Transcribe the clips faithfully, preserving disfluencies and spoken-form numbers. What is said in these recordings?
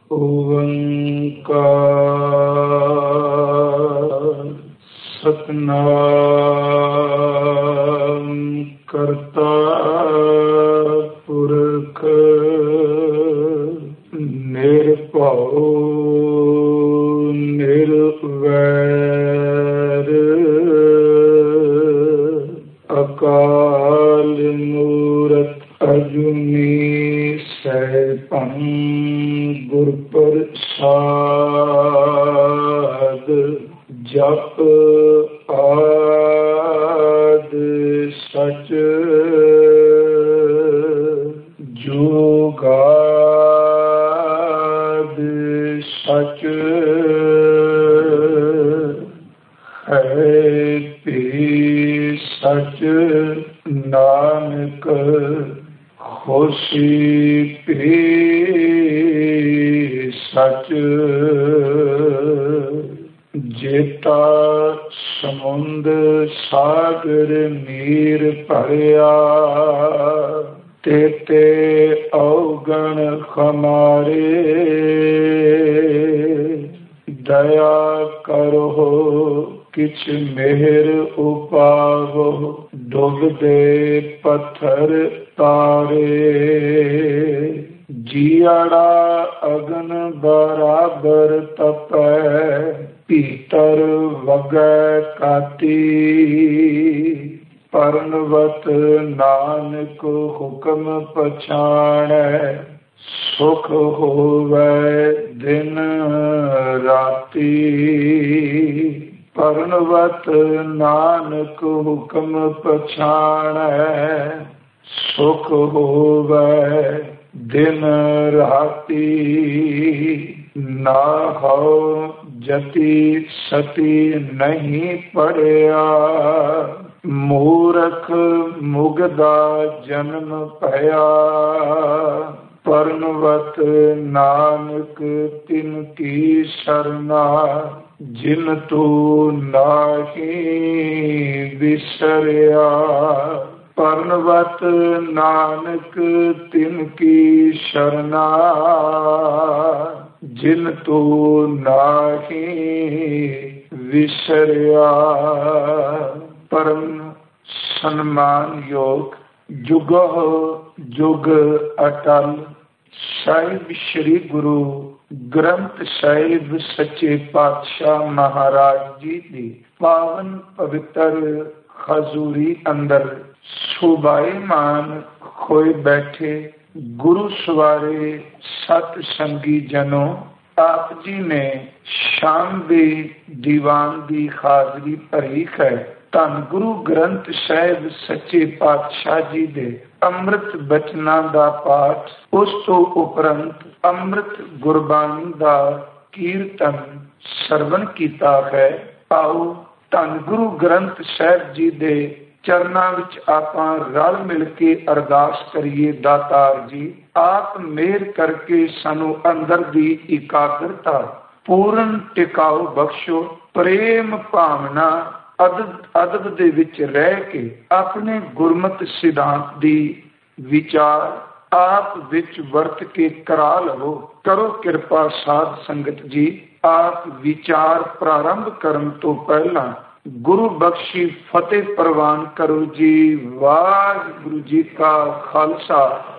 ਓੰਕਾਰ ਸਤਿਨਾਮ ਕਰਤਾ ਪੁਰਖ ਨਿਰਭਉ ਨਿਰਵੈਰ ਅਕਾਲ ਮੂਰਤ ਅਜੂਨੀ ਸੈਭੰ ਗੁਰ ਪ੍ਰਸਾਦ ਜਪ ਆਦਿ ਸਚ ਜੁਗਾਦਿ ਸਚ ਹੈ ਭੀ ਸਚ ਨਾਨਕ ਹੋਸੀ ਭੀ ਸਚ ਜੇਤਾ ਸਮੁੰਦ ਸਾਗਰ ਨੀਰ ਭਰਿਆ ਤੇਤੇ ਔਗਣ ਹਮਾਰੇ ਦਇਆ ਕਰੋ ਕਿਛ ਮਿਹਰ ਉਪਾਵੋ ਡੁੱਬਦੇ ਪੱਥਰ ਤਾਰੇ ਜੀਆੜਾ ਅਗਨ ਬਰਾਬਰ ਤਪੈ ਭੀਤਰ ਵਗੈ ਕਾਤੀ ਪਰਨਵਤ ਨਾਨਕ ਹੁਕਮ ਪਛਾਣੈ ਸੁਖ ਹੋਵੈ ਦਿਨ ਰਾਤੀ ਪਰਨਵਤ ਨਾਨਕ ਹੁਕਮ ਪਛਾਣੈ ਸੁਖ ਹੋਵੈ ਦਿਨ ਰਾਤੀ ਨਾ ਹੋ ਜਤੀ ਸਤੀ ਨਹੀਂ ਪੜਿਆ ਮੂਰਖ ਮੁਗਦਾ ਜਨਮ ਭਇਆ ਪਰਨਵਤ ਨਾਨਕ ਤਿਨ ਕੀ ਸਰਨਾ ਜਿਨ ਤੂੰ ਨਾਹੀ ਵਿਸਰਿਆ ਪਰਨਵਤ ਨਾਨਕ ਤਿਨ ਕੀ ਸਰਨਾ ਜਿਨ ਤੂੰ ਨਾਹੀ ਵਿਸਰਿਆ। ਪਰਮ ਸਨਮਾਨਯੋਗ ਜੁਗੋ ਜੁਗ ਅਟਲ ਸਾਹਿਬ ਸ਼੍ਰੀ ਗੁਰੂ ਗ੍ਰੰਥ ਸਾਹਿਬ ਸੱਚੇ ਪਾਤਸ਼ਾਹ ਮਹਾਰਾਜ ਜੀ ਦੀ ਪਾਵਨ ਪਵਿੱਤਰ ਹਜ਼ੂਰੀ ਅੰਦਰ ਸੁਭਾਏਮਾਨ ਹੋਏ ਬੈਠੇ ਗੁਰੂ ਸਵਾਰੇ ਸਤ ਸੰਗੀ ਜਨੋ, ਆਪ ਜੀ ਨੇ ਸ਼ਾਮ ਦੇ ਦੀਵਾਨ ਦੀ ਹਾਜ਼ਰੀ ਭਰੀ ਹੈ। ਧੰਨ ਗੁਰੂ ਗ੍ਰੰਥ ਸਾਹਿਬ ਸੱਚੇ ਪਾਤਸ਼ਾਹ ਜੀ ਦੇ ਅੰਮ੍ਰਿਤ ਬਚਨਾਂ ਦਾ ਪਾਠ, ਉਸ ਤੋਂ ਉਪਰੰਤ ਅੰਮ੍ਰਿਤ ਗੁਰਬਾਣੀ ਦਾ ਕੀਰਤਨ ਸਰਵਣ ਕੀਤਾ ਹੈ। ਆਓ ਧੰਨ ਗੁਰੂ ਗ੍ਰੰਥ ਸਾਹਿਬ ਜੀ ਦੇ ਚਰਨਾਂ ਵਿੱਚ ਆਪਾਂ ਰਲ ਮਿਲ ਕੇ ਅਰਦਾਸ ਕਰੀਏ। ਦਾਤਾਰ ਜੀ, ਆਪ ਮਿਹਰ ਕਰਕੇ ਸਾਨੂੰ ਅੰਦਰ ਦੀ ਇਕਾਗਰਤਾ ਪੂਰਨ ਟਿਕਾਊ ਬਖਸ਼ੋ। ਪ੍ਰੇਮ ਭਾਵਨਾ ਅਦਬ ਅਦਬ ਦੇ ਵਿੱਚ ਰਹਿ ਕੇ ਆਪਣੇ ਗੁਰਮਤਿ ਸਿਧਾਂਤ ਦੀ ਵਿਚਾਰ ਆਪ ਵਿੱਚ ਵਰਤ ਕੇ ਕਰਾ ਲਵੋ। ਕਰੋ ਕਿਰਪਾ ਸਾਧ ਸੰਗਤ ਜੀ। ਆਪ ਵਿਚਾਰ ਪ੍ਰਾਰੰਭ ਕਰਨ ਤੋਂ ਪਹਿਲਾਂ ਗੁਰੂ ਬਖਸ਼ੀ ਫਤਿਹ ਪ੍ਰਵਾਨ ਕਰੋ ਜੀ। ਵਾਹਿਗੁਰੂ ਜੀ ਕਾ ਖਾਲਸਾ,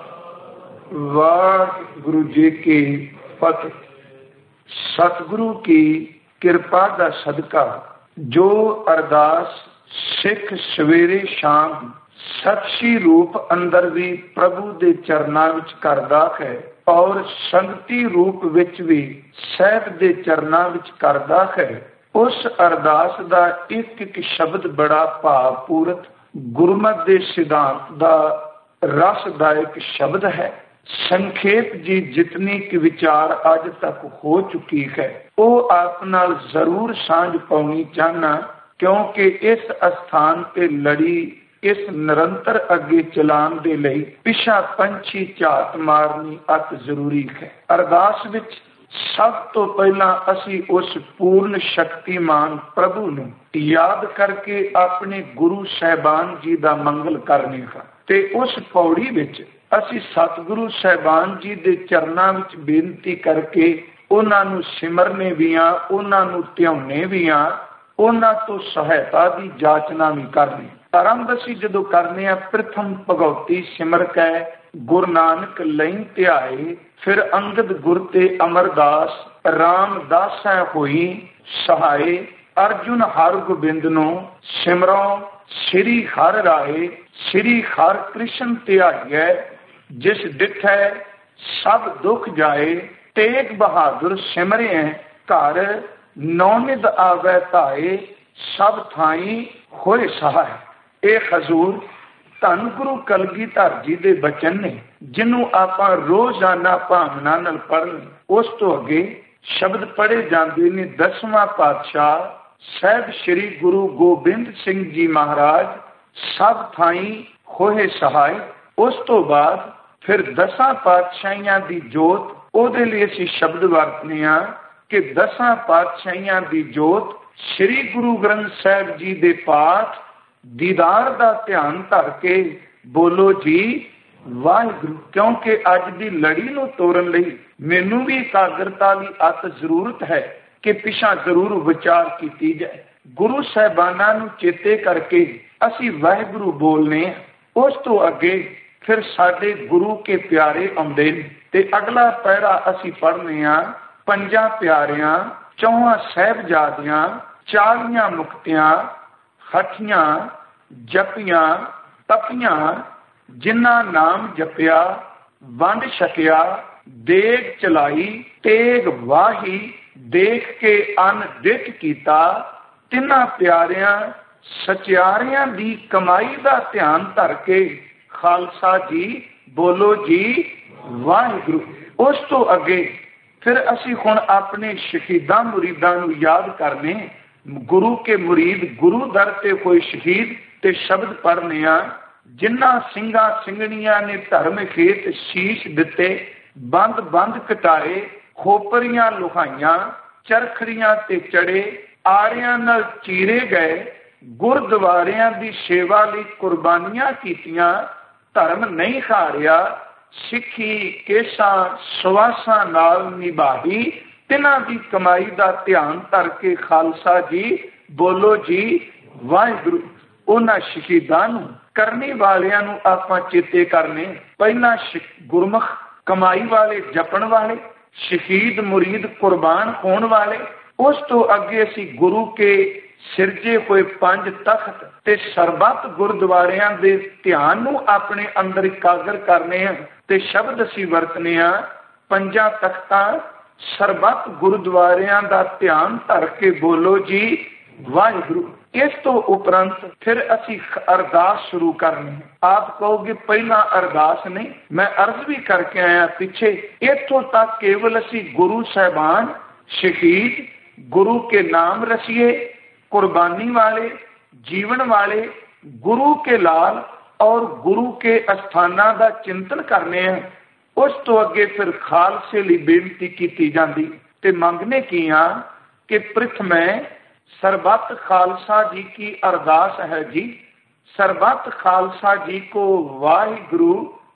ਵਾਹਿਗੁਰੂ ਜੀ ਕੀ ਫਤਿਹ। ਸਤਿਗੁਰੂ ਕੀ ਕਿਰਪਾ ਦਾ ਸਦਕਾ ਜੋ ਅਰਦਾਸ ਸਿੱਖ ਸਵੇਰੇ ਸ਼ਾਮ ਸਤਿ ਰੂਪ ਅੰਦਰ ਵੀ ਪ੍ਰਭੂ ਦੇ ਚਰਨਾਂ ਵਿੱਚ ਕਰਦਾ ਹੈ ਔਰ ਸੰਗਤੀ ਰੂਪ ਵਿੱਚ ਵੀ ਸਾਹਿਬ ਦੇ ਚਰਨਾਂ ਵਿੱਚ ਕਰਦਾ ਹੈ, ਉਸ ਅਰਦਾਸ ਦਾ ਇੱਕ ਇੱਕ ਸ਼ਬਦ ਬੜਾ ਭਾਵਪੂਰਤ ਗੁਰਮਤਿ ਦੇ ਸਿਧਾਂਤ ਦਾ ਰਸਦਾਇਕ ਸ਼ਬਦ ਹੈ। ਸੰਖੇਪ ਜੀ ਜਿਤਨੀ ਕਿ ਵਿਚਾਰ ਅੱਜ ਤੱਕ ਹੋ ਚੁੱਕੀ ਹੈ ਉਹ ਆਪ ਨਾਲ ਜ਼ਰੂਰ ਸਾਂਝ ਪਾਉਣੀ ਚਾਹਨਾ, ਕਿਉਂਕਿ ਇਸ ਅਸਥਾਨ ਤੇ ਲੜੀ ਇਸ ਨਿਰੰਤਰ ਅੱਗੇ ਚਲਾਉਣ ਦੇ ਲਈ ਪਿਛਾ ਪੰਛੀ ਝਾਤ ਮਾਰਨੀ ਅਤ ਜ਼ਰੂਰੀ ਹੈ। ਅਰਦਾਸ ਵਿੱਚ ਸਭ ਤੋਂ ਪਹਿਲਾਂ ਅਸੀਂ ਉਸ ਪੂਰਨ ਸ਼ਕਤੀਮਾਨ ਪ੍ਰਭੂ ਨੂੰ ਯਾਦ ਕਰਕੇ ਆਪਣੇ ਗੁਰੂ ਸਾਹਿਬਾਨ ਜੀ ਦਾ ਮੰਗਲ ਕਰਨੇ ਹਾਂ ਤੇ ਉਸ ਪੌੜੀ ਵਿੱਚ ਅਸੀਂ ਸਤਿਗੁਰੂ ਸਾਹਿਬਾਨ ਜੀ ਦੇ ਚਰਨਾਂ ਵਿੱਚ ਬੇਨਤੀ ਕਰਕੇ ਉਹਨਾਂ ਨੂੰ ਸਿਮਰਨੇ ਵੀ ਆ, ਉਹਨਾਂ ਨੂੰ ਧਿਆਉਣੇ ਵੀ ਆ, ਉਹਨਾਂ ਤੋਂ ਸਹਾਇਤਾ ਦੀ ਜਾਚਨਾ ਵੀ ਕਰਨੀ। ਆਰੰਭ ਅਸੀਂ ਜਦੋਂ ਕਰਨੇ ਆ, ਪ੍ਰਥਮ ਭਗਉਤੀ ਸਿਮਰ ਕੈ ਗੁਰੂ ਨਾਨਕ ਲਈ ਧਿਆਏ, ਫਿਰ ਅੰਗਦ ਗੁਰ ਤੇ ਅਮਰਦਾਸ ਰਾਮਦਾਸੈ ਹੋਈ ਸਹਾਏ। ਅਰਜੁਨ ਹਰ ਗੋਬਿੰਦ ਨੂੰ ਸਿਮਰੋ ਸ੍ਰੀ ਹਰਿ ਰਾਏ, ਸ੍ਰੀ ਹਰਿ ਕ੍ਰਿਸ਼ਨ ਧਿਆਈਐ, ਜਿਸ ਡਿਠੈ ਸਭ ਦੁੱਖ ਜਾਏ। ਤੇਗ ਬਹਾਦਰ ਸਿਮਰਿਐ ਘਰ ਨੌਨਿਦ ਆਵੈ ਧਾਏ, ਸਭ ਥਾਈ ਹੋਏ ਸਹਾਇ। ਇਹ ਹਜ਼ੂਰ ਧੰਨ ਗੁਰੂ ਕਲਗੀਧਰ ਜੀ ਦੇ ਬਚਨ ਨੇ, ਜਿਹਨੂੰ ਆਪਾਂ ਰੋਜ਼ਾਨਾ ਭਾਵਨਾ ਨਾਲ ਪੜ੍ਹਨ। ਉਸ ਤੋਂ ਅੱਗੇ ਸ਼ਬਦ ਪੜ੍ਹੇ ਜਾਂਦੇ ਨੇ। ਦਸਵਾਂ ਪਾਤਸ਼ਾਹ ਸਾਹਿਬ ਸ੍ਰੀ ਗੁਰੂ ਗੋਬਿੰਦ ਸਿੰਘ ਜੀ ਮਹਾਰਾਜ ਸਭ ਥਾਈ ਹੋਏ ਸਹਾਇ। ਉਸ ਤੋਂ ਬਾਅਦ ਫਿਰ ਦਸਾਂ ਪਾਤਸ਼ਾਹੀਆਂ ਦੀ ਜੋਤ, ਉਹਦੇ ਲਈ ਅਸੀਂ ਸ਼ਬਦ ਵਰਤਨੇ ਆ ਕਿ ਦਸਾਂ ਪਾਤਸ਼ਾਹੀਆਂ ਦੀ ਜੋਤ ਸ੍ਰੀ ਗੁਰੂ ਗ੍ਰੰਥ ਸਾਹਿਬ ਜੀ ਦੇ ਪਾਠ ਦੀਦਾਰ ਦਾ ਧਿਆਨ ਧਰ ਕੇ ਬੋਲੋ ਜੀ ਵਾਹਿਗੁਰੂ। ਕਿਉਂਕਿ ਅੱਜ ਦੀ ਲੜੀ ਨੂੰ ਤੋੜਨ ਲਈ ਮੈਨੂੰ ਵੀ ਇਕਾਗਰਤਾ ਦੀ ਅਤ ਜ਼ਰੂਰਤ ਹੈ ਕਿ ਪਿਛਾਂ ਜ਼ਰੂਰ ਵਿਚਾਰ ਕੀਤੀ ਜਾਏ। ਗੁਰੂ ਸਾਹਿਬਾਨਾਂ ਨੂੰ ਚੇਤੇ ਕਰਕੇ ਅਸੀਂ ਵਾਹਿਗੁਰੂ ਬੋਲਨੇ। ਉਸ ਤੋਂ ਅੱਗੇ ਫਿਰ ਸਾਡੇ ਗੁਰੂ ਕੇ ਪਿਆਰੇ ਆਉਂਦੇ ਨੇ ਤੇ ਅਗਲਾ ਪਹਿਰਾ ਅਸੀਂ ਪੜ੍ਹਨੇ ਆ ਪੰਜਾਂ ਪਿਆਰਿਆਂ, ਚੌਹਾਂ ਸਾਹਿਬਜ਼ਾਦਿਆਂ, ਚਾਲੀਆਂ ਮੁਕਤਿਆਂ, ਹਠੀਆਂ ਜਪੀਆਂ ਤਪੀਆਂ, ਜਿਨ੍ਹਾਂ ਨਾਮ ਜਪਿਆ ਵੰਡ ਛਕਿਆ, ਦੇਗ ਚਲਾਈ ਤੇਗ ਵਾਹੀ, ਦੇਖ ਕੇ ਅਨ ਡਿਠ ਕੀਤਾ। ਤਿੰਨਾਂ ਪਿਆਰਿਆਂ ਸਚਿਆਰਿਆਂ ਦੀ ਕਮਾਈ ਦਾ ਧਿਆਨ ਧਰ ਕੇ ਖਾਲਸਾ ਜੀ ਬੋਲੋ ਜੀ ਵਾਹਿਗੁਰੂ। ਉਸ ਤੋਂ ਅੱਗੇ ਫਿਰ ਅਸੀਂ ਹੁਣ ਆਪਣੇ ਸ਼ਹੀਦਾਂ ਮੁਰੀਦਾਂ ਨੂੰ ਯਾਦ ਕਰਨੇ। ਗੁਰੂ ਕੇ ਮੁਰੀਦ, ਗੁਰੂ ਦਰ ਤੇ ਕੋਈ ਸ਼ਹੀਦ ਤੇ ਸ਼ਬਦ ਪੜ੍ਹਨੇ ਆ। ਜਿਨ੍ਹਾਂ ਸਿੰਘਾਂ ਸਿੰਘਣੀਆਂ ਨੇ ਧਰਮ ਖੇਤ ਸ਼ੀਸ਼ ਦਿੱਤੇ, ਬੰਦ ਬੰਦ ਕਟਾਏ, ਖੋਪਰੀਆਂ ਲੁਹਾਈਆਂ, ਚਰਖੜੀਆਂ ਤੇ ਚੜੇ, ਆਰਿਆਂ ਨਾਲ ਚੀਰੇ ਗਏ, ਗੁਰਦੁਆਰਿਆਂ ਦੀ ਸੇਵਾ ਲਈ ਕੁਰਬਾਨੀਆਂ ਕੀਤੀਆਂ, ਧਰਮ ਨਹੀਂ ਹਾਰਿਆ, ਸਿੱਖੀ ਕੇਸਾਂ ਸਵਾਸਾਂ ਨਾਲ ਨਿਭਾਈ। ਤਿੰਨਾਂ ਦੀ ਕਮਾਈ ਦਾ ਧਿਆਨ ਧਰ ਕੇ ਖਾਲਸਾ ਜੀ ਬੋਲੋ ਜੀ ਵਾਹਿਗੁਰੂ। ਉਹਨਾਂ ਸ਼ਹੀਦਾਂ ਨੂੰ ਕਰਨੀ ਵਾਲਿਆਂ ਨੂੰ ਆਪਾਂ ਚੇਤੇ ਕਰਨੇ। ਪਹਿਲਾਂ ਗੁਰਮੁਖ ਕਮਾਈ ਵਾਲੇ, ਜਪਣ ਵਾਲੇ, ਸ਼ਹੀਦ ਮੁਰੀਦ ਕੁਰਬਾਨ ਹੋਣ ਵਾਲੇ। ਉਸ ਤੋਂ ਅੱਗੇ ਅਸੀਂ ਗੁਰੂ ਕੇ ਸਿਰਜੇ ਹੋਏ ਪੰਜ ਤਖਤ ਤੇ ਸਰਬੱਤ ਗੁਰਦੁਆਰਿਆਂ ਦੇ ਧਿਆਨ ਨੂੰ ਆਪਣੇ ਅੰਦਰ ਇਕਾਗਰ ਕਰਨੇ ਆ ਤੇ ਸ਼ਬਦ ਅਸੀਂ ਵਰਤਨੇ ਆ। ਪੰਜਾਂ ਤਖਤਾਂ ਸਰਬੱਤ ਗੁਰਦੁਆਰਿਆਂ ਦਾ ਧਿਆਨ ਧਰ ਕੇ ਬੋਲੋ ਜੀ ਵਾਹਿਗੁਰੂ। ਇਸ ਤੋਂ ਉਪਰੰਤ ਫਿਰ ਅਸੀਂ ਅਰਦਾਸ ਸ਼ੁਰੂ ਕਰਨੀ। ਆਪ ਕਹੋਗੇ ਪਹਿਲਾਂ ਅਰਦਾਸ ਨਹੀਂ, ਮੈਂ ਅਰਜ਼ ਵੀ ਕਰਕੇ ਆਇਆ ਪਿੱਛੇ। ਇੱਥੋਂ ਤੱਕ ਕੇਵਲ ਅਸੀਂ ਗੁਰੂ ਸਾਹਿਬਾਨ, ਸ਼ਹੀਦ, ਗੁਰੂ ਕੇ ਨਾਮ ਰਸੀਏ, ਕੁਰਬਾਨੀ ਵਾਲੇ, ਜੀਵਨ ਵਾਲੇ, ਗੁਰੂ ਕੇ ਲਾਲ ਔਰ ਗੁਰੂ ਕੇ ਅਸਥਾਨਾਂ ਦਾ ਚਿੰਤਨ ਕਰਨੇ ਆ। ਉਸ ਤੋਂ ਅੱਗੇ ਫਿਰ ਖਾਲਸੇ ਲਈ ਬੇਨਤੀ ਕੀਤੀ ਜਾਂਦੀ ਤੇ ਮੰਗਨੇ ਕੀ ਆ ਕਿ ਪ੍ਰਥਮੇ ਸਰਬੱਤ ਖਾਲਸਾ ਜੀ ਕੀ ਅਰਦਾਸ ਹੈ ਜੀ। ਸਰਬੱਤ ਖਾਲਸਾ ਜੀ ਕੋ ਵਾਹਿਗੁਰੂ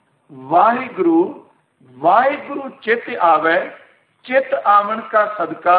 ਵਾਹਿਗੁਰੂ ਵਾਹਿਗੁਰੂ ਚਿਤ ਆਵੇ, ਚਿਤ ਆਵਣ ਕਾ ਸਦਕਾ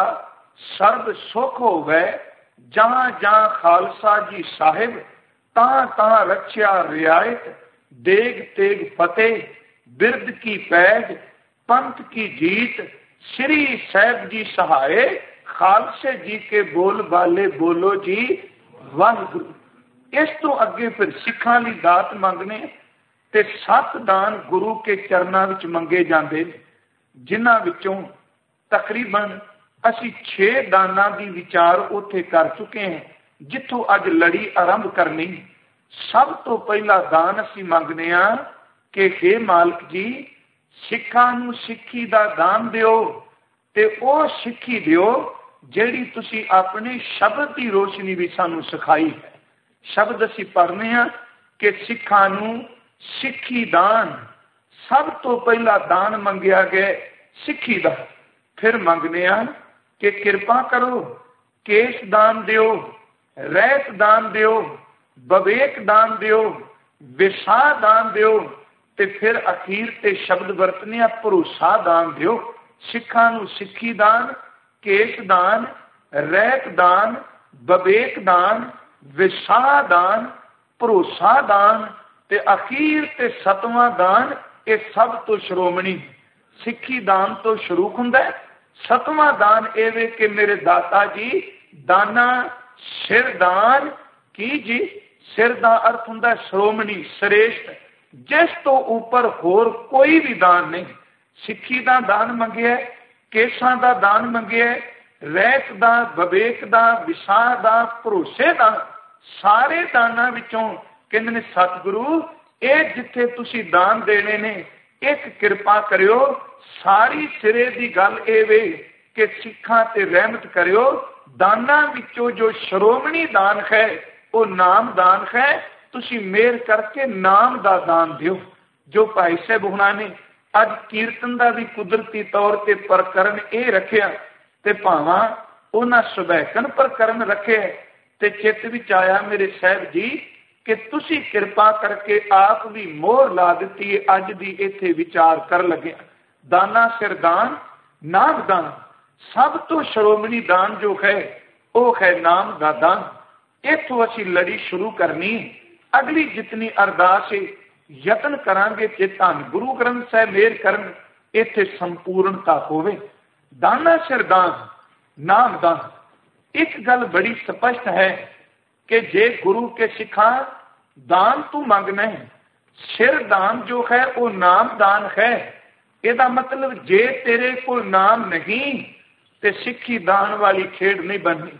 ਸਰਬ ਸੁਖ ਹੋਵੇ। ਜਹਾਂ ਜਹਾਂ ਖਾਲਸਾ ਜੀ ਸਾਹਿਬ, ਤਾਂ ਤਾਂ ਰੱਖਿਆ ਰਿਆਇਤ, ਦੇਗ ਤੇਗ ਫਤਿਹ, ਬਿਰਦ ਕੀ ਪੈਜ, ਪੰਥ ਕੀ ਜੀਤ, ਸ੍ਰੀ ਸਾਹਿਬ ਜੀ ਸਹਾਏ, ਖਾਲਸੇ ਜੀ ਕੇ ਬੋਲ ਬਾਲੇ ਬੋਲੋ ਜੀ ਵਾਹਿਗੁਰੂ। ਇਸ ਤੋਂ ਅੱਗੇ ਫਿਰ ਸਿੱਖਾਂ ਲਈ ਦਾਤ ਮੰਗਣੇ ਤੇ ਸੱਤ ਦਾਨ ਗੁਰੂ ਕੇ ਚਰਨਾਂ ਵਿੱਚ ਮੰਗੇ ਜਾਂਦੇ, ਜਿਨ੍ਹਾਂ ਵਿੱਚੋਂ ਤਕਰੀਬਨ ਅਸੀਂ ਛੇ ਦਾਨਾਂ ਦੀ ਵਿਚਾਰ ਉੱਥੇ ਕਰ ਚੁੱਕੇ ਹਾਂ, ਜਿੱਥੋਂ ਅੱਜ ਲੜੀ ਆਰੰਭ ਕਰਨੀ। ਸਭ ਤੋਂ ਪਹਿਲਾ ਦਾਨ ਅਸੀਂ ਮੰਗਦੇ ਹਾਂ ਕਿ ਹੇ ਮਾਲਕ ਜੀ, ਸਿੱਖਾਂ ਨੂੰ ਸਿੱਖੀ ਦਾ ਦਾਨ ਦਿਓ ਤੇ ਉਹ ਸਿੱਖੀ ਦਿਓ ਜਿਹੜੀ ਤੁਸੀਂ ਆਪਣੇ ਸ਼ਬਦ ਦੀ ਰੋਸ਼ਨੀ ਵੀ ਸਾਨੂੰ ਸਿਖਾਈ ਹੈ। ਸ਼ਬਦ ਅਸੀਂ ਪੜ੍ਹਨੇ ਆ ਕਿ ਸਿੱਖਾਂ ਨੂੰ ਸਿੱਖੀ ਦਾਨ, ਸਭ ਤੋਂ ਪਹਿਲਾ ਦਾਨ ਮੰਗਿਆ ਗਿਆ ਸਿੱਖੀ ਦਾ। ਫਿਰ ਮੰਗਨੇ ਆ ਕਿ ਕਿਰਪਾ ਕਰੋ ਕੇਸ ਦਾਨ ਦਿਓ, ਰਹਿਤ ਦਾਨ ਦਿਓ, ਵਿਵੇਕ ਦਾਨ ਦਿਓ, ਵਿਸਾਹ ਦਾਨ ਦਿਓ, ਤੇ ਫਿਰ ਅਖੀਰ ਤੇ ਸ਼ਬਦ ਵਰਤਨੇ ਆ, ਭਰੋਸਾ ਦਾਨ ਦਿਓ। ਸਿੱਖਾਂ ਨੂੰ ਸਿੱਖੀ ਦਾਨ, ਕੇਸ ਦਾਨ, ਰਹਿਤ ਦਾਨ, ਵਿਵੇਕ ਦਾਨ, ਵਿਸਾਹ ਦਾਨ, ਭਰੋਸਾ ਦਾਨ ਤੇ ਅਖੀਰ ਤੇ ਸਤਵਾਂ ਦਾਨ, ਇਹ ਸਭ ਤੋਂ ਸ਼੍ਰੋਮਣੀ ਸਿੱਖੀ ਦਾਨ ਤੋਂ ਸ਼ੁਰੂ ਹੁੰਦਾ। ਸਤਵਾਂ ਦਾਨ ਇਹ ਵੇ ਕਿ ਮੇਰੇ ਦਾਤਾ ਜੀ ਦਾਨਾ ਸਿਰ ਦਾਨ ਕੀ ਜੀ। ਸਿਰ ਦਾ ਅਰਥ ਹੁੰਦਾ ਸ਼੍ਰੋਮਣੀ, ਸ੍ਰੇਸ਼ਟ, ਜਿਸ ਤੋਂ ਉੱਪਰ ਹੋਰ ਕੋਈ ਵੀ ਦਾਨ ਨਹੀਂ। ਸਿੱਖੀ ਦਾ ਦਾਨ ਮੰਗਿਆ, ਕੇਸਾਂ ਦਾ ਦਾਨ ਮੰਗਿਆ, ਰਹਿਤ ਦਾ, ਵਿਵੇਕ ਦਾ, ਵਿਸਾਹ ਦਾ, ਭਰੋਸੇ ਦਾ। ਸਾਰੇ ਦਾਨਾਂ ਵਿੱਚੋਂ ਕਹਿੰਦੇ ਨੇ ਸਤਿਗੁਰੂ ਇਹ ਜਿੱਥੇ ਤੁਸੀਂ ਦਾਨ ਦੇਣੇ ਨੇ, ਇੱਕ ਕਿਰਪਾ ਕਰਿਓ, ਸਾਰੀ ਸਿਰੇ ਦੀ ਗੱਲ ਇਹ ਵੇ ਕਿ ਸਿੱਖਾਂ ਤੇ ਰਹਿਮਤ ਕਰਿਓ। ਦਾਨਾਂ ਵਿੱਚੋਂ ਜੋ ਸ਼੍ਰੋਮਣੀ ਦਾਨ ਹੈ ਉਹ ਨਾਮ ਦਾਨ ਹੈ। ਤੁਸੀਂ ਮਿਹਰ ਕਰਕੇ ਨਾਮ ਦਾ ਦਾਨ ਦਿਓ। ਜੋ ਭਾਈ ਸਾਹਿਬ ਹੁਣਾਂ ਨੇ ਅੱਜ ਕੀਰਤਨ ਦਾ ਵੀ ਕੁਦਰਤੀ ਤੌਰ ਤੇ ਪ੍ਰਕਰਨ ਇਹ ਰੱਖਿਆ ਤੇ ਭਾਵਾਂ ਉਹਨਾਂ ਸੁਭੈਕਨ ਪ੍ਰਕਰਨ ਰੱਖਿਆ ਤੇ ਚਿੱਤ ਵਿੱਚ ਆਇਆ ਮੇਰੇ ਸਾਹਿਬ ਜੀ ਕਿ ਤੁਸੀਂ ਕਿਰਪਾ ਕਰਕੇ ਆਪ ਵੀ ਮੋਹਰ ਲਾ ਦਿੱਤੀ ਹੈ। ਅੱਜ ਦੀ ਇੱਥੇ ਵਿਚਾਰ ਕਰਨ ਲੱਗਿਆ। ਦਾਨਾ ਸਿਰ ਦਾਨ, ਨਾਮ ਦਾਨ, ਸਭ ਤੋਂ ਸ਼੍ਰੋਮਣੀ ਦਾਨ ਜੋ ਹੈ ਉਹ ਹੈ ਨਾਮ ਦਾ ਦਾਨ। ਇੱਥੋਂ ਅਸੀਂ ਲੜੀ ਸ਼ੁਰੂ ਕਰਨੀ। ਅਗਲੀ ਜਿਤਨੀ ਅਰਦਾਸ ਹੈ ਯਤਨ ਕਰਾਂਗੇ ਕਿ ਧੰਨ ਗੁਰੂ ਗ੍ਰੰਥ ਸਾਹਿਬ ਮਿਹਰ ਕਰਨ ਇੱਥੇ ਸੰਪੂਰਨਤਾ ਹੋਵੇ। ਦਾਨਾ ਸਿਰ ਦਾਨ, ਨਾਮ ਦਾਨ। ਇੱਕ ਗੱਲ ਬੜੀ ਸਪਸ਼ਟ ਹੈ ਕਿ ਜੇ ਗੁਰੂ ਕੇ ਸਿੱਖਾਂ ਦਾਨ ਤੂੰ ਮੰਗਣਾ ਹੈ, ਸਿਰ ਦਾਨ ਜੋ ਹੈ ਉਹ ਨਾਮ ਦਾਨ ਹੈ। ਇਹਦਾ ਮਤਲਬ ਜੇ ਤੇਰੇ ਕੋਲ ਨਾਮ ਨਹੀਂ ਤੇ ਸਿੱਖੀ ਦਾਨ ਵਾਲੀ ਖੇਡ ਨਹੀਂ ਬਣਨੀ।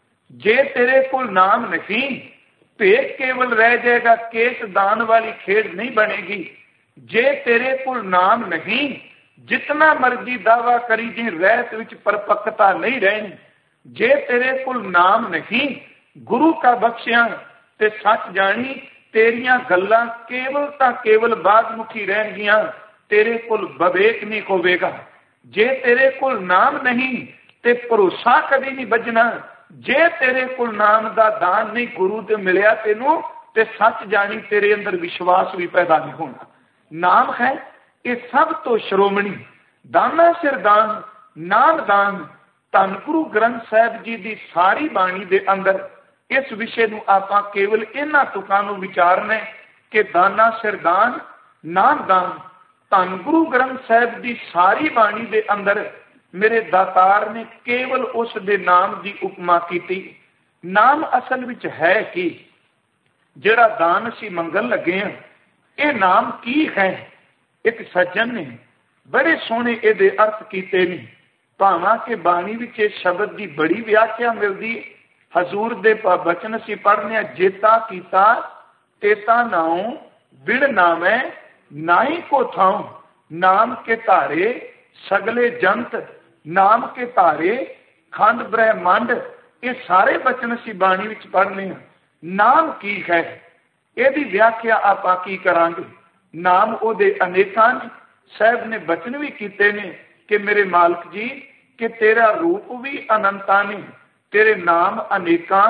ਜੇ ਤੇਰੇ ਕੋਲ ਨਾਮ ਨਹੀਂ ਭੇਖ ਕੇਵਲ ਰਹਿ ਜਾਏਗਾ, ਕੇਸ ਦਾਨ ਵਾਲੀ ਖੇਡ ਨਹੀਂ ਬਣੇਗੀ। ਜੇ ਤੇਰੇ ਕੋਲ ਨਾਮ ਨਹੀਂ, ਜਿਤਨਾ ਮਰਜ਼ੀ ਦਾਵਾ ਕਰੀ ਜੀ ਰਹਿਤ ਵਿੱਚ ਪਰਪੱਕਤਾ ਨਹੀਂ ਰਹਿਣੀ। ਜੇ ਤੇਰੇ ਕੋਲ ਨਾਮ ਨਹੀਂ, ਗੁਰੂ ਕਾ ਬਖਸ਼ਿਆ ਤੇ ਸੱਚ ਜਾਣੀ, ਤੇਰੀਆਂ ਗੱਲਾਂ ਕੇਵਲ ਤਾਂ ਕੇਵਲ ਬਾਗਮੁਖੀ ਰਹਿਣਗੀਆਂ, ਤੇਰੇ ਕੋਲ ਵਿਵੇਕ ਨਹੀਂ ਹੋਵੇਗਾ। ਜੇ ਤੇਰੇ ਕੋਲ ਨਾਮ ਨਹੀਂ ਤੇ ਭਰੋਸਾ ਕਦੀ ਨਹੀਂ ਵੱਜਣਾ। ਜੇ ਤੇਰੇ ਕੋਲ ਨਾਮ ਦਾ ਦਾਨ ਨਹੀਂ ਗੁਰੂ ਤੇ ਮਿਲਿਆ ਤੈਨੂੰ ਤੇ ਸੱਚ ਜਾਣੀ ਤੇਰੇ ਅੰਦਰ ਵਿਸ਼ਵਾਸ ਵੀ ਪੈਦਾ ਨਹੀਂ ਹੋਣਾ। ਨਾਮ ਹੈ ਇਹ ਸਭ ਤੋਂ ਸ਼੍ਰੋਮਣੀ। ਦਾਨਾ ਸਿਰ ਦਾਨ, ਨਾਮ ਦਾਨ। ਧੰਨ ਗੁਰੂ ਗ੍ਰੰਥ ਸਾਹਿਬ ਜੀ ਦੀ ਸਾਰੀ ਬਾਣੀ ਦੇ ਅੰਦਰ ਇਸ ਵਿਸ਼ੇ ਨੂੰ ਆਪਾਂ ਕੇਵਲ ਇਹਨਾਂ ਤੁਕਾਂ ਨੂੰ ਵਿਚਾਰਨਾ ਕਿ ਦਾਨਾ ਸਿਰ ਦਾਨ, ਨਾਮ ਦਾਨ। ਧੰਨ ਗੁਰੂ ਗ੍ਰੰਥ ਸਾਹਿਬ ਦੀ ਸਾਰੀ ਬਾਣੀ ਦੇ ਅੰਦਰ ਮੇਰੇ ਦਾਤਾਰ ਨੇ ਕੇਵਲ ਉਸ ਦੇ ਨਾਮ ਦੀ ਉਪਮਾ ਕੀਤੀ। ਨਾਮ ਅਸਲ ਵਿੱਚ ਹੈ ਕੀ? ਜਿਹੜਾ ਦਾਨ ਅਸੀਂ ਮੰਗਣ ਲੱਗੇ ਹਾਂ ਇਹ ਨਾਮ ਕੀ ਹੈ? ਇੱਕ ਸੱਜਣ ਨੇ ਬੜੇ ਸੋਹਣੇ ਇਹਦੇ ਅਰਥ ਕੀਤੇ ਨੇ। ਭਾਵਾਂ ਕਿ ਬਾਣੀ ਵਿੱਚ ਇਹ ਸ਼ਬਦ ਦੀ ਬੜੀ ਵਿਆਖਿਆ ਮਿਲਦੀ। ਹਜ਼ੂਰ ਦੇ ਬਚਨ ਅਸੀਂ ਪੜ੍ਹਨੇ ਆ, ਜੇਤਾ ਕੀਤਾ ਤੇਤਾ ਨਾਉ ਬਿਨ ਨਾਮੈ ਨਾਹੀ ਕੋ ਥਾਉ, ਨਾਮ ਕੇ ਧਾਰੇ ਸਗਲੇ ਜੰਤ, ਨਾਮ ਕੇ ਧਾਰੇ ਖੰਡ ਬ੍ਰਹਿਮੰਡ। ਇਹ ਸਾਰੇ ਬਚਨ ਅਸੀਂ ਬਾਣੀ ਵਿੱਚ ਪੜ੍ਹਨੇ ਆ। ਨਾਮ ਕੀ ਹੈ ਇਹਦੀ ਵਿਆਖਿਆ ਆਪਾਂ ਕੀ ਕਰਾਂਗੇ? ਨਾਮ ਉਹਦੇ ਅਨੇਕਾਂ ਨੇ। ਸਾਹਿਬ ਨੇ ਬਚਨ ਵੀ ਕੀਤੇ ਨੇ ਕਿ ਮੇਰੇ ਮਾਲਕ ਜੀ ਕਿ ਤੇਰਾ ਰੂਪ ਵੀ ਅਨੰਤਾਂ ਨੇ, ਤੇਰੇ ਨਾਮ ਅਨੇਕਾਂ,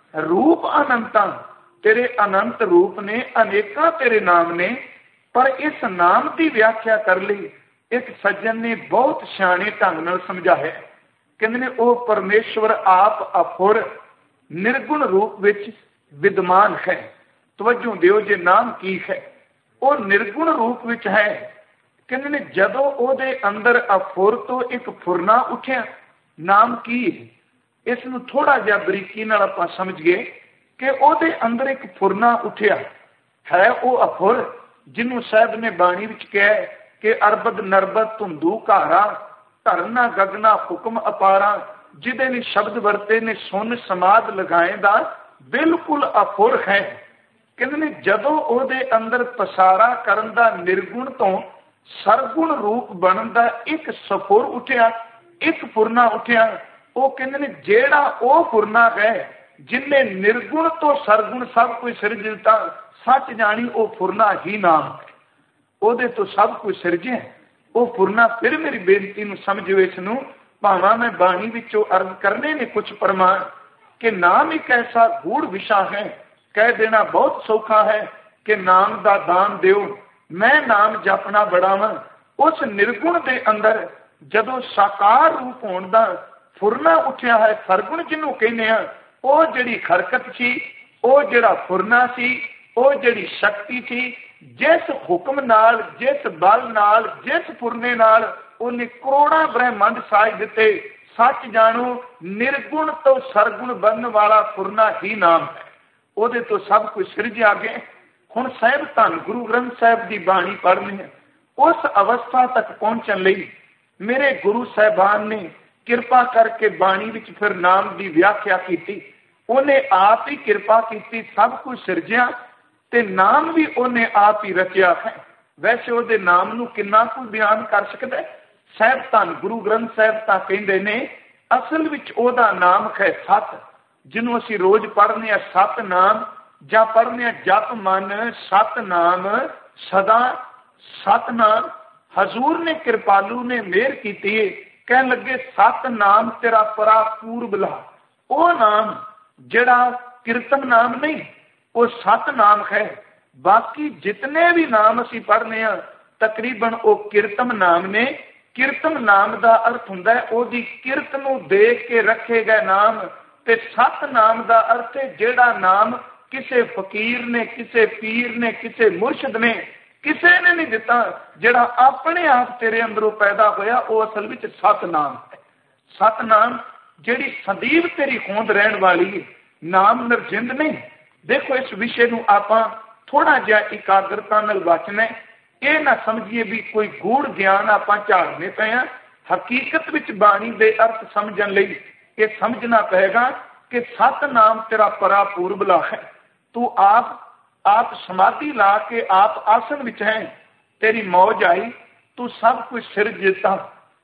ਰੂਪ ਅਨੰਤਾਂ। ਤੇਰੇ ਅਨੰਤ ਰੂਪ ਨੇ, ਅਨੇਕਾਂ ਤੇਰੇ ਨਾਮ ਨੇ। ਪਰ ਇਸ ਨਾਮ ਦੀ ਵਿਆਖਿਆ ਕਰ ਲਈ ਇੱਕ ਸੱਜਣ ਨੇ ਬਹੁਤ ਸਿਆਣੇ ਢੰਗ ਨਾਲ ਸਮਝਾਇਆ। ਕਹਿੰਦੇ ਨੇ ਉਹ ਪਰਮੇਸ਼ਵਰ ਆਪ ਅਫੁਰ ਨਿਰਗੁਣ ਰੂਪ ਵਿੱਚ ਵਿਦਮਾਨ ਹੈ। ਤਵੱਜੋ ਦਿਓ ਜੇ ਨਾਮ ਕੀ ਹੈ? ਉਹ ਨਿਰਗੁਣ ਰੂਪ ਵਿੱਚ ਹੈ। ਕਹਿੰਦੇ ਨੇ ਜਦੋਂ ਉਹਦੇ ਅੰਦਰ ਅਫੁਰ ਤੋਂ ਇੱਕ ਫੁਰਨਾ ਉੱਠਿਆ। ਨਾਮ ਕੀ ਹੈ? ਇਸ ਨੂੰ ਥੋੜਾ ਜਿਹਾ ਬਰੀਕੀ ਨਾਲ ਆਪਾਂ ਸਮਝੀਏ ਕਿ ਉਹਦੇ ਅੰਦਰ ਇੱਕ ਫੁਰਨਾ ਉੱਠਿਆ ਹੈ। ਉਹ ਅਫੁਰ ਜਿਹਨੂੰ ਸਾਹਿਬ ਨੇ ਬਾਣੀ ਵਿੱਚ ਕਿਹਾ ਕਿ ਅਰਬਦ ਨਰਬਦ ਧੁੰਦੂ ਘਾਰਾ, ਧਰਨਾ ਗਗਨਾ ਹੁਕਮ ਅਪਾਰਾ। ਜਿਹਦੇ ਲਈ ਸ਼ਬਦ ਵਰਤੇ ਨੇ ਸੁਨ ਸਮਾਦ ਲਗਾਏ ਦਾ ਬਿਲਕੁਲ ਅਫੁਰ ਹੈ। ਕਹਿੰਦੇ ਨੇ ਜਦੋਂ ਉਹਦੇ ਅੰਦਰ ਪਸਾਰਾ ਕਰਨ ਦਾ ਨਿਰਗੁਣ ਤੋਂ ਸਰਗੁਣ ਰੂਪ ਬਣਨ ਦਾ ਇੱਕ ਸਫੁਰ ਉੱਠਿਆ, ਇੱਕ ਫੁਰਨਾ ਉੱਠਿਆ। ਉਹ ਕਹਿੰਦੇ ਨੇ ਜਿਹੜਾ ਉਹ ਫੁਰਨਾ ਹੈ ਜਿਹਨੇ ਨਿਰਗੁਣ ਤੋਂ ਸਰਗੁਣ ਸਭ ਕੁਝ ਸਿਰਜ ਦਿੱਤਾ, ਸੱਚ ਜਾਣੀ ਉਹ ਫੁਰਨਾ ਹੀ ਨਾਮ ਹੈ। ਉਹਦੇ ਤੋਂ ਸਭ ਕੁਝ ਸਿਰਜਿਆ ਉਹ ਫੁਰਨਾ। ਫਿਰ ਮੇਰੀ ਬੇਨਤੀ ਨੂੰ ਸਮਝੋ ਇਸ ਨੂੰ। ਭਾਵਾਂ ਮੈਂ ਬਾਣੀ ਵਿੱਚੋਂ ਅਰਜ਼ ਕਰਨੇ ਨੇ ਕੁਝ ਪ੍ਰਮਾਣ ਕਿ ਨਾਮ ਇੱਕ ਐਸਾ ਗੂੜ ਵਿਸ਼ਾ ਹੈ। ਕਹਿ ਦੇਣਾ ਬਹੁਤ ਸੌਖਾ ਹੈ ਕਿ ਨਾਮ ਦਾ ਦਾਨ ਦਿਓ, मैं नाम जपना बड़ा वां। उस निर्गुण के अंदर जदों साकार रूप होने का फुरना उठिया है, सरगुण जिन्हों कहने हैं, वो जिहड़ी खरकत सी, वो जिहड़ा फुरना सी, वो जिहड़ी शक्ति थी, जिस हुक्म नाल, जिस बल नाल, जिस फुरने नाल उन्हें करोड़ां ब्रह्मंड साज दिते। सच जानो निर्गुण तो सरगुण बनने वाला फुरना ही नाम है। उहदे तो सब कुछ सिरजिया गया। हुण साहिब धन गुरु ग्रंथ साहिब की बाणी पढ़नी है। उस अवस्था तक पहुंचण लई मेरे गुरु साहिबान ने किरपा करके बाणी विच फिर नाम की व्याख्या की। उन्हें आप ही किरपा की, सब कुछ सिरजिया ते नाम भी उन्हें आप ही रचिया है। वैसे उहदे नाम नूं किन्ना कुछ बयान कर सकदा है। साहिब धन गुरु ग्रंथ साहिब तां कहंदे ने असल विच उहदा नाम है सत, जिन्हों असीं रोज पढ़ने सत नाम, जां पढ़ने जप मन सत नाम सदा सत नाम। हजूर ने कृपालू ने मेहर की, कह लगे सत नाम तेरा परा पूर्व ला। वो नाम जड़ा कीर्तन नाम नहीं, वो सत नाम है। बाकी जितने भी नाम असी पढ़ने तकरीबन वो कीर्तन नाम ने। कीर्तन नाम का अर्थ हुंदा है ओदी किरत नूं देख के रखे गए नाम, ते सत नाम का अर्थ है जेड़ा नाम किसे फकीर ने, किसे पीर ने, किसे मुर्शद ने, किसे ने नहीं दिता, जेड़ा अपने आप तेरे अंदरों पैदा होया, वो असल विच सत नाम है। सत नाम जेड़ी सदैव तेरी होंद रहन वाली है, नाम निर्जिंद नहीं। देखो इस विषय नूं आपां थोड़ा जिहा एकाग्रता नाल वाचना है। ये ना समझिए भी कोई गूढ़ ज्ञान आपां झाड़ने पे हैं। हकीकत विच बाणी दे अर्थ समझण लई ये समझना पएगा कि सत नाम तेरा परा पूर्वला है। तू आप आप समाधि ला के आप आसन विच है, तेरी मौज आई, तू सब कुछ सिर जिता,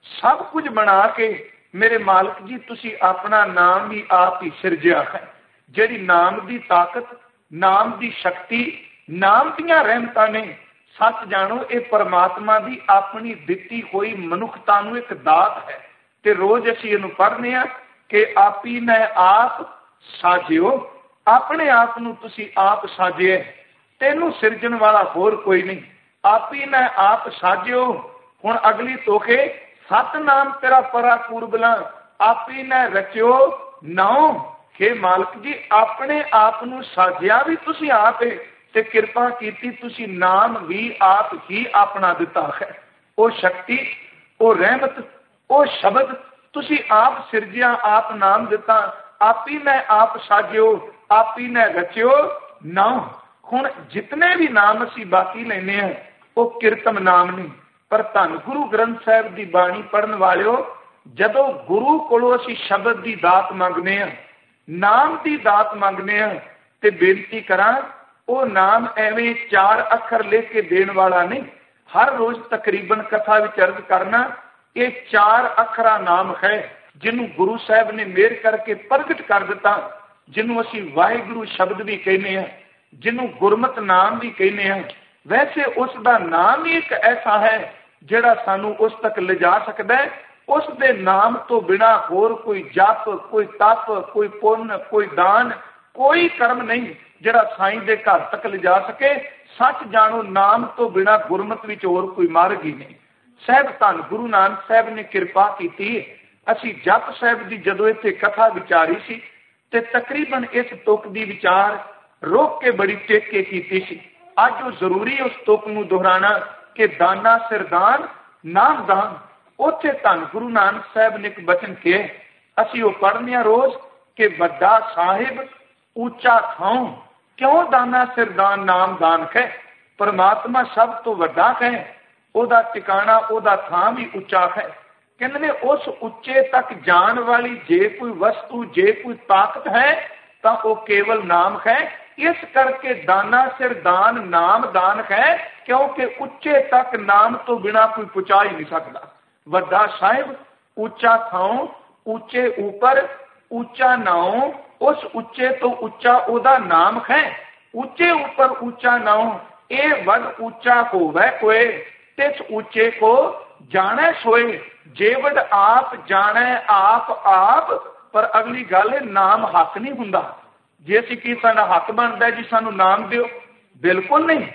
सब कुछ बना के मेरे मालिक जी तुसी अपना नाम भी आप ही सिरजिया है। जेड़ी नाम की ताकत, नाम की शक्ति, नाम दियां रहमतां ने, सच जानो ये परमात्मा की अपनी दिती हुई मनुखता नूं एक दात है। ते रोज असीं इहनूं पढ़ने आ कि आपी ने आप साजियो, अपने आप नूं तुसी आप साजिए, तेनू सिरजण वाला होर कोई नहीं। आपी ने आप साजियो। हुण अगली तोखे सत नाम तेरा परा पूर्वला, आपी ने रचियो नाओ। हे मालिक जी अपने आप नूं साजिया भी तुसी आप है, ते किरपा कीती तुसी नाम भी आप ही अपना दिता है। वो शक्ति, वो रहमत, वो शब्द तुसी आप सिरजिया, आप नाम दिता। आपी ने आप साजियो, आपी ने रचियो नाओ। हुण जितने भी नाम असी बाकी लेने हैं वो कीर्तन नाम नहीं, पर धन गुरु ग्रंथ साहिब की बाणी पढ़न वालिओ, जदों गुरु कोलों असी शब्द की दात मंगने हैं, नाम की दात मंगने हैं, ते बेनती करा वो नाम एवें चार अखर लिख के देने वाला नहीं। हर रोज तकरीबन कथा विचर्ज करना, ये चार अखरा नाम है जिन्हों गुरु साहब ने मेहर करके प्रगट कर दिता, जिन्हों असी वाहिगुरु शब्द भी कहने हैं, जिन्हों गुरमत नाम भी कहने हैं। वैसे उसका नाम ही एक ऐसा है जिहड़ा सानू उस तक ले जा सकता है। उस दे नाम तो बिना होर कोई जप, कोई तप, कोई पुण्य, कोई दान, कोई कर्म नहीं जिहड़ा साईं दे घर तक ले जा सके। सच जानो नाम तो बिना गुरमत विच होर कोई मार्ग ही नहीं। साहिब धन गुरु नानक साहब ने किरपा की। असी जप साहिब की जदों इत्थे कथा विचारी सी ते तकरीबन इस तुक की विचार रोक के बड़ी टेक के कीती सी। अज वो जरूरी उस तुक नूं दोहराना कि दाना सिरदान नाम दान। उत्थे धन गुरु नानक साहब ने एक बचन कहे, असी वो पढ़ने रोज कि वड्डा साहिब ऊंचा थां, क्यों दाना सिरदान नाम दान है। परमात्मा सब तो वड्डा है, ओदा टिकाणा, ओदा थां भी उच्चा है। कहते ने उस उच्चे तक जान वाली जे कोई वस्तु, जे कोई ताकत है तो वो केवल नाम है। इस करके दाना सिर दान नाम दान है, क्योंकि उच्चे तक नाम तो बिना कोई पहुंचा ही नहीं सकता। वड्डा साहिब ऊंचा थां, ऊंचे ऊपर ऊंचा नाओ, उस उच्चे तो उच्चा ओदा नाम है। ऊंचे ऊपर ऊंचा नाओ, ए वड ऊंचा होवे कोई, तिस ऊंचे को जाने सोए। जे वड आप जाने आप आप, पर अगली गल है नाम हक नहीं हुंदा। जे असीं की साडा हक बनदा जी सानू नाम दिओ, बिल्कुल नहीं।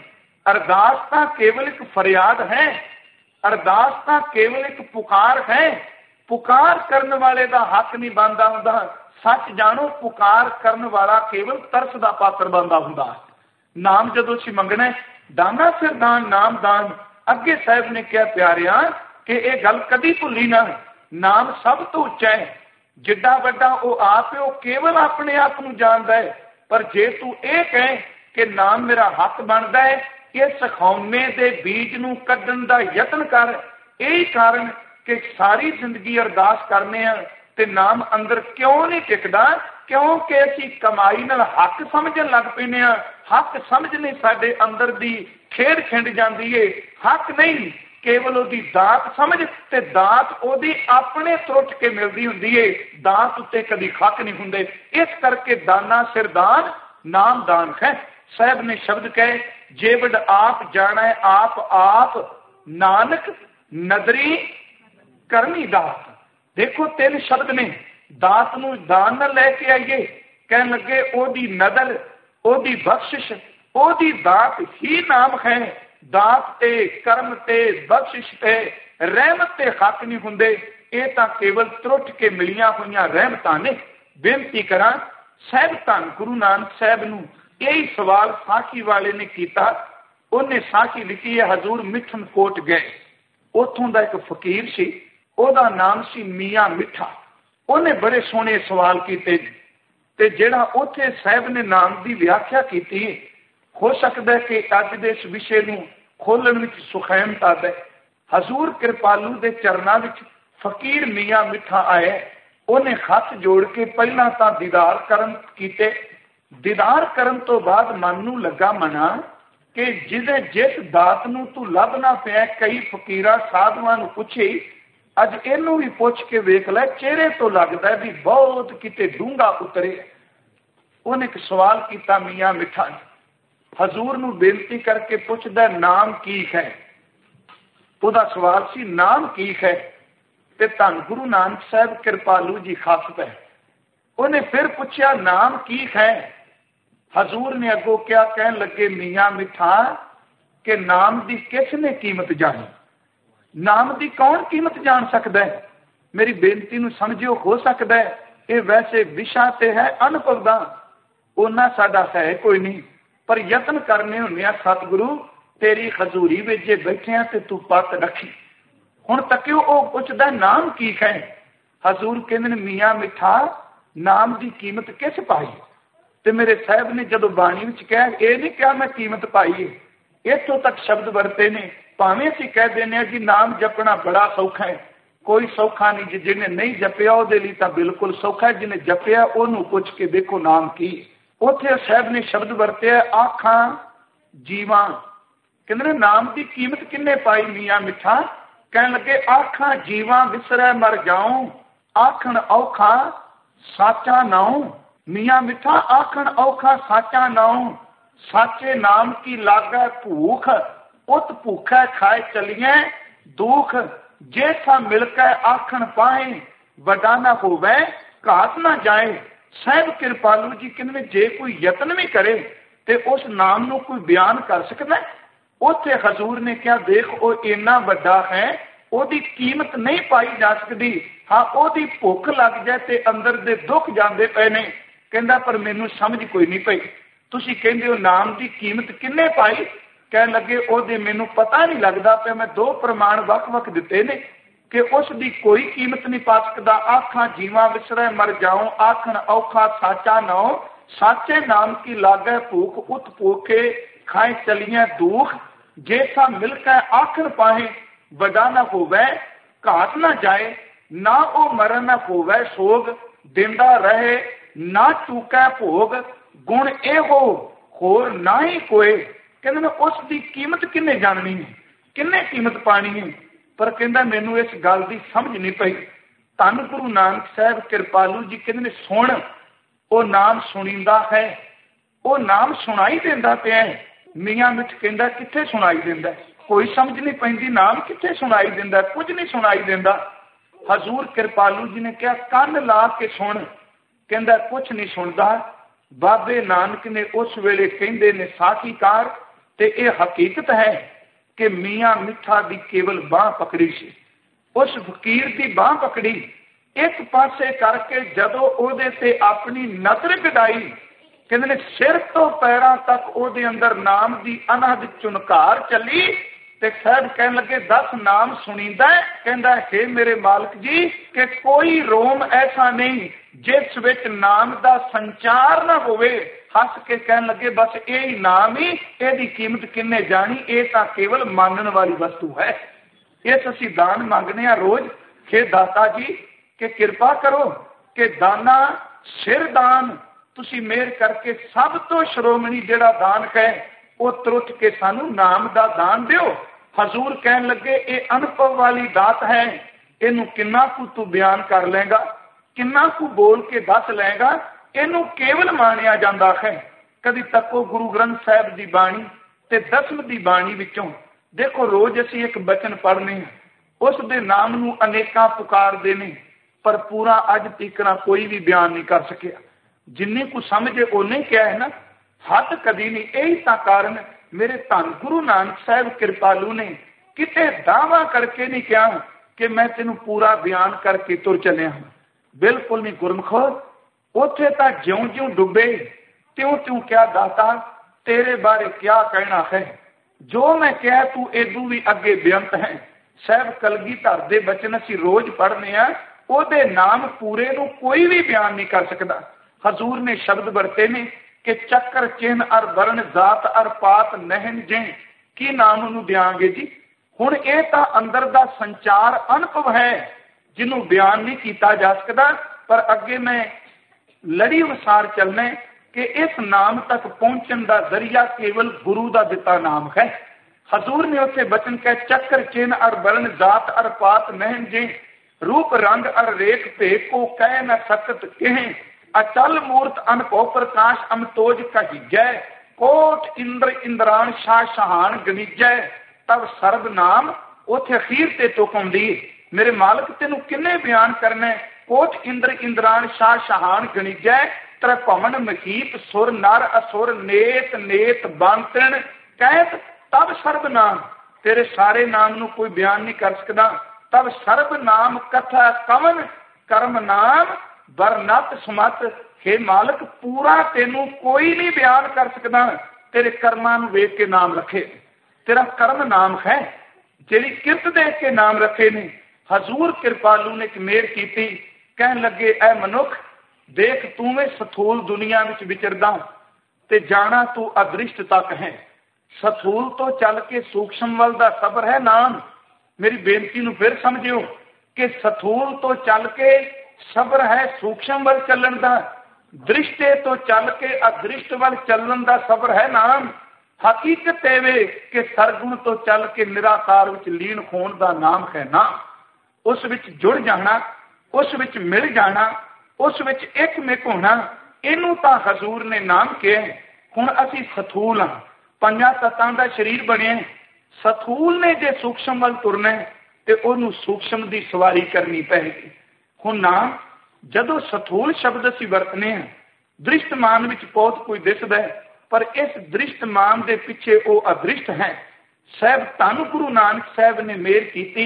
अरदास तां केवल एक फरियाद है, अरदास तां केवल एक पुकार है। पुकार करने वाले का हक नहीं बनता हुंदा। सच जानो, पुकार करने वाला केवल तरस का पात्र बनता हुंदा। नाम जदों असीं मंगना दाना सिर दान नाम दान, अगे साहब ने कहा प्यारिया कि यह गल कदी भुली ना, नाम सब तो उच्चा है। जिड्डा वड्डा वो आप है, वो केवल अपने आप को जानता है। पर जे तू ये कहे कि नाम मेरा हक बनता है, इस खौमे के बीज नूं कड्ढण दा यतन कर। यही कारण कि सारी जिंदगी अरदास करने ते नाम अंदर क्यों नहीं टिकदा, क्योंकि असीं कमाई नाल हक समझण लग पैने आ। हक समझने साडे अंदर दी खेड़ खिंड जांदी है। हक नहीं, केवल ओदी दात समझ, ते दात ओदी अपने त्रुट के मिलदी हुंदी है। दात उत्ते कदी हक नहीं हुंदे। इस करके दाना सिर दान नाम दान है। साहब ने शब्द कहे, जेवड़ आप जाना है आप आप, नानक नदरी करनी दात। देखो तीन शब्द ने, दात नूं दान न लैके आइए, कहन लगे ओदी नदर, ओदी बख्शिश, ओदी दात ही नाम है। दात ते कर्म ते बख्शिश ते रहमत ते हक नहीं हुंदे। ये तां केवल त्रुट के मिलियां होईयां रहमतां ने। बेनती करां, साहब धन गुरु नानक साहब नूं यही सवाल साखी वाले ने किया। उन्हें साखी लिखी है, हजूर मिठन कोट गए, उथों का एक फकीर सी, ओदा नाम सी मियाँ मिठा। उन्हें बड़े सोहने सवाल किए, ते जिहड़ा उत्थे साहब ने नाम की व्याख्या की। हो सकता है कि अज दे इस विषय नूं खोलण विच सुखैमता है। हजूर कृपालू दे चरनां विच फकीर मियाँ मिठा आए। उन्हें हथ जोड़ के पहला तां दीदार करन कीते। दीदार करन तो बाद मन नूं लगा मना कि जिदे जिस दात नूं तू लभना पिया। कई फकीरां साधुआं नूं पुछे, अज इनू भी पुछ के वेख लै, चेहरे तो लगता है भी बहुत किते डूंगा उतरे। उन्हें एक सवाल किया मियाँ मिठा ने, हजूर नूं बेनती करके पुछदा नाम की है। उहदा सवाल सी नाम की है, ते धन गुरु नानक साहब कृपालू जी खास है। उन्हें फिर पूछा नाम की है। हजूर ने अगों क्या कहन लगे, मियाँ मिठा के नाम की किसने कीमत जानी, नाम की कौन कीमत जान सकता है। मेरी बेनती नूं समझियो, हो सकता है ये वैसे विशा ते है अनुभव दा, उन्ना साडा है कोई नहीं, पर यतन करने हुंदे आ सतगुरु तेरी हजूरी विच जे बैठे आ ते तू पत रखी। हुण तकियो ओ पुछदा नाम की है। हजूर कहंदे मियाँ मिठा नाम की कीमत किस पाई। ते मेरे साहब ने जदों बाणी विच कहा, ये नहीं कहा मैं कीमत पाई है, इत्थों तक शब्द वरते ने। भावें असीं कह देने कि नाम जपना बड़ा सौखा है, कोई सौखा नहीं। जिन्हें नहीं जपिया उहदे लई तां बिल्कुल सौखा है, जिन्हें जपिया उहनूं पुछ के देखो नाम की। उत्थे साहब ने शब्द वरते आखां जीवां। कहंदे नाम की कीमत किन्ने पाई मियाँ मिठा। कहन लगे आखां जीवां विसरै मर जाऊं, आखण औखा साचा नाऊं। मियाँ मिठा आखण औखा साचा नाऊं, साचे नाम की लागै भूख, उत भूखै खाए चलिए दुख। जेठा मिलकर आखण पाए, वडा न होवे घात न जाए। साहब कृपालू जी कहते जे कोई यतन भी करे ते उस नाम नूं कोई बयान कर सकता है। उत्थे हजूर ने क्या देख वो इन्ना वड्डा है, ओदी कीमत नहीं पाई जा सकती। हाँ ओदी भुख लग जाए ते अंदर दे दुख जाते पे ने। कहंदा पर मैनू समझ कोई नहीं पई, तुसीं कहंदे हो नाम की कीमत किन्ने पाई। कह लगे ओदे मैनू पता नहीं लगता पे। मैं दो प्रमाण वख वख दिते ने कि उसकी कोई कीमत नहीं पा सकता। आखां जीवां विसरै मर जाऊं, आखण औखा साचा नाओ। साचे नाम की लागै भूख, उत भूखे खाए चलिए दुख। जेठा मिलकर आखण पाए, वडा न होवै घात न जाए। ना ओ मरण न होवै सोग, दिंदा रहे ना चूकै भोग। गुण एहो होर ना ही कोई। कहते उसकी कीमत किन्ने जाननी है, किन्ने कीमत पानी है। पर कहता मैनू इस गल की समझ नहीं पई। धन गुरु नानक साहब कृपालू जी कहते सुन, वो नाम सुनींदा है, वो नाम सुनाई देंदा पिया है। मियाँ मिठ कहता कित्थे सुनाई देंदा, कोई समझ नहीं पैंदी नाम कित्थे सुनाई देंदा, कुछ नहीं सुनाई देंदा। हजूर कृपालू जी ने कहा कन ला के सुन। कहता कुछ नहीं सुनता। बाबे नानक ने उस वेले कहंदे ने साखीकार, ਤੇ ਇਹ ਹਕੀਕਤ ਹੈ ਕਿ ਮੀਆਂ ਮਿੱਠਾ ਦੀ ਕੇਵਲ ਬਾਹ ਪਕੜੀ ਸੀ। ਉਸ ਫਕੀਰ ਦੀ ਬਾਹ ਪਕੜੀ, ਇੱਕ ਪਾਸੇ ਕਰਕੇ ਜਦੋਂ ਉਹਦੇ ਤੇ ਆਪਣੀ ਨਜ਼ਰ ਗਡਾਈ, ਕਹਿੰਦੇ ਨੇ ਸਿਰ ਤੋਂ ਪੈਰਾਂ ਤੱਕ ਉਹਦੇ ਅੰਦਰ ਨਾਮ ਦੀ ਅਨਹਦ ਚੁਨਕਾਰ ਚੱਲੀ। ਤੇ ਸਾਹਿਬ ਕਹਿਣ ਲੱਗੇ ਦਸ ਨਾਮ ਸੁਣੀਦਾ। ਕਹਿੰਦਾ ਹੈ ਮੇਰੇ ਮਾਲਕ ਜੀ ਕਿ ਕੋਈ ਰੋਮ ਐਸਾ ਨਹੀਂ ਜਿਸ ਵਿੱਚ ਨਾਮ ਦਾ ਸੰਚਾਰ ਨਾ ਹੋਵੇ। ਹੱਸ ਕੇ ਕਹਿਣ ਲੱਗੇ ਬਸ ਇਹ ਹੀ ਨਾਮ ਹੀ, ਇਹਦੀ ਕੀਮਤ ਕਿੰਨੇ ਜਾਣੀ, ਇਹ ਤਾਂ ਕੇਵਲ ਮੰਨਣ ਵਾਲੀ ਵਸਤੂ ਹੈ। ਇਸ ਅਸੀਂ ਦਾਨ ਮੰਗਦੇ ਹਾਂ ਰੋਜ਼ ਕਿ ਦਾਤਾ ਜੀ ਕਿ ਕਿਰਪਾ ਕਰੋ ਕਿ ਦਾਨਾ ਸਿਰ ਦਾਨ ਤੁਸੀਂ ਮਿਹਰ ਕਰਕੇ ਸਭ ਤੋਂ ਸ਼੍ਰੋਮਣੀ ਜਿਹੜਾ ਦਾਨ ਹੈ ਉਹ ਤਰੁੱਟ ਕੇ ਸਾਨੂੰ ਨਾਮ ਦਾ ਦਾਨ ਦਿਓ। ਹਜ਼ੂਰ ਕਹਿਣ ਲੱਗੇ ਇਹ ਅਨੁਭਵ ਵਾਲੀ ਦਾਤ ਹੈ, ਇਹਨੂੰ ਕਿੰਨਾ ਕੁ ਤੂੰ ਬਿਆਨ ਕਰ ਲਏਗਾ, ਕਿੰਨਾ ਕੁ ਬੋਲ ਕੇ ਦੱਸ ਲਏਗਾ, ਇਹਨੂੰ ਕੇਵਲ ਮੰਨਿਆ ਜਾਂਦਾ ਹੈ। ਕਦੀ ਤੱਕੋ ਗੁਰੂ ਗ੍ਰੰਥ ਸਾਹਿਬ ਦੀ ਬਾਣੀ ਤੇ ਦਸਮ ਦੀ ਬਾਣੀ ਵਿੱਚੋਂ ਦੇਖੋ, ਰੋਜ਼ ਅਸੀਂ ਇੱਕ ਬਚਨ ਪੜ੍ਹਨੇ ਹਾਂ, ਉਸ ਦੇ ਨਾਮ ਨੂੰ ਅਨੇਕਾਂ ਪੁਕਾਰਦੇ ਨੇ, ਪਰ ਪੂਰਾ ਅੱਜ ਤੀਕਰ ਕੋਈ ਵੀ ਬਿਆਨ ਨਹੀਂ ਕਰ ਸਕਿਆ। ਜਿੰਨੀ ਕੁ ਸਮਝੇ ਉਹਨੇ ਕਿਹਾ ਹੈ ਨਾ, ਹੱਦ ਕਦੀ ਨਹੀਂ। ਇਹੀ ਤਾਂ ਕਾਰਨ ਮੇਰੇ ਧੰਨ ਗੁਰੂ ਨਾਨਕ ਸਾਹਿਬ ਕਿਰਪਾਲੂ ਨੇ ਕਿਤੇ ਦਾਵਾ ਕਰਕੇ ਨਹੀਂ ਕਿਹਾ ਕਿ ਮੈਂ ਤੈਨੂੰ ਪੂਰਾ ਬਿਆਨ ਕਰਕੇ ਤੁਰ ਚੱਲਿਆ ਹਾਂ। ਬਿਲਕੁਲ ਨਹੀਂ ਗੁਰਮੁਖੋ, ਉੱਥੇ ਤਾਂ ਜਿਉਂ ਜਿਉਂ ਡੁੱਬੇ ਤਿਉਂ ਤਿਉਂ ਕਿਹਾ ਦਾਤਾ ਤੇਰੇ ਬਾਰੇ ਕਿਆ ਕਹਿਣਾ ਹੈ, ਜੋ ਮੈਂ ਕਿਹਾ ਤੂੰ ਏਦੂ ਵੀ ਅੱਗੇ ਬੇਅੰਤ ਹੈ। ਸਾਹਿਬ ਕਲਗੀਧਰ ਦੇ ਬਚਨ ਅਸੀਂ ਰੋਜ਼ ਪੜ੍ਹਨੇ ਆ, ਉਹਦੇ ਨਾਮ ਪੂਰੇ ਨੂੰ ਕੋਈ ਵੀ ਬਿਆਨ ਨਹੀਂ ਕਰ ਸਕਦਾ। ਹਜ਼ੂਰ ਨੇ ਸ਼ਬਦ ਵਰਤੇ ਨੇ ਕਿ ਚੱਕਰ ਚਿੰਨ ਅਰ ਵਰਨ ਜ਼ਾਤ ਅਰ ਪਾਤ ਨਹਿਨ ਜੇ, ਕੀ ਨਾਮ ਨੂੰ ਦਿਆਂਗੇ ਜੀ। ਹੁਣ ਇਹ ਤਾਂ ਅੰਦਰ ਦਾ ਸੰਚਾਰ ਅਨੁਭਵ ਹੈ ਜਿਹਨੂੰ ਬਿਆਨ ਨਹੀਂ ਕੀਤਾ ਜਾ ਸਕਦਾ। ਪਰ ਅੱਗੇ ਮੈਂ ਲੜੀ ਵਸਾਰ ਚੱਲਣਾ ਕਿ ਇਸ ਨਾਮ ਤੱਕ ਪਹੁੰਚਣ ਦਾ ਜ਼ਰੀਆ ਕੇਵਲ ਗੁਰੂ ਦਾ ਦਿੱਤਾ ਨਾਮ ਹੈ। ਹਜ਼ੂਰ ਨੇ ਉੱਥੇ ਬਚਨ ਕਹਿ ਚੱਕਰ ਚਿੰਨ ਅਰ ਵਰਨ ਜ਼ਾਤ ਅਰ ਪਾਤ ਨਹਿਨ ਜੇ, रूप रंग अर रेख पे को कह न सकत कह, अचल मूर्त अनभव प्रकाश अमतोज कही जय, कोट इंद्र इंद्रान शाह शहान गनीजय, तब सर्ब नाम। उथे अखीर ते तुक आउंदी मेरे मालक तेनू किन्ने बयान करना। कोट इंद्र इंद्रान शाह शहान गनीजय, तेरा भवन महीप सुर नर असुर नेत नेत बांतन कहत, तब सर्ब नाम। तेरे सारे नाम नू कोई बयान नहीं कर सकदा। तब सर्ब नाम कथा कवन कर्म नाम बरनत सुमत। हे मालक पूरा तेनू कोई नहीं बयान कर सकता, तेरे कर्मां नू वेख के नाम रखे। तेरा कर्म नाम है, जेड़ी किरत देख के नाम रखे ने। हजूर कृपालू ने मेहर कीती, कहन लगे ऐ मनुख देख तू में सथूल दुनिया विच विचरदा ते जाना तू अदृष्ट तक है। सथूल तो चल के सूक्ष्म वल दा सबर है नाम। मेरी बेनती नू फिर समझियो कि सथूल तो चल के सबर है सूक्ष्म वल चलन दा, दृष्टे तो चल के अदृष्ट वल चलन दा सबर है नाम। हकीकत एवे कि सरगुण तो चल के निराकार विच लीन होण दा नाम है नाम। उस विच जुड़ जाना, उस विच मिल जाना, उस विच एक मिक होना, इनू तां हजूर ने नाम कहा। हुण असीं सथूल हां, पंजां तत्तां दा शरीर बणिया। सथूल ने जे सूक्ष्म वल तुरना ते ओनू सूक्ष्म दी सवारी करनी पैगी। हुण नाम जदों सथूल शब्द असीं वरतने हैं, दृष्टमान विच बहुत कोई दिसदा है, पर इस दृष्टमान दे पिछे वो अदृष्ट है। साहब धन गुरु नानक साहब ने मेहर कीती।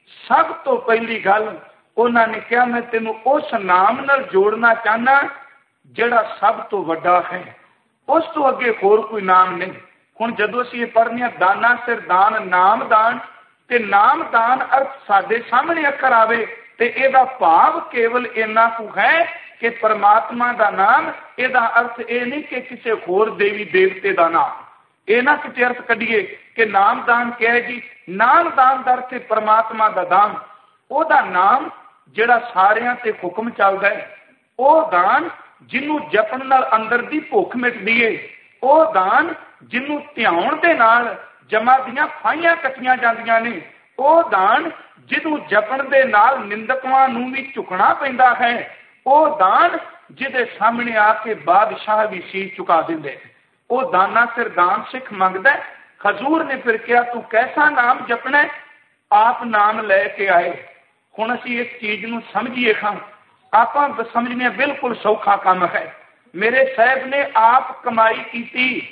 सब तो पहली गल उन्होंने कहा मैं तेनू उस नाम नाल जोड़ना चाहना जिहड़ा सब तो वड्डा है, उस तो अगे होर कोई नाम नहीं। हुण जदों असीं पढ़ने दाना सिर दान नाम दान ते नाम दान अर्थ साडे सामने अखर आवे ते इहदा भाव केवल इन्ना कु है कि परमात्मा दा नाम। इहदा अर्थ ये नहीं कि किसी होर देवी देवते दा नाम। ये ना किते अर्थ कढीए कि नाम दान क्या है जी। नाम दान दा अर्थ परमात्मा दा दान, ओहदा नाम जिहड़ा सारियां ते हुक्म चलदा है, ओह दान जिन्नू जपन नाल अंदर दी भुख मिटदी है, ओह दान जिन्नू ध्यान दे नाल जमा दियां फाइयां कटियां जांदियां ने, ओह दान जिन्नू जपन दे नाल निंदकां नू भी झुकना पैंदा है, ओह दान जिहदे सामने आके बादशाह भी शीश झुका दिंदे। ओह दाना सिर दान सिख मंगदा। हजूर ने फिर कहा तू कैसा नाम जपना है, आप नाम लैके आए। हुण असीं इस चीज नू समझिए खां, आपां समझने बिल्कुल सौखा काम है। मेरे साहब ने आप कमाई की,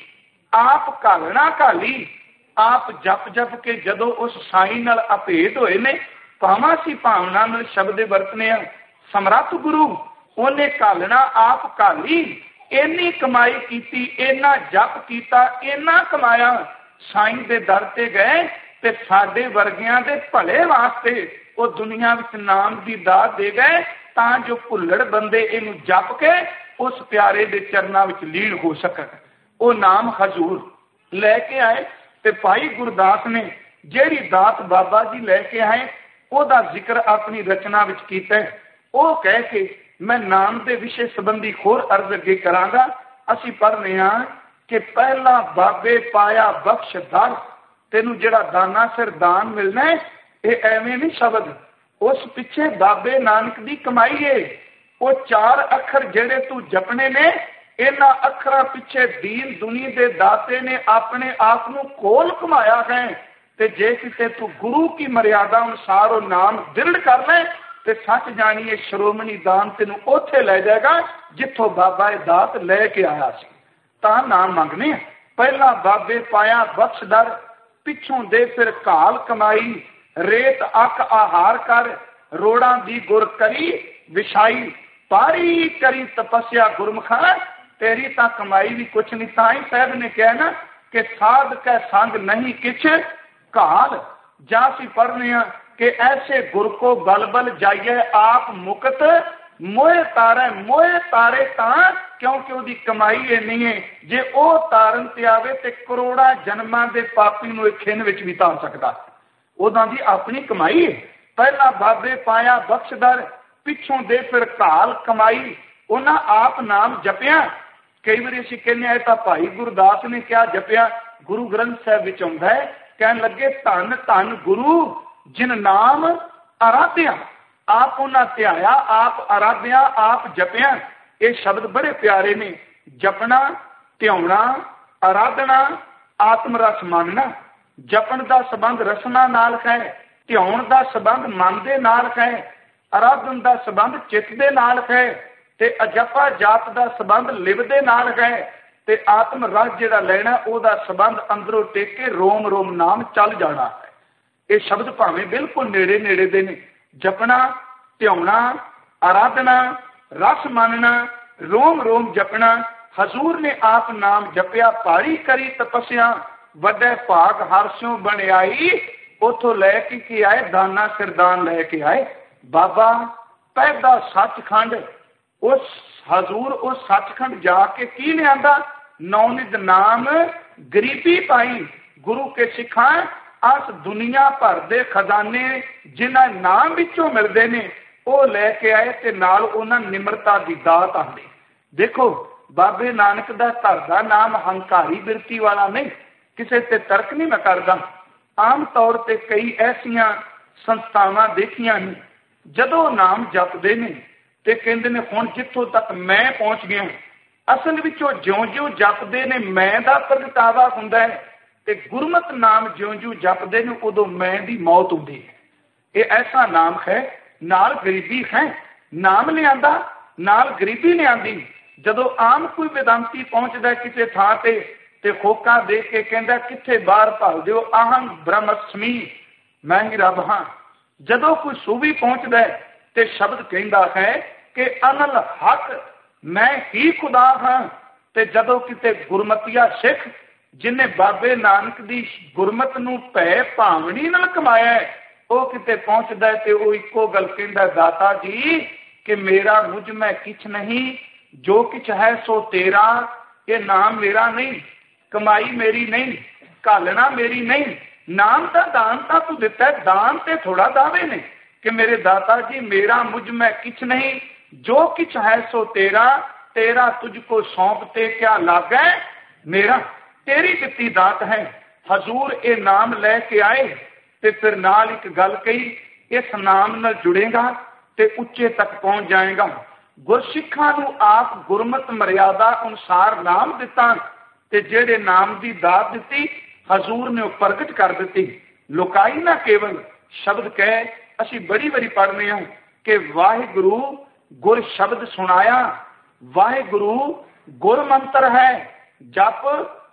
आप घालना घाली, आप जप जप के जदों उस साई नाल अभेद होए ने, भावां सी भावना नाल शब्द वरतने आ। समर्थ गुरु उन्हें घालना आप घाली, इन्नी कमाई कीती, इन्ना जप कीता, इन्ना कमाया, साई दे दर ते गए ते साडे वर्गियां दे भले वास्ते वो दुनिया विच नाम दी दात दे गए, तां जो भुल्लड़ बंदे इनू जप के उस प्यारे दे चरनां विच लीन हो सकन। वो नाम हजूर लैके आए ते भाई गुरदास ने जिहड़ी दात बाबा जी लैके आए ओहदा जिक्र अपनी रचना विच कीता है। वो कह के मैं नाम के विषय संबंधी होर अर्ज अगे करांगा। असीं पढ़ने हां कि पहला बाबे पाया बख्श दर, तेनू जिहड़ा दाना सिर दान मिलना है, ये एवें नहीं शब्द, उस पिछे बाबे नानक दी कमाई है। वो चार अखर जिहड़े तू जपने ने, इन्हां अखरां पिछे दीन दुनी दे दाते ने अपने आप नू कोल कमाया है। ते जे किते तू गुरु की मर्यादा अनुसार वो नाम दृढ़ कर ले ते सच जानिए श्रोमणी दान तेनू उत्थे लै जाएगा जिथों बाबा ये दात लैके आया सी। तां नाम मंगने पहला बाबे पाया बख्श दर, पिछों दे फिर घाल कमाई, रेत अक आहार कर, रोड़ा दी गुर करी विछाई, पारी करी तपस्या गुरमुखा, तेरी तां कमाई भी कुछ नहीं। तां ही साहब ने कहा ना कि साध कै संग नहीं किछ घाल, जासी पढ़ने कि ऐसे गुर को बल बल जाइए आप मुकत मोए तारे, मोए तारे तां क्योंकि उसकी कमाई इन्नी है, जे वो तारन ते आवे ते करोड़ा जन्मां दे पापी नूं एक खिन विच भी तार सकदा, उदां दी अपनी कमाई है। पहला बाबे पाया बख्श दर, पिछों दे फिर घाल कमाई, उन्हां आप नाम जपिया। कई बार असीं कहने आए तां भाई गुरदास ने क्या जपिया, गुरु ग्रंथ साहिब विच आउंदा है, कहन लगे धन धन गुरु जिन नाम आराध्या, आप उन्हें ध्याया, आप आराध्या, आप जपिया। ये शब्द बड़े प्यारे ने, जपना, ध्याउणा, आराधना, आत्म रस मानना। जपन का संबंध रसना नाल है, ध्याउण का संबंध मन दे नाल है, आराधन का संबंध चित्त दे नाल है, ते अजपा जाप का संबंध लिव दे नाल है, ते आत्म रस जिहड़ा लेना ओहदा संबंध अंदरों टेके रोम रोम नाम चल जाना है। ये शब्द भावें बिल्कुल नेड़े नेड़े दे ने, जपना, ध्याउणा, आराधना, रस मानना, रोम रोम जपना। हजूर ने आप नाम जपिया, भारी करी तपस्या, वड्डे भाग हरस्यों बनियाई, उथों लैके की आए दाना सिरदान लैके आए। बाबा पैदा सचखंड, उस हजूर उस सचखंड जाके की लियांदा, नौनिध नाम गरीबी पाई, गुरु के सिखा अस दुनिया भर दे खजाने जिन्हां नाम विचों मिलदे ने वो लैके आए ते नाल उन्हां निमरता दी दात आंदी। देखो बाबे नानक दा घर दा नाम हंकारी बिरती वाला नहीं, किसे ते तर्क नहीं मैं करदा। आम तौर ते कई ऐसियां संस्थावां देखियां ने जदों नाम जपदे ने ते कहंदे ने हुण जिथों तक मैं पहुंच गया, असल विचों ज्यों ज्यों जपदे ने मैं दा प्रगटावा हुंदा है ते गुरमत नाम ज्यों ज्यों जपदे ने उदों मैं दी मौत हुंदी है। ये ऐसा नाम है, नाल गरीबी है, नाम लियांदा नाल गरीबी लियांदी। जदों आम कोई वेदांती पहुंचदा किसी थां ते ते खोका दे के कहंदा किथे बाहर भल दिओ, अहं ब्रह्मस्मि, मैं ही रब हां। जदों कोई सूबी पहुंचदा ते शब्द कहंदा है कि अनल हक, मैं ही खुदा हां। ते जदों किते गुरमतिया सिख जिन्हें बाबे नानक दी गुरमत नूं भै भावनी नाल कमाया है, वो किते पहुंचदा है ते वो इक्को गल कहंदा, दाता जी कि मेरा मुझ में किछ नहीं, जो किछ है सो तेरा। ये नाम मेरा नहीं, कमाई मेरी नहीं, घालना मेरी नहीं, नाम दा दान ता तू दिता है, दान ते थोड़ा दावे ने कि मेरे दाता जी मेरा मुझ में किछ नहीं, जो किछ है सो तेरा, तेरा तुझको सौंपते क्या लागे मेरा, तेरी दित्ती दात है। हजूर ये नाम लैके आए ते फिर नाल एक गल कही, इस नाम नाल जुड़ेगा ते उच्चे तक पहुंच जाएगा। गुरसिखां नूं आप गुरमत मर्यादा अनुसार नाम दिता ते जेड़े नाम दी दात दिती हजूर ने प्रगट कर दिती, लुकाई ना केवल। शब्द कह असी बड़ी बड़ी पढ़ने हैं कि वाहिगुरु गुर शब्द सुनाया, वाहिगुरु गुर मंत्र है, जप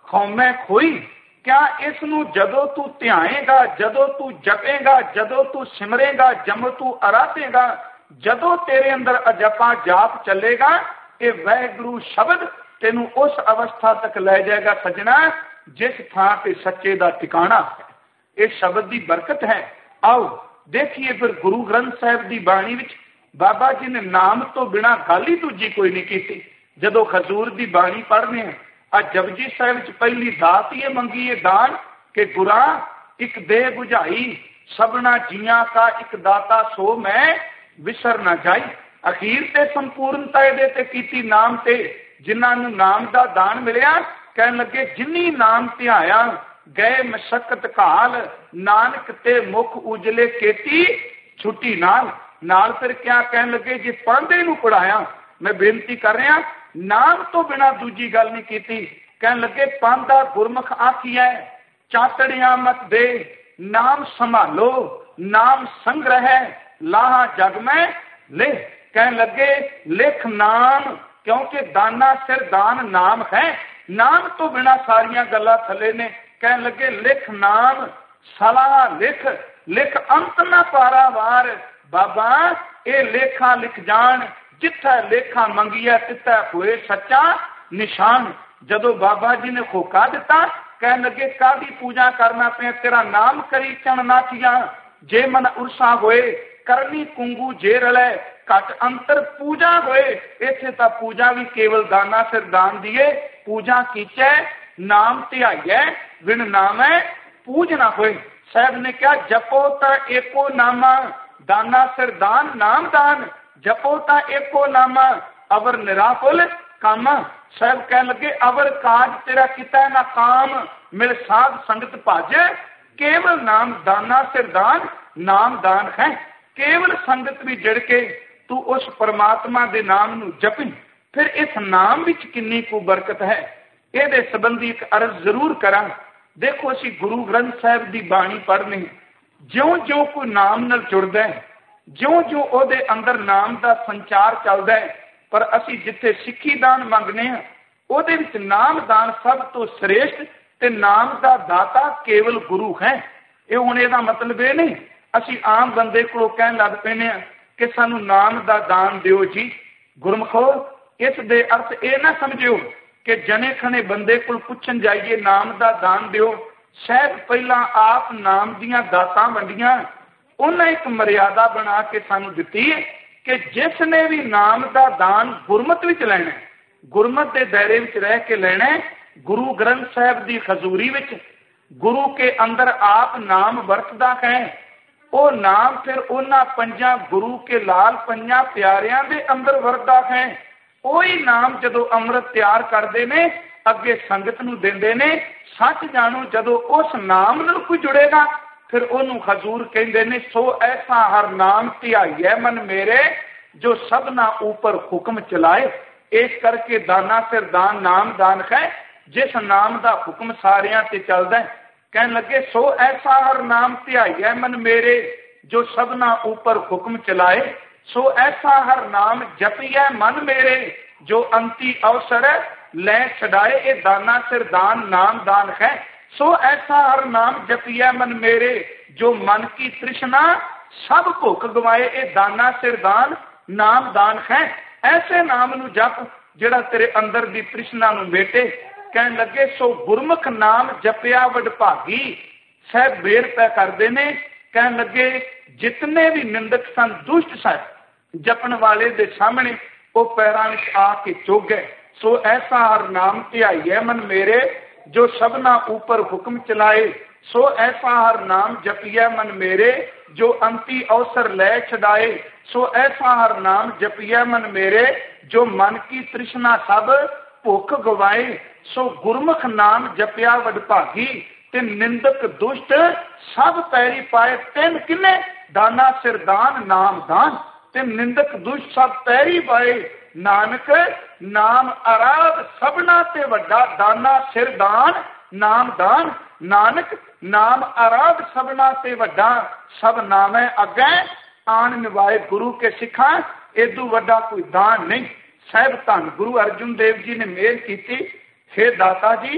ਖੌਮੈ ਖੋਈ। क्या इसनू जदों तू ध्याएगा, जदों तू जपेगा, जदों तू सिमरेगा, जब तू आराधेगा, जदों तेरे अंदर अजपा जाप चलेगा, ये वाहिगुरू शब्द तेनू उस अवस्था तक ले जाएगा सजना जिस थां पे सच्चे दा ठिकाना है। इस शब्द की बरकत है। आओ देखिए फिर गुरु ग्रंथ साहिब की बाणी विच बाबा जी ने नाम तो बिना गल ही दूजी कोई नहीं की। जदों खजूर की बाणी पढ़ने आज जपजी साहिब च पहली दात ही मंगी है दान के गुरा एक दे बुझाई, सबना जिया का एक दाता सो मैं विसर ना जाई। अखीर ते संपूर्णता इहदे ते कीती नाम ते जिन्हां नूं नाम दा दान मिलिया कहन लगे जिन्नी नाम ध्याया गए मशक्कत घाल, नानक ते मुख उजले केती छुट्टी नाल। नाल फिर क्या कहन लगे जी पांदे नूं पढ़ाया। मैं बेनती कर रहा नाम तो बिना दूजी गल नहीं की। कहन लगे पांदा गुरमुख आखिए चातड़िया मत दे, नाम संभालो नाम संग्रह लाहा जग में ले। कहन लगे लिख नाम क्योंकि दाना सिर दान नाम है। नाम तो बिना सारिया गल्लां थले ने। कहन लगे लिख नाम सलाह लिख, लिख अंत ना पारावार। बाबा ये लेखा लिख जान जिथे लेखा मंगिया तिथे हुए सच्चा निशान। जदों बाबा जी ने खोका दिता कहन लगे कादी पूजा करना पे तेरा नाम करी चण नाथिया। जे मन उर्सा होए करनी कुंगू जे रले घट अंतर पूजा होए। इथे तां पूजा भी केवल दाना सिर दान दिए पूजा कीचे नाम ध्याइए बिन नामै पूज ना होए। साहब ने क्या जपो ता एको नामा दाना सिर दान नाम दान, जपो ता एको नामा अवर निराकुल काम। साहब कह लगे अवर काज तेरा किता ना काम, मिल साध संगत भज केवल नाम दाना सिर दान नाम दान है। केवल संगत भी जड़ के तू उस परमात्मा दे नाम नू जपी। फिर इस नाम विच किन्नी को बरकत है इहदे संबंधी एक अर्ज जरूर करा। देखो असी गुरु ग्रंथ साहिब की बाणी पढ़ने ज्यों ज्यों कोई नाम नाल जुड़दा है, ज्यों ज्यों ਉਹਦੇ अंदर नाम का संचार चलता है। पर असी जिथे सिक्खी दान मंगने हैं ਉਹਦੇ ਵਿੱਚ नाम दान सब तो श्रेष्ठ ते नाम का दाता केवल गुरु है। ये हुण ਇਹਦਾ मतलब ये नहीं असी आम बंदे कोलों कहन लग पैने कि सानू नाम का दान दिओ जी। गुरमुखो इस दे अर्थ ये ना समझियो कि जने खने बंदे कोल पुछन जाइए नाम का दान दिओ। शायद पहला आप नाम दियां दातां वंडियां उन्हें एक मर्यादा बना के सानू दिती है कि जिसने भी नाम का दान गुरमत विच लैना, गुरमत के दायरे विच रह के लेना, गुरु ग्रंथ साहिब की खजूरी विच गुरु के अंदर आप नाम वरतदा है। वो नाम फिर उन्हां पंजां गुरु के लाल पंजां प्यारियां दे अंदर वरतदा है। वही नाम जदों अमृत तैयार करते ने अगे संगत नूं देंदे ने। सच जानो जदों उस नाम नाल कोई जुड़ेगा फिर ओनू हजूर कहते ने सो ऐसा हर नाम ध्याइए मन मेरे जो सबना ऊपर हुक्म चलाए। इस करके दाना सिर दान नाम दान है जिस नाम का हुक्म सारियां ते चलदा है। कहन लगे सो ऐसा हर नाम ध्याइए मन मेरे जो सबना ऊपर हुक्म चलाए। सो ऐसा हर नाम जपिए मन मेरे जो अंति अवसर ले छड़ाए। ये दाना सिर दान नाम दान है। सो ऐसा हर नाम जपिया मन मेरे जो मन की तृष्णा सब भुख गवाए। ये दाना सिर दान नाम दान है। ऐसे नाम नू जप जिहड़ा तेरे अंदर दी तृष्णा नू मेटे। कहन लगे सो गुरमुख नाम जपिया वडभागी। साहब बेर पै करदे ने। कहन लगे जितने भी निंदक सन दुष्ट सन जपन वाले दे सामने वो पैरां विच आके चुग गए। सो ऐसा हर नाम ध्याइए मन मेरे जो सबना ऊपर हुक्म चलाए। सो ऐसा हर नाम जपिया मन मेरे जो अंति अवसर ले छड़ाए। सो ऐसा हर नाम जपिया मन मेरे जो मन की तृष्णा सब भुख गवाए। सो गुरमुख नाम जपिया वडभागी ते निंदक दुष्ट सब पैरी पाए। तीन किन्ने दाना सिर दान नाम दान ते निंदक दुष्ट सब पैरी पाए। नानक नाम आराध सबना ते वड्डा दाना सिर दान नाम दान। नानक नाम आराध सबना ते वड्डा सब नामे अगे आन निभाए। गुरु के सिखा एदू वड्डा कोई दान नहीं। साहब धन गुरु अर्जुन देव जी ने मेल की। हे दाता जी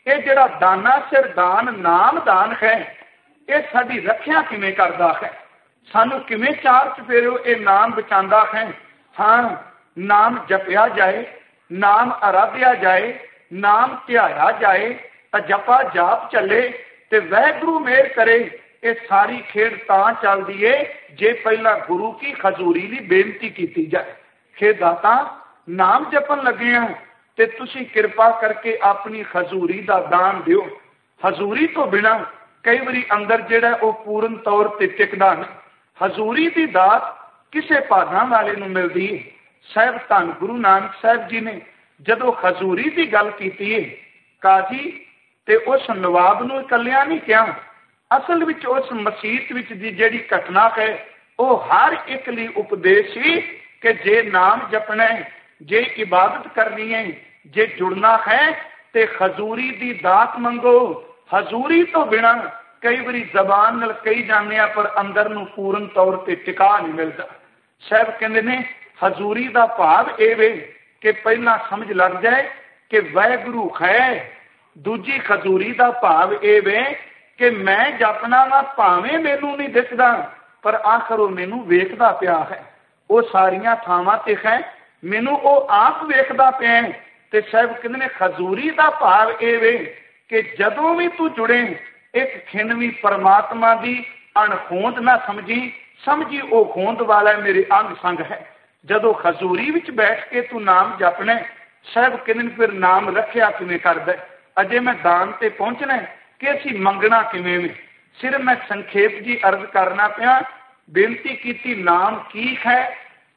ਇਹ ਜਿਹੜਾ ਦਾਨਾ ਸਿਰ ਦਾਨ ਨਾਮ ਦਾਨ ਹੈ, ਇਹ ਸਾਡੀ ਰੱਖਿਆ ਕਿਵੇਂ ਕਰਦਾ ਹੈ, ਸਾਨੂੰ ਕਿਵੇਂ ਚਾਰ ਚੁਫੇਰਿਓ ਇਹ ਨਾਮ ਬਚਾਉਂਦਾ ਹੈ। ਹਾਂ, ਨਾਮ ਜਪਿਆ ਜਾਏ, ਨਾਮ ਆਰਾਧਿਆ ਜਾਏ, ਨਾਮ ਧਿਆਇਆ ਜਾਏ, ਅਜਪਾ ਜਾਪ ਚੱਲੇ ਤੇ ਵਾਹਿਗੁਰੂ ਮਿਹਰ ਕਰੇ। ਇਹ ਸਾਰੀ ਖੇਡ ਤਾਂ ਚੱਲਦੀ ਏ ਜੇ ਪਹਿਲਾਂ ਗੁਰੂ ਕੀ ਹਜ਼ੂਰੀ ਲਈ ਬੇਨਤੀ ਕੀਤੀ ਜਾਏ। ਖੇ ਦਾਤਾ ਨਾਮ ਜਪਣ ਲੱਗੇ ਆ ਤੇ ਤੁਸੀਂ ਕਿਰਪਾ ਕਰਕੇ ਆਪਣੀ ਹਜ਼ੂਰੀ ਦਾ ਦਾਨ ਦਿਓ। ਹਜ਼ੂਰੀ ਤੋਂ ਬਿਨਾਂ ਕਈ ਵਾਰੀ ਅੰਦਰ ਜਿਹੜਾ ਉਹ ਪੂਰਨ ਤੌਰ ਤੇ ਟਿਕਦਾ ਨਹੀਂ। ਹਜ਼ੂਰੀ ਦੀ ਦਾਤ ਕਿਸੇ ਭਾਗਾਂ ਵਾਲੇ ਨੂੰ ਮਿਲਦੀ ਹੈ। ਸਾਹਿਬ ਧੰਨ ਗੁਰੂ ਨਾਨਕ ਸਾਹਿਬ ਜੀ ਨੇ ਜਦੋਂ ਹਜ਼ੂਰੀ ਦੀ ਗੱਲ ਕੀਤੀ ਹੈ, ਕਾਜ਼ੀ ਤੇ ਉਸ ਨਵਾਬ ਨੂੰ ਇਕੱਲਿਆਂ ਨਹੀਂ ਕਿਹਾ, ਅਸਲ ਵਿੱਚ ਉਸ ਮਸੀਤ ਵਿੱਚ ਦੀ ਜਿਹੜੀ ਘਟਨਾ ਹੈ ਉਹ ਹਰ ਇੱਕ ਲਈ ਉਪਦੇਸ਼ ਸੀ ਕਿ ਜੇ ਨਾਮ ਜਪਣਾ ਹੈ, ਜੇ ਇਬਾਦਤ ਕਰਨੀ ਹੈ, ਜੇ ਜੁੜਨਾ ਹੈ ਤੇ ਹਜ਼ੂਰੀ ਦੀ ਦਾਤ ਮੰਗੋ। ਹਜ਼ੂਰੀ ਤੋਂ ਬਿਨਾਂ ਕਈ ਵਾਰੀ ਜ਼ਬਾਨ ਨਾਲ ਕਹੀ ਜਾਂਦੇ ਆ ਪਰ ਅੰਦਰ ਨੂੰ ਪੂਰਨ ਤੌਰ ਤੇ ਟਿਕਾ ਨਹੀਂ ਮਿਲਦਾ। ਸਾਹਿਬ ਕਹਿੰਦੇ ਨੇ ਹਜ਼ੂਰੀ ਦਾ ਭਾਵ ਇਹ ਵੇ ਕਿ ਪਹਿਲਾਂ ਸਮਝ ਲੱਗ ਜਾਏ ਕਿ ਵਾਹਿਗੁਰੂ ਹੈ। ਦੂਜੀ ਹਜ਼ੂਰੀ ਦਾ ਭਾਵ ਇਹ ਵੇ ਕਿ ਮੈਂ ਜਪਣਾ ਵਾ, ਭਾਵੇਂ ਮੈਨੂੰ ਨਹੀਂ ਦਿਸਦਾ ਪਰ ਆਖਰ ਉਹ ਮੈਨੂੰ ਵੇਖਦਾ ਪਿਆ ਹੈ, ਉਹ ਸਾਰੀਆਂ ਥਾਵਾਂ ਤੇ ਹੈ, ਮੈਨੂੰ ਉਹ ਆਪ ਵੇਖਦਾ ਪਿਆ। ਤੇ ਸਾਹਿਬ ਕਹਿੰਦੇ ਨੇ ਹਜ਼ੂਰੀ ਦਾ ਭਾਵ ਇਹ ਵੇ ਕਿ ਜਦੋਂ ਵੀ ਤੂੰ ਜੁੜੇ ਇੱਕ ਖਿੰਨ ਵੀ ਪਰਮਾਤਮਾ ਦੀ ਅਣਖੋਂਦ ਨਾ ਸਮਝੀ, ਸਮਝੀ ਉਹ ਖੋਂਦ ਵਾਲਾ ਮੇਰੇ ਅੰਗ ਸੰਗ ਹੈ। ਜਦੋਂ ਹਜ਼ੂਰੀ ਵਿੱਚ ਬੈਠ ਕੇ ਤੂੰ ਨਾਮ ਜਪਣਾ, ਸਾਹਿਬ ਕਹਿੰਦੇ ਨੇ ਫਿਰ ਨਾਮ ਰੱਖਿਆ ਕਿਵੇਂ ਕਰਦਾ। ਅਜੇ ਮੈਂ ਦਾਨ ਤੇ ਪਹੁੰਚਣਾ ਕਿ ਅਸੀਂ ਮੰਗਣਾ ਕਿਵੇਂ ਵੀ, ਸਿਰਫ ਮੈਂ ਸੰਖੇਪ ਜੀ ਅਰਜ਼ ਕਰਨਾ ਪਿਆ। ਬੇਨਤੀ ਕੀਤੀ ਨਾਮ ਕੀ ਹੈ,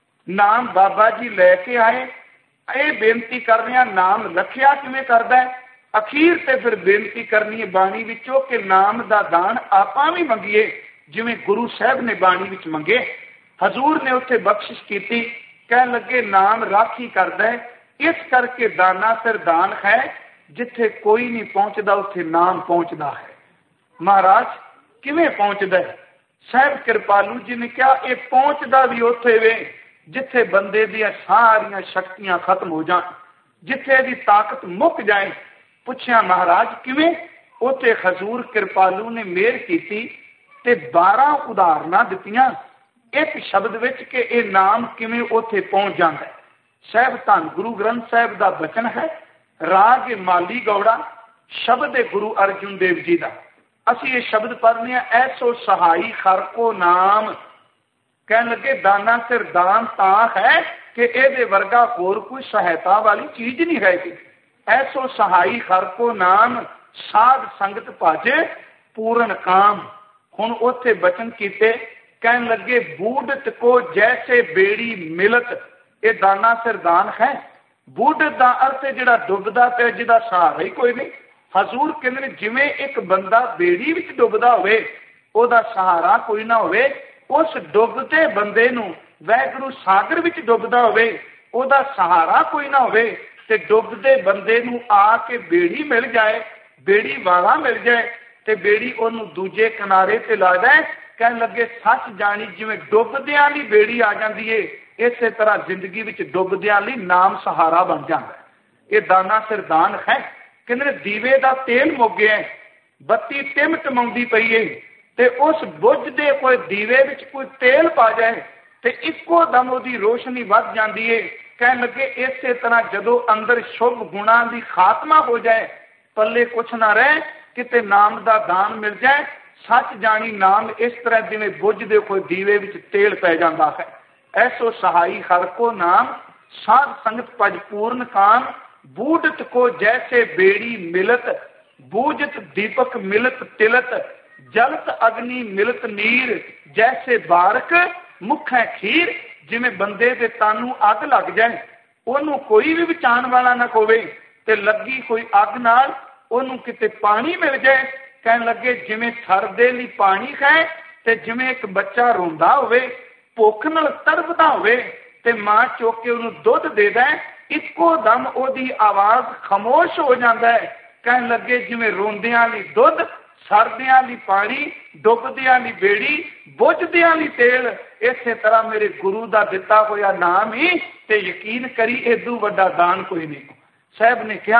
ਨਾਮ ਬਾਬਾ ਜੀ ਲੈ ਕੇ ਆਏ, ਇਹ ਬੇਨਤੀ ਕਰ ਰਿਹਾ ਨਾਮ ਰੱਖਿਆ ਕਿਵੇਂ ਕਰਦਾ। ਅਖੀਰ ਤੇ ਫਿਰ ਬੇਨਤੀ ਕਰਨੀ ਹੈ ਬਾਣੀ ਵਿੱਚੋਂ ਕਿ ਨਾਮ ਦਾ ਦਾਨ ਆਪਾਂ ਵੀ ਮੰਗੀਏ ਜਿਵੇਂ ਗੁਰੂ ਸਾਹਿਬ ਨੇ ਬਾਣੀ ਵਿੱਚ ਮੰਗੇ। ਹਜ਼ੂਰ ਨੇ ਉੱਥੇ ਬਖਸ਼ਿਸ਼ ਕੀਤੀ, ਕਹਿਣ ਲੱਗੇ ਨਾਮ ਰਾਖੀ ਕਰਦਾ, ਇਸ ਕਰਕੇ ਦਾਨਾ ਸਿਰ ਦਾਨ ਹੈ। ਜਿੱਥੇ ਕੋਈ ਨਹੀਂ ਪਹੁੰਚਦਾ ਉੱਥੇ ਨਾਮ ਪਹੁੰਚਦਾ ਹੈ। ਮਹਾਰਾਜ ਕਿਵੇਂ ਪਹੁੰਚਦਾ? ਸਾਹਿਬ ਕਿਰਪਾਲੂ ਜੀ ਨੇ ਕਿਹਾ ਇਹ ਪਹੁੰਚਦਾ ਵੀ ਉੱਥੇ ਵੇ ਜਿੱਥੇ ਬੰਦੇ ਦੀਆਂ ਸਾਰੀਆਂ ਸ਼ਕਤੀਆਂ ਖਤਮ ਹੋ ਜਾਣ, ਜਿੱਥੇ ਇਹਦੀ ਤਾਕਤ ਮੁੱਕ ਜਾਏ। ਪੁੱਛਿਆ ਮਹਾਰਾਜ ਕਿਵੇਂ? ਉੱਥੇ ਹਜ਼ੂਰ ਕਿਰਪਾਲੂ ਨੇ ਮਿਹਰ ਕੀਤੀ ਤੇ ਬਾਰਾਂ ਉਦਾਹਰਨਾਂ ਦਿੱਤੀਆਂ ਇੱਕ ਸ਼ਬਦ ਵਿੱਚ ਕਿ ਇਹ ਨਾਮ ਕਿਵੇਂ ਉੱਥੇ ਪਹੁੰਚ ਜਾਂਦਾ ਹੈ। ਸਾਹਿਬ ਧੰਨ ਗੁਰੂ ਗ੍ਰੰਥ ਸਾਹਿਬ ਦਾ ਬਚਨ ਹੈ, ਰਾਗ ਮਾਲੀ ਗੌੜਾ, ਸ਼ਬਦ ਹੈ ਗੁਰੂ ਅਰਜਨ ਦੇਵ ਜੀ ਦਾ। ਅਸੀਂ ਇਹ ਸ਼ਬਦ ਪੜ੍ਹਨੇ ਆ, ਐਸੋ ਸਹਾਈ ਹਰ ਕੋ ਨਾਮ। ਕਹਿਣ ਲੱਗੇ ਦਾਨਾ ਸਿਰ ਦਾਨ ਤਾਂ ਹੈ ਕਿ ਇਹਦੇ ਵਰਗਾ ਹੋਰ ਕੋਈ ਸਹਾਇਤਾ ਵਾਲੀ ਚੀਜ਼ ਨਹੀਂ ਹੈਗੀ। ਐਸੋ ਸਹਾਈ ਹਰ ਕੋ ਨਾਮ, ਸਾਧ ਸੰਗਤ ਭਾਜੇ ਪੂਰਨ ਕਾਮ। ਹੁਣ ਉੱਥੇ ਬਚਨ ਕੀਤੇ, ਕਹਿਣ ਲੱਗੇ ਬੂਢਤ ਕੋ ਜੈਸੇ ਬੇੜੀ ਮਿਲਤ। ਇਹ ਦਾਨਾ ਸਿਰ ਦਾਨ ਹੈ। ਬੂਢਤ ਦਾ ਅਰਥ ਹੈ ਜਿਹੜਾ ਡੁੱਬਦਾ ਪਿਆ, ਜਿਹਦਾ ਸਹਾਰਾ ਹੀ ਕੋਈ ਨਹੀਂ। ਹਜ਼ੂਰ ਕਹਿੰਦੇ ਨੇ ਜਿਵੇਂ ਇੱਕ ਬੰਦਾ ਬੇੜੀ ਵਿੱਚ ਡੁੱਬਦਾ ਹੋਵੇ, ਉਹਦਾ ਸਹਾਰਾ ਕੋਈ ਨਾ ਹੋਵੇ, ਉਸ ਡੁੱਬਦੇ ਬੰਦੇ ਨੂੰ ਵਾਹਿਗੁਰੂ ਸਾਗਰ ਵਿੱਚ ਡੁੱਬਦਾ ਹੋਵੇ, ਉਹਦਾ ਸਹਾਰਾ ਕੋਈ ਨਾ ਹੋਵੇ ਤੇ ਡੁੱਬਦੇ ਬੰਦੇ ਨੂੰ ਆ ਕੇ ਬੇੜੀ ਮਿਲ ਜਾਏ, ਬੇੜੀ ਵਾਲਾ ਮਿਲ ਜਾਏ ਤੇ ਬੇੜੀ ਉਹਨੂੰ ਦੂਜੇ ਕਿਨਾਰੇ ਤੇ ਲਾ ਜਾਏ। ਕਹਿਣ ਲੱਗੇ ਸੱਚ ਜਾਣੀ ਜਿਵੇਂ ਡੁੱਬਦਿਆਂ ਲਈ ਬੇੜੀ ਆ ਜਾਂਦੀ ਏ, ਇਸੇ ਤਰ੍ਹਾਂ ਜ਼ਿੰਦਗੀ ਵਿੱਚ ਡੁੱਬਦਿਆਂ ਲਈ ਨਾਮ ਸਹਾਰਾ ਬਣ ਜਾਂਦਾ। ਇਹ ਦਾਨਾ ਸਿਰ ਦਾਨ ਹੈ। ਕਹਿੰਦੇ ਦੀਵੇ ਦਾ ਤੇਲ ਮੁੱਕ ਗਿਆ, ਬੱਤੀ ਟਿਮ ਟਮਾਉਂਦੀ ਪਈ ਏ ਤੇ ਉਸ ਬੁੱਝਦੇ ਕੋਈ ਦੀਵੇ ਵਿੱਚ ਕੋਈ ਤੇਲ ਪਾ ਜਾਏ ਤੇ ਇੱਕੋ ਦਮ ਉਹਦੀ ਰੋਸ਼ਨੀ ਵੱਧ ਜਾਂਦੀ ਏ। ਕਹਿਣ ਲੱਗੇ ਇਸੇ ਤਰ੍ਹਾਂ ਜਦੋਂ ਅੰਦਰ ਸ਼ੁਭ ਗੁਣਾਂ ਦੀ ਖਾਤਮਾ ਹੋ ਜਾਏ, ਪੱਲੇ ਕੁਛ ਨਾ ਰਹੇ, ਕਿਤੇ ਨਾਮ ਦਾ ਦਾਨ ਮਿਲ ਜਾਏ। ਸੱਚ ਜਾਣੀ ਨਾਮ ਇਸ ਤਰ੍ਹਾਂ ਜਿਵੇਂ ਬੁੱਝਦੇ ਕੋਈ ਦੀਵੇ ਵਿੱਚ ਤੇਲ ਪੈ ਜਾਂਦਾ ਹੈ। ਐਸੋ ਸਹਾਈ ਹਰ ਕੋ ਨਾਮ, ਸਾਧ ਸੰਗਤ ਭਜ ਪੂਰਨ ਕਾਮ। ਬੂਢਤ ਕੋ ਜੈਸੇ ਬੇੜੀ ਮਿਲਤ, ਬੂਝਤ ਦੀਪਕ ਮਿਲਤ ਤਿਲਤ। ਜਲਤ ਅਗਨੀ ਮਿਲਤ ਨੀਰ, ਜੈਸੇ ਬਾਰਕ ਮੁਖੈ ਖੀਰ। ਜਿਵੇਂ ਬੰਦੇ ਦੇ ਤਨ ਨੂੰ ਅੱਗ ਲੱਗ ਜਾਏ, ਉਹਨੂੰ ਕੋਈ ਵੀ ਬਚਾਉਣ ਵਾਲਾ ਨਾ ਹੋਵੇ ਤੇ ਲੱਗੀ ਕੋਈ ਅੱਗ ਨਾਲ ਉਹਨੂੰ ਕਿਤੇ ਪਾਣੀ ਮਿਲ ਜਾਏ। ਕਹਿਣ ਲੱਗੇ ਜਿਵੇਂ ਸਰਦੇ ਲਈ ਪਾਣੀ ਹੈ ਤੇ ਜਿਵੇਂ ਇੱਕ ਬੱਚਾ ਰੋਂਦਾ ਹੋਵੇ, ਭੁੱਖ ਨਾਲ ਤੜਫਦਾ ਹੋਵੇ ਤੇ ਮਾਂ ਚੁੱਕ ਕੇ ਉਹਨੂੰ ਦੁੱਧ ਦੇ ਦੇ, ਇੱਕੋ ਦਮ ਉਹਦੀ ਆਵਾਜ਼ ਖਾਮੋਸ਼ ਹੋ ਜਾਂਦਾ ਹੈ। ਕਹਿਣ ਲੱਗੇ ਜਿਵੇਂ ਰੋਂਦਿਆਂ ਲਈ ਦੁੱਧ, ਸਰਦਿਆਂ ਲਈ ਪਾਣੀ, ਡੁੱਬਦਿਆਂ ਲਈ ਬੇੜੀ, ਬੁੱਝਦਿਆਂ ਲਈ ਤੇਲ। ਇਸੇ ਤਰ੍ਹਾਂ ਮੇਰੇ ਗੁਰੂ ਦਾ ਦਿੱਤਾ ਹੋਇਆ ਨਾਮ ਹੀ ਤੇ ਯਕੀਨ ਕਰੀ ਏਦੂ ਵੱਡਾ ਦਾਨ ਕੋਈ ਨਹੀਂ। ਸਾਹਿਬ ਨੇ ਕਿਹਾ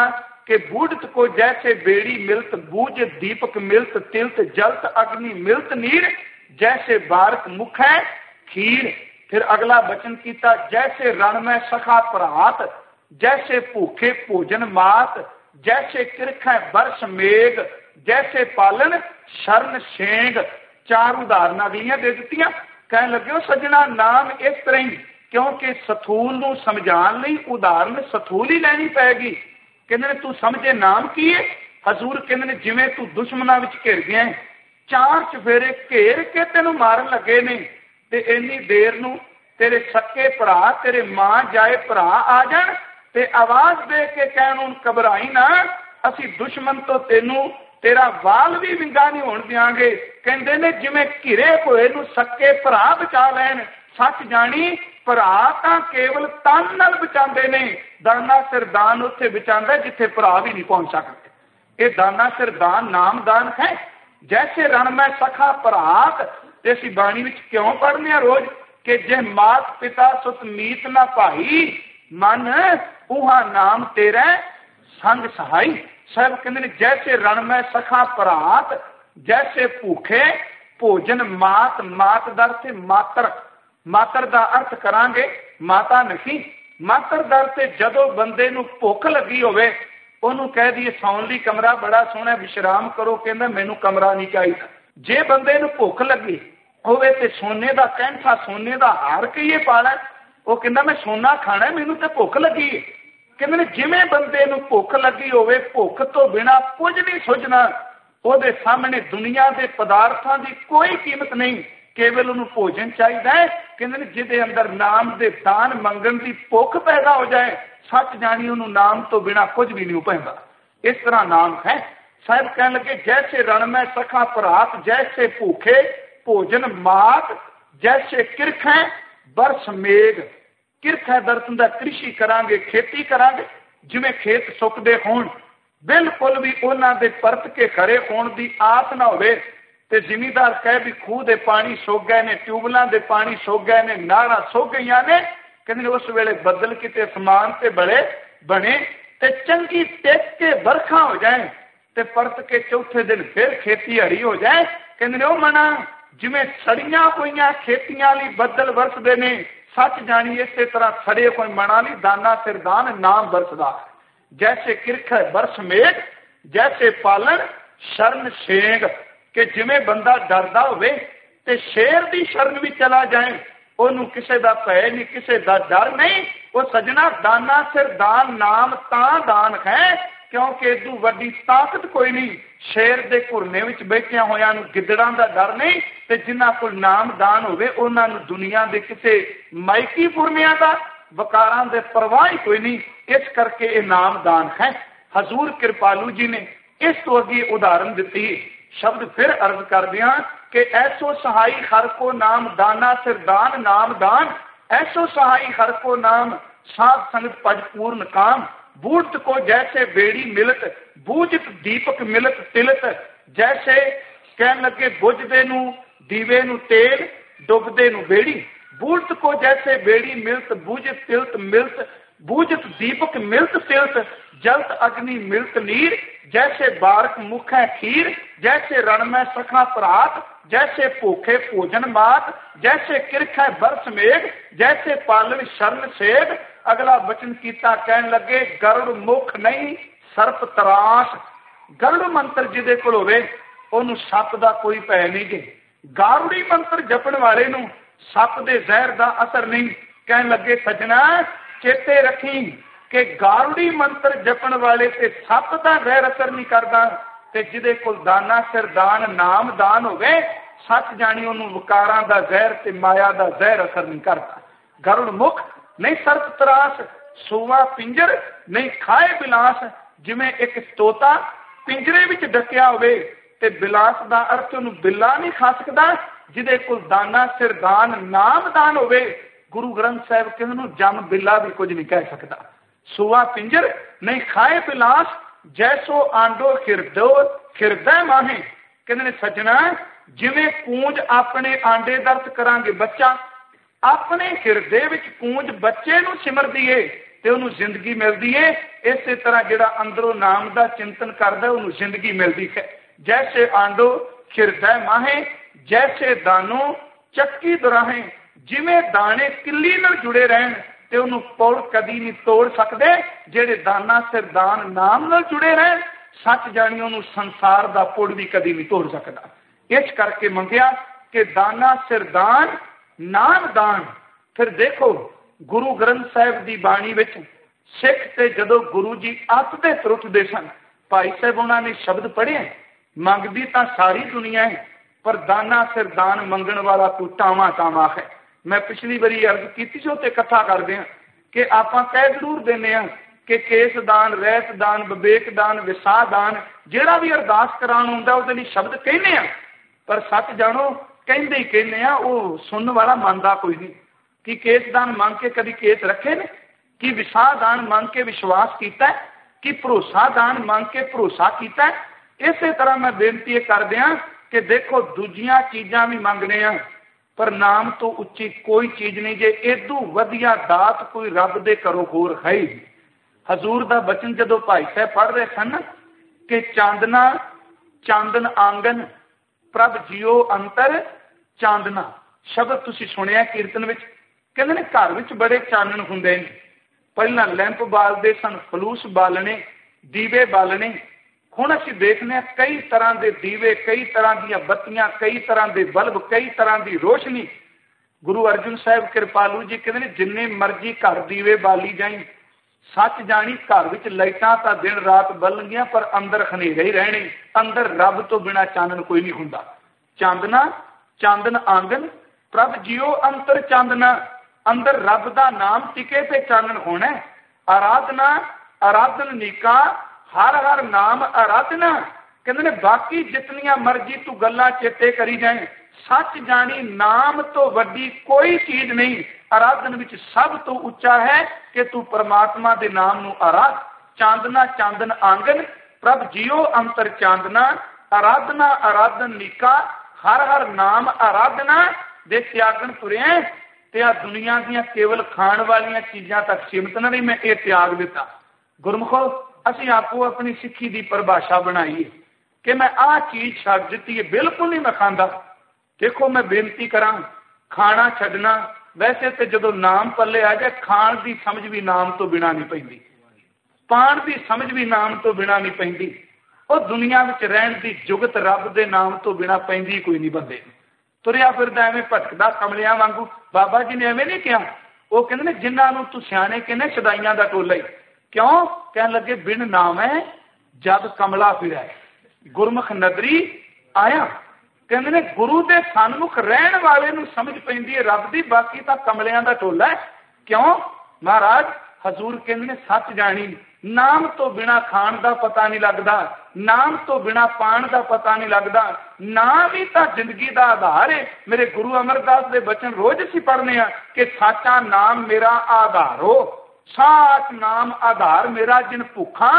कि बूढ़त को जैसे बेड़ी मिलत बूझ दीपक मिलत तिलत जलत अग्नि मिलत नीर जैसे बारक मुख है खीर। फिर अगला वचन किया जैसे रण में सखा भरात जैसे भूखे भोजन मात जैसे किरख है बरस मेघ जैसे पालन शरण छेंग। चार उदाहरणा दियां दे दित्तियां। कह लगे सजना नाम इस तरह ही क्योंकि सथूल नूं समझाण लई उदाहरण सथूल ही लैनी पैगी। कहंदे तू समझे नाम की है। हजूर कहंदे जिवें तू दुश्मनां विच घिर गया है, चार चफेरे घेर के तेनों मारन लगे ने ते इन्नी देर नूं तेरे सक्के भरा तेरे मां जाए भरा आ जाण ते आवाज दे के कहण हुण घबराई ना, असी दुश्मन तो तेनों तेरा वाल भी विंगा नहीं होण दियांगे। कहंदे ने जिवें घिरे होए नूं सक्के भरा बचा लैण। सच जानी भरा तां केवल तन नाल बचांदे ने, दाना सिर दान उत्थे बचांदा जिथे भरा भी नहीं पहुंच सकते। ये दाना सिर दान नाम दान है। जैसे रण में सखा भरात ते असीं बाणी विच क्यों पढ़ने रोज कि जे मात पिता सुत मीत ना भाई मन उहा नाम तेरा संग सहाई। साहब कहते हैं जैसे रण में सखा भरात जैसे भूखे भोजन मात। मात दर से मातर, मातर का अर्थ करांगे माता नहीं। मातर दर से जदों बंदे नूं भुख लगी होवे ओनू कह दिए सौन लई कमरा बड़ा सोहना विश्राम करो, कहंदा मैनू कमरा नहीं चाहिए। जे बंदे नूं भुख लगी होवे ते सोने का कैंठा सोने का हार कहिए पाला, वो कहंदा मैं सोना खाना मैनू ते भुख लगी है। कहंदे जिवें बंदे नूं भुख लगी होवे भुख तो बिना कुछ नहीं सुझना, ਉਹਦੇ सामने दुनिया के पदार्थों की कोई कीमत नहीं, केवल उन्होंने भोजन चाहिए है। कहते जिदे अंदर नाम के दान मंगन की भुख पैदा हो जाए सच जानी उन्होंने नाम तो बिना कुछ भी नहीं पैंदा। इस तरह नाम है। साहब कह लगे जैसे रण में सखा भरात जैसे भूखे भोजन मात जैसे किरख है बरस मेघ। किरख है दरसन का कृषि करांगे खेती करांगे जिवें खेत सुकदे होण बिल्कुल भी उन्हां दे परत के खड़े होने की आस ना होवे ते जिमीदार कहे भी खूह दे पानी सुक गए ने ट्यूबलों के पानी सुक गए ने नारा सुक गई ने। कहते उस वेले बदल किते समान ते बड़े बने ते चंगी टेक के बरखा हो जाए ते परत के चौथे दिन फिर खेती हरी हो जाए। कहते ओ मना जिवें सड़ियां होईयां खेतियां लई बदल बरसदे ने सच जानी इस तरह सड़े कोई मना नहीं दाना सिर दान नाम बरसदा। जैसे किरख है बरस मेघ जैसे पालन शरण छेंग कि जिवें बंदा डरदा होवे ते शेर दी शरण भी चला जाए ओनू किसे दा भय नहीं किसे दा डर नहीं। वो सजना दाना सिर दान नाम तां दान है क्योंकि इदू वड्डी ताकत कोई नहीं। शेर दे घुरने विच बैठिया होया नू गिदड़ां दा डर नहीं ते जिन्हां कोल नाम दान होवे उन्हां नू दुनिया दे किसे माइकी पुरनियां दा वकारां दे परवाह ही कोई नहीं। इस करके ये नाम दान है। हजूर कृपालू जी ने इस तो अगे उदाहरण दी शब्द फिर अर्ज कर दिया कि ऐसो सहाई हर को नाम दाना सिर दान नाम दान ऐसो सहाई हर को नाम साध संगत पज पूर्ण काम। बूढ़त को जैसे बेड़ी मिलत बूझत दीपक मिलत तिलत जैसे कहन लगे बुझदे नू दीवे नू तेल डुबदे नू बेड़ी। बूढ़त को जैसे बेड़ी मिलत बूझत तिलत मिलत बूझत दीपक मिलत तिलत जलत अग्नि मिलत नीर जैसे बारक मुख है खीर जैसे रण में सखा भरात जैसे भूखे भोजन मात जैसे किरख है बरस मेघ जैसे पालन शरण छेद। अगला वचन कीता कहन लगे गरुड़ मुख नहीं सर्प तराश। गरुड़ मंत्र जिदे कोल होवे ओनू सप दा कोई भय नहीं जे। गारुड़ी मंत्र जपण वाले नू सप दे जहर दा असर नहीं। कहन लगे सजना चेते रखी कि गारुड़ी मंत्र जपण वाले ते सप दा जहर असर नहीं करदा ते जिदे कोल दाना सिर दान नाम दान होवे सच जानी ओनू वकारां दा जहर ते माया दा जहर असर नहीं करता। गरुड़ मुख नहीं सर्प तरास सूआ पिंजर नहीं खाए बिलास। जिवें एक तोता पिंजरे विच डकिया होवे ते बिलास दा अर्थ ओनू बिल्ला नहीं खा सकदा। जिदे कोल दाना सिर दान नाम दान होवे गुरु ग्रंथ साहिब कहंदे जम बिल्ला भी कुछ नहीं कह सकता। सूआ पिंजर नहीं खाए बिलास जैसो आंडो खिरदो खिरदा माहे। कहंदे सजना जिवें कूंज अपने आंडे दर्द करांगे बच्चा अपने हिरदे विच कूंज बच्चे नूं सिमरदी है ਤੇ ਉਹਨੂੰ ਜ਼ਿੰਦਗੀ ਮਿਲਦੀ ਹੈ। ਇਸੇ ਤਰ੍ਹਾਂ ਜਿਹੜਾ ਅੰਦਰੋਂ ਨਾਮ ਦਾ ਚਿੰਤਨ ਕਰਦਾ ਉਹਨੂੰ ਜ਼ਿੰਦਗੀ ਮਿਲਦੀ ਹੈ। ਜੈਸੇ ਆਂਡੋ ਹਿਰਦੈ ਮਾਹੇ, ਜੈਸੇ ਦਾਨੋ ਚੱਕੀ ਦੁਰਾਹੇ। ਜਿਵੇਂ ਦਾਣੇ ਕਿੱਲੀ ਨਾਲ ਜੁੜੇ ਰਹਿਣ ਤੇ ਉਹਨੂੰ ਪੁਲ ਕਦੀ ਨਹੀਂ ਤੋੜ ਸਕਦੇ, ਜਿਹੜੇ ਦਾਨਾ ਸਿਰ ਦਾਨ ਨਾਮ ਨਾਲ ਜੁੜੇ ਰਹਿਣ, ਸੱਚ ਜਾਣੀ ਉਹਨੂੰ ਸੰਸਾਰ ਦਾ ਪੁਲ ਵੀ ਕਦੀ ਨਹੀਂ ਤੋੜ ਸਕਦਾ। ਇਸ ਕਰਕੇ ਮੰਗਿਆ ਕਿ ਦਾਨਾ ਸਿਰ ਦਾਨ ਨਾਮ ਦਾਨ। ਫਿਰ ਦੇਖੋ ਗੁਰੂ ਗ੍ਰੰਥ ਸਾਹਿਬ ਦੀ ਬਾਣੀ ਵਿੱਚ ਸਿੱਖ ਤੇ ਜਦੋਂ ਗੁਰੂ ਜੀ ਅੱਤਦੇ ਤਰੁੱਟਦੇ ਸਨ, ਭਾਈ ਸਾਹਿਬ ਉਹਨਾਂ ਨੇ ਸ਼ਬਦ ਪੜ੍ਹੇ, ਮੰਗਦੀ ਤਾਂ ਸਾਰੀ ਦੁਨੀਆ ਹੈ ਪਰ ਦਾਨਾ ਸਿਰ ਦਾਨ ਮੰਗਣ ਵਾਲਾ ਤੂੰ ਟਾਵਾਂ ਟਾਵਾਂ ਹੈ। ਮੈਂ ਪਿਛਲੀ ਵਾਰੀ ਅਰਜ਼ ਕੀਤੀ ਸੀ ਉੱਤੇ ਇਕੱਠਾ ਕਰਦੇ ਹਾਂ ਕਿ ਆਪਾਂ ਕਹਿ ਜ਼ਰੂਰ ਦਿੰਦੇ ਹਾਂ ਕਿ ਕੇਸ ਦਾਨ, ਰਹਿਤ ਦਾਨ, ਵਿਵੇਕ ਦਾਨ, ਵਿਸਾਹ ਦਾਨ, ਜਿਹੜਾ ਵੀ ਅਰਦਾਸ ਕਰਾਉਣ ਹੁੰਦਾ ਉਹਦੇ ਲਈ ਸ਼ਬਦ ਕਹਿੰਦੇ ਆ, ਪਰ ਸੱਚ ਜਾਣੋ ਕਹਿੰਦੇ ਹੀ ਕਹਿੰਦੇ ਆ, ਉਹ ਸੁਣਨ ਵਾਲਾ ਮੰਨਦਾ ਕੋਈ ਨਹੀਂ। ਕਿ ਕੇਸ ਦਾਨ ਮੰਗ ਕੇ ਕਦੀ ਕੇਸ ਰੱਖੇ ਨੇ? ਕਿ ਵਿਸਾਹ ਦਾਨ ਮੰਗ ਕੇ ਵਿਸ਼ਵਾਸ ਕੀਤਾ? ਕਿ ਭਰੋਸਾ ਦਾਨ ਮੰਗ ਕੇ ਭਰੋਸਾ ਕੀਤਾ? ਇਸੇ ਤਰ੍ਹਾਂ ਮੈਂ ਬੇਨਤੀ ਇਹ ਕਰਦੇ ਹਾਂ ਕਿ ਦੇਖੋ ਦੂਜੀਆਂ ਚੀਜ਼ਾਂ ਵੀ ਮੰਗਦੇ ਆ ਪਰ ਨਾਮ ਤੋਂ ਉੱਚੀ ਕੋਈ ਚੀਜ਼ ਨਹੀਂ। ਜੇ ਇਦੋਂ ਵਧੀਆ ਦਾਤ ਕੋਈ ਰੱਬ ਦੇ ਘਰੋਂ ਹੋਰ ਹੈ ਹੀ। ਹਜ਼ੂਰ ਦਾ ਬਚਨ ਜਦੋਂ ਭਾਈ ਸਾਹਿਬ ਪੜ੍ਹ ਰਹੇ ਸਨ ਕਿ ਚਾਂਦਨਾ ਚਾਂਦਨ ਆਂਗਨ ਪ੍ਰਭ ਜਿਉ ਅੰਤਰ ਚਾਂਦਨਾ, ਸ਼ਬਦ ਤੁਸੀਂ ਸੁਣਿਆ ਕੀਰਤਨ ਵਿੱਚ। ਕਹਿੰਦੇ ਨੇ ਘਰ ਵਿੱਚ ਬੜੇ ਚਾਨਣ ਹੁੰਦੇ ਨੇ, ਪਹਿਲਾਂ ਲੈਂਪ ਬਾਲਦੇ ਸਨ, ਫਲੂਸ ਬਾਲਣੇ, ਦੀਵੇ ਬਾਲਣੇ। ਹੁਣ ਅਸੀਂ ਦੇਖਦੇ ਹਾਂ ਕਈ ਤਰ੍ਹਾਂ ਦੇ ਦੀਵੇ, ਕਈ ਤਰ੍ਹਾਂ ਦੀਆਂ ਬੱਤੀਆਂ, ਕਈ ਤਰ੍ਹਾਂ ਦੇ ਬਲਬ, ਕਈ ਤਰ੍ਹਾਂ ਦੀ ਰੋਸ਼ਨੀ। ਗੁਰੂ ਅਰਜਨ ਸਾਹਿਬ ਕਿਰਪਾਲੂ ਜੀ ਕਹਿੰਦੇ ਨੇ ਜਿੰਨੇ ਮਰਜ਼ੀ ਘਰ ਦੀਵੇ ਬਾਲੀ ਜਾਈ, ਸੱਚ ਜਾਣੀ ਘਰ ਵਿੱਚ ਲਾਈਟਾਂ ਤਾਂ ਦਿਨ ਰਾਤ ਬਲਣਗੀਆਂ ਪਰ ਅੰਦਰ ਹਨੇਰੇ ਹੀ ਰਹਿਣੇ। ਅੰਦਰ ਰੱਬ ਤੋਂ ਬਿਨਾਂ ਚਾਨਣ ਕੋਈ ਨਹੀਂ ਹੁੰਦਾ। ਚਾਂਦਨਾ ਚਾਂਦਨ ਆਂਗਨ ਪ੍ਰਭ ਜਿਉ ਅੰਤਰ ਚਾਂਦਨਾ, ਅੰਦਰ ਰੱਬ ਦਾ ਨਾਮ ਟਿਕੇ ਤੇ ਚਾਨਣ ਹੋਣਾ। ਆਰਾਧਨਾ ਆਰਾਧਨ ਨੀਕਾ, ਹਰ ਹਰ ਨਾਮ ਆਰਾਧਨਾ। ਕਹਿੰਦੇ ਨੇ ਬਾਕੀ ਜਿਤਨੀਆਂ ਮਰਜ਼ੀ ਤੂੰ ਗੱਲਾਂ ਚੇਤੇ ਕਰੀ ਜਾਏ, ਸੱਚ ਜਾਣੀ ਨਾਮ ਤੋਂ ਵੱਡੀ ਕੋਈ ਚੀਜ਼ ਨਹੀਂ। ਆਰਾਧਨ ਵਿੱਚ ਸਭ ਤੋਂ ਉੱਚਾ ਹੈ ਕਿ ਤੂੰ ਪਰਮਾਤਮਾ ਦੇ ਨਾਮ ਨੂੰ ਆਰਾਧ। ਚਾਂਦਨਾ ਚਾਂਦਨ ਆਂਗਨ ਪ੍ਰਭ ਜਿਉ ਅੰਤਰ ਚਾਂਦਨਾ, ਆਰਾਧਨਾ ਆਰਾਧਨ ਨੀਕਾ, ਹਰ ਹਰ ਨਾਮ ਆਰਾਧਨਾ। ਦੇ ਤਿਆਗਣ ਤੁਰਿਆ ਤੇ ਆ ਦੁਨੀਆ ਦੀਆਂ ਕੇਵਲ ਖਾਣ ਵਾਲੀਆਂ ਚੀਜ਼ਾਂ ਤੱਕ ਸੀਮਤ ਨਾ ਨਹੀਂ, ਮੈਂ ਇਹ ਤਿਆਗ ਦਿੱਤਾ। ਗੁਰਮੁਖੋ ਅਸੀਂ ਆਪੋ ਆਪਣੀ ਸਿੱਖੀ ਦੀ ਪਰਿਭਾਸ਼ਾ ਬਣਾਈ ਕਿ ਮੈਂ ਆਹ ਚੀਜ਼ ਛੱਡ ਦਿੱਤੀ ਹੈ, ਬਿਲਕੁਲ ਨਹੀਂ ਮੈਂ ਖਾਂਦਾ। ਦੇਖੋ ਮੈਂ ਬੇਨਤੀ ਕਰਾਂ, ਖਾਣਾ ਛੱਡਣਾ ਵੈਸੇ ਤੇ ਜਦੋਂ ਨਾਮ ਪੱਲੇ ਆ ਜਾਏ, ਖਾਣ ਦੀ ਸਮਝ ਵੀ ਨਾਮ ਤੋਂ ਬਿਨਾਂ ਨਹੀਂ ਪੈਂਦੀ, ਪਾਣ ਦੀ ਸਮਝ ਵੀ ਨਾਮ ਤੋਂ ਬਿਨਾਂ ਨਹੀਂ ਪੈਂਦੀ। ਉਹ ਦੁਨੀਆ ਵਿੱਚ ਰਹਿਣ ਦੀ ਜੁਗਤ ਰੱਬ ਦੇ ਨਾਮ ਤੋਂ ਬਿਨਾਂ ਪੈਂਦੀ ਕੋਈ ਨਹੀਂ ਬੰਦੇ। ਤੁਰਿਆ ਫਿਰਦਾ ਐਵੇਂ ਭਟਕਦਾ ਕਮਲਿਆਂ ਵਾਂਗੂ। ਬਾਬਾ ਜੀ ਨੇ ਐਵੇਂ ਨਹੀਂ ਕਿਹਾ, ਉਹ ਕਹਿੰਦੇ ਨੇ ਜਿਨ੍ਹਾਂ ਨੂੰ ਤੂੰ ਸਿਆਣੇ ਕਹਿੰਦੇ ਸ਼ਦਾਈਆਂ ਦਾ ਟੋਲਾ ਹੀ। ਕਿਉਂ? ਕਹਿਣ ਲੱਗੇ ਬਿਨ ਨਾਮ ਹੈ ਜਦ ਕਮਲਾ ਫਿਰੈ, ਗੁਰਮੁਖ ਨਦਰੀ ਆਇਆ। ਕਹਿੰਦੇ ਨੇ ਗੁਰੂ ਦੇ ਸਨਮੁਖ ਰਹਿਣ ਵਾਲੇ ਨੂੰ ਸਮਝ ਪੈਂਦੀ ਹੈ ਰੱਬ ਦੀ, ਬਾਕੀ ਤਾਂ ਕਮਲਿਆਂ ਦਾ ਟੋਲਾ ਹੈ। ਕਿਉਂ? ਮਹਾਰਾਜ ਹਜ਼ੂਰ ਕਹਿੰਦੇ ਨੇ ਸੱਚ ਜਾਣੀ, ਨਾਮ ਤੋਂ ਬਿਨਾਂ ਖਾਣ ਦਾ ਪਤਾ ਨਹੀਂ ਲੱਗਦਾ, ਨਾਮ ਤੋਂ ਬਿਨਾਂ ਪਾਣ ਦਾ ਪਤਾ ਨਹੀਂ ਲੱਗਦਾ। ਨਾਮ ਹੀ ਤਾਂ ਜ਼ਿੰਦਗੀ ਦਾ ਆਧਾਰ ਹੈ। ਮੇਰੇ ਗੁਰੂ ਅਮਰਦਾਸ ਦੇ ਬਚਨ ਰੋਜ਼ ਅਸੀਂ ਪੜ੍ਹਨੇ ਆ ਕਿ ਸਾਚਾ ਨਾਮ ਮੇਰਾ ਆਧਾਰ ਹੋ, ਸਾਚ ਨਾਮ ਆਧਾਰ ਮੇਰਾ, ਜਿਨ ਭੁੱਖਾਂ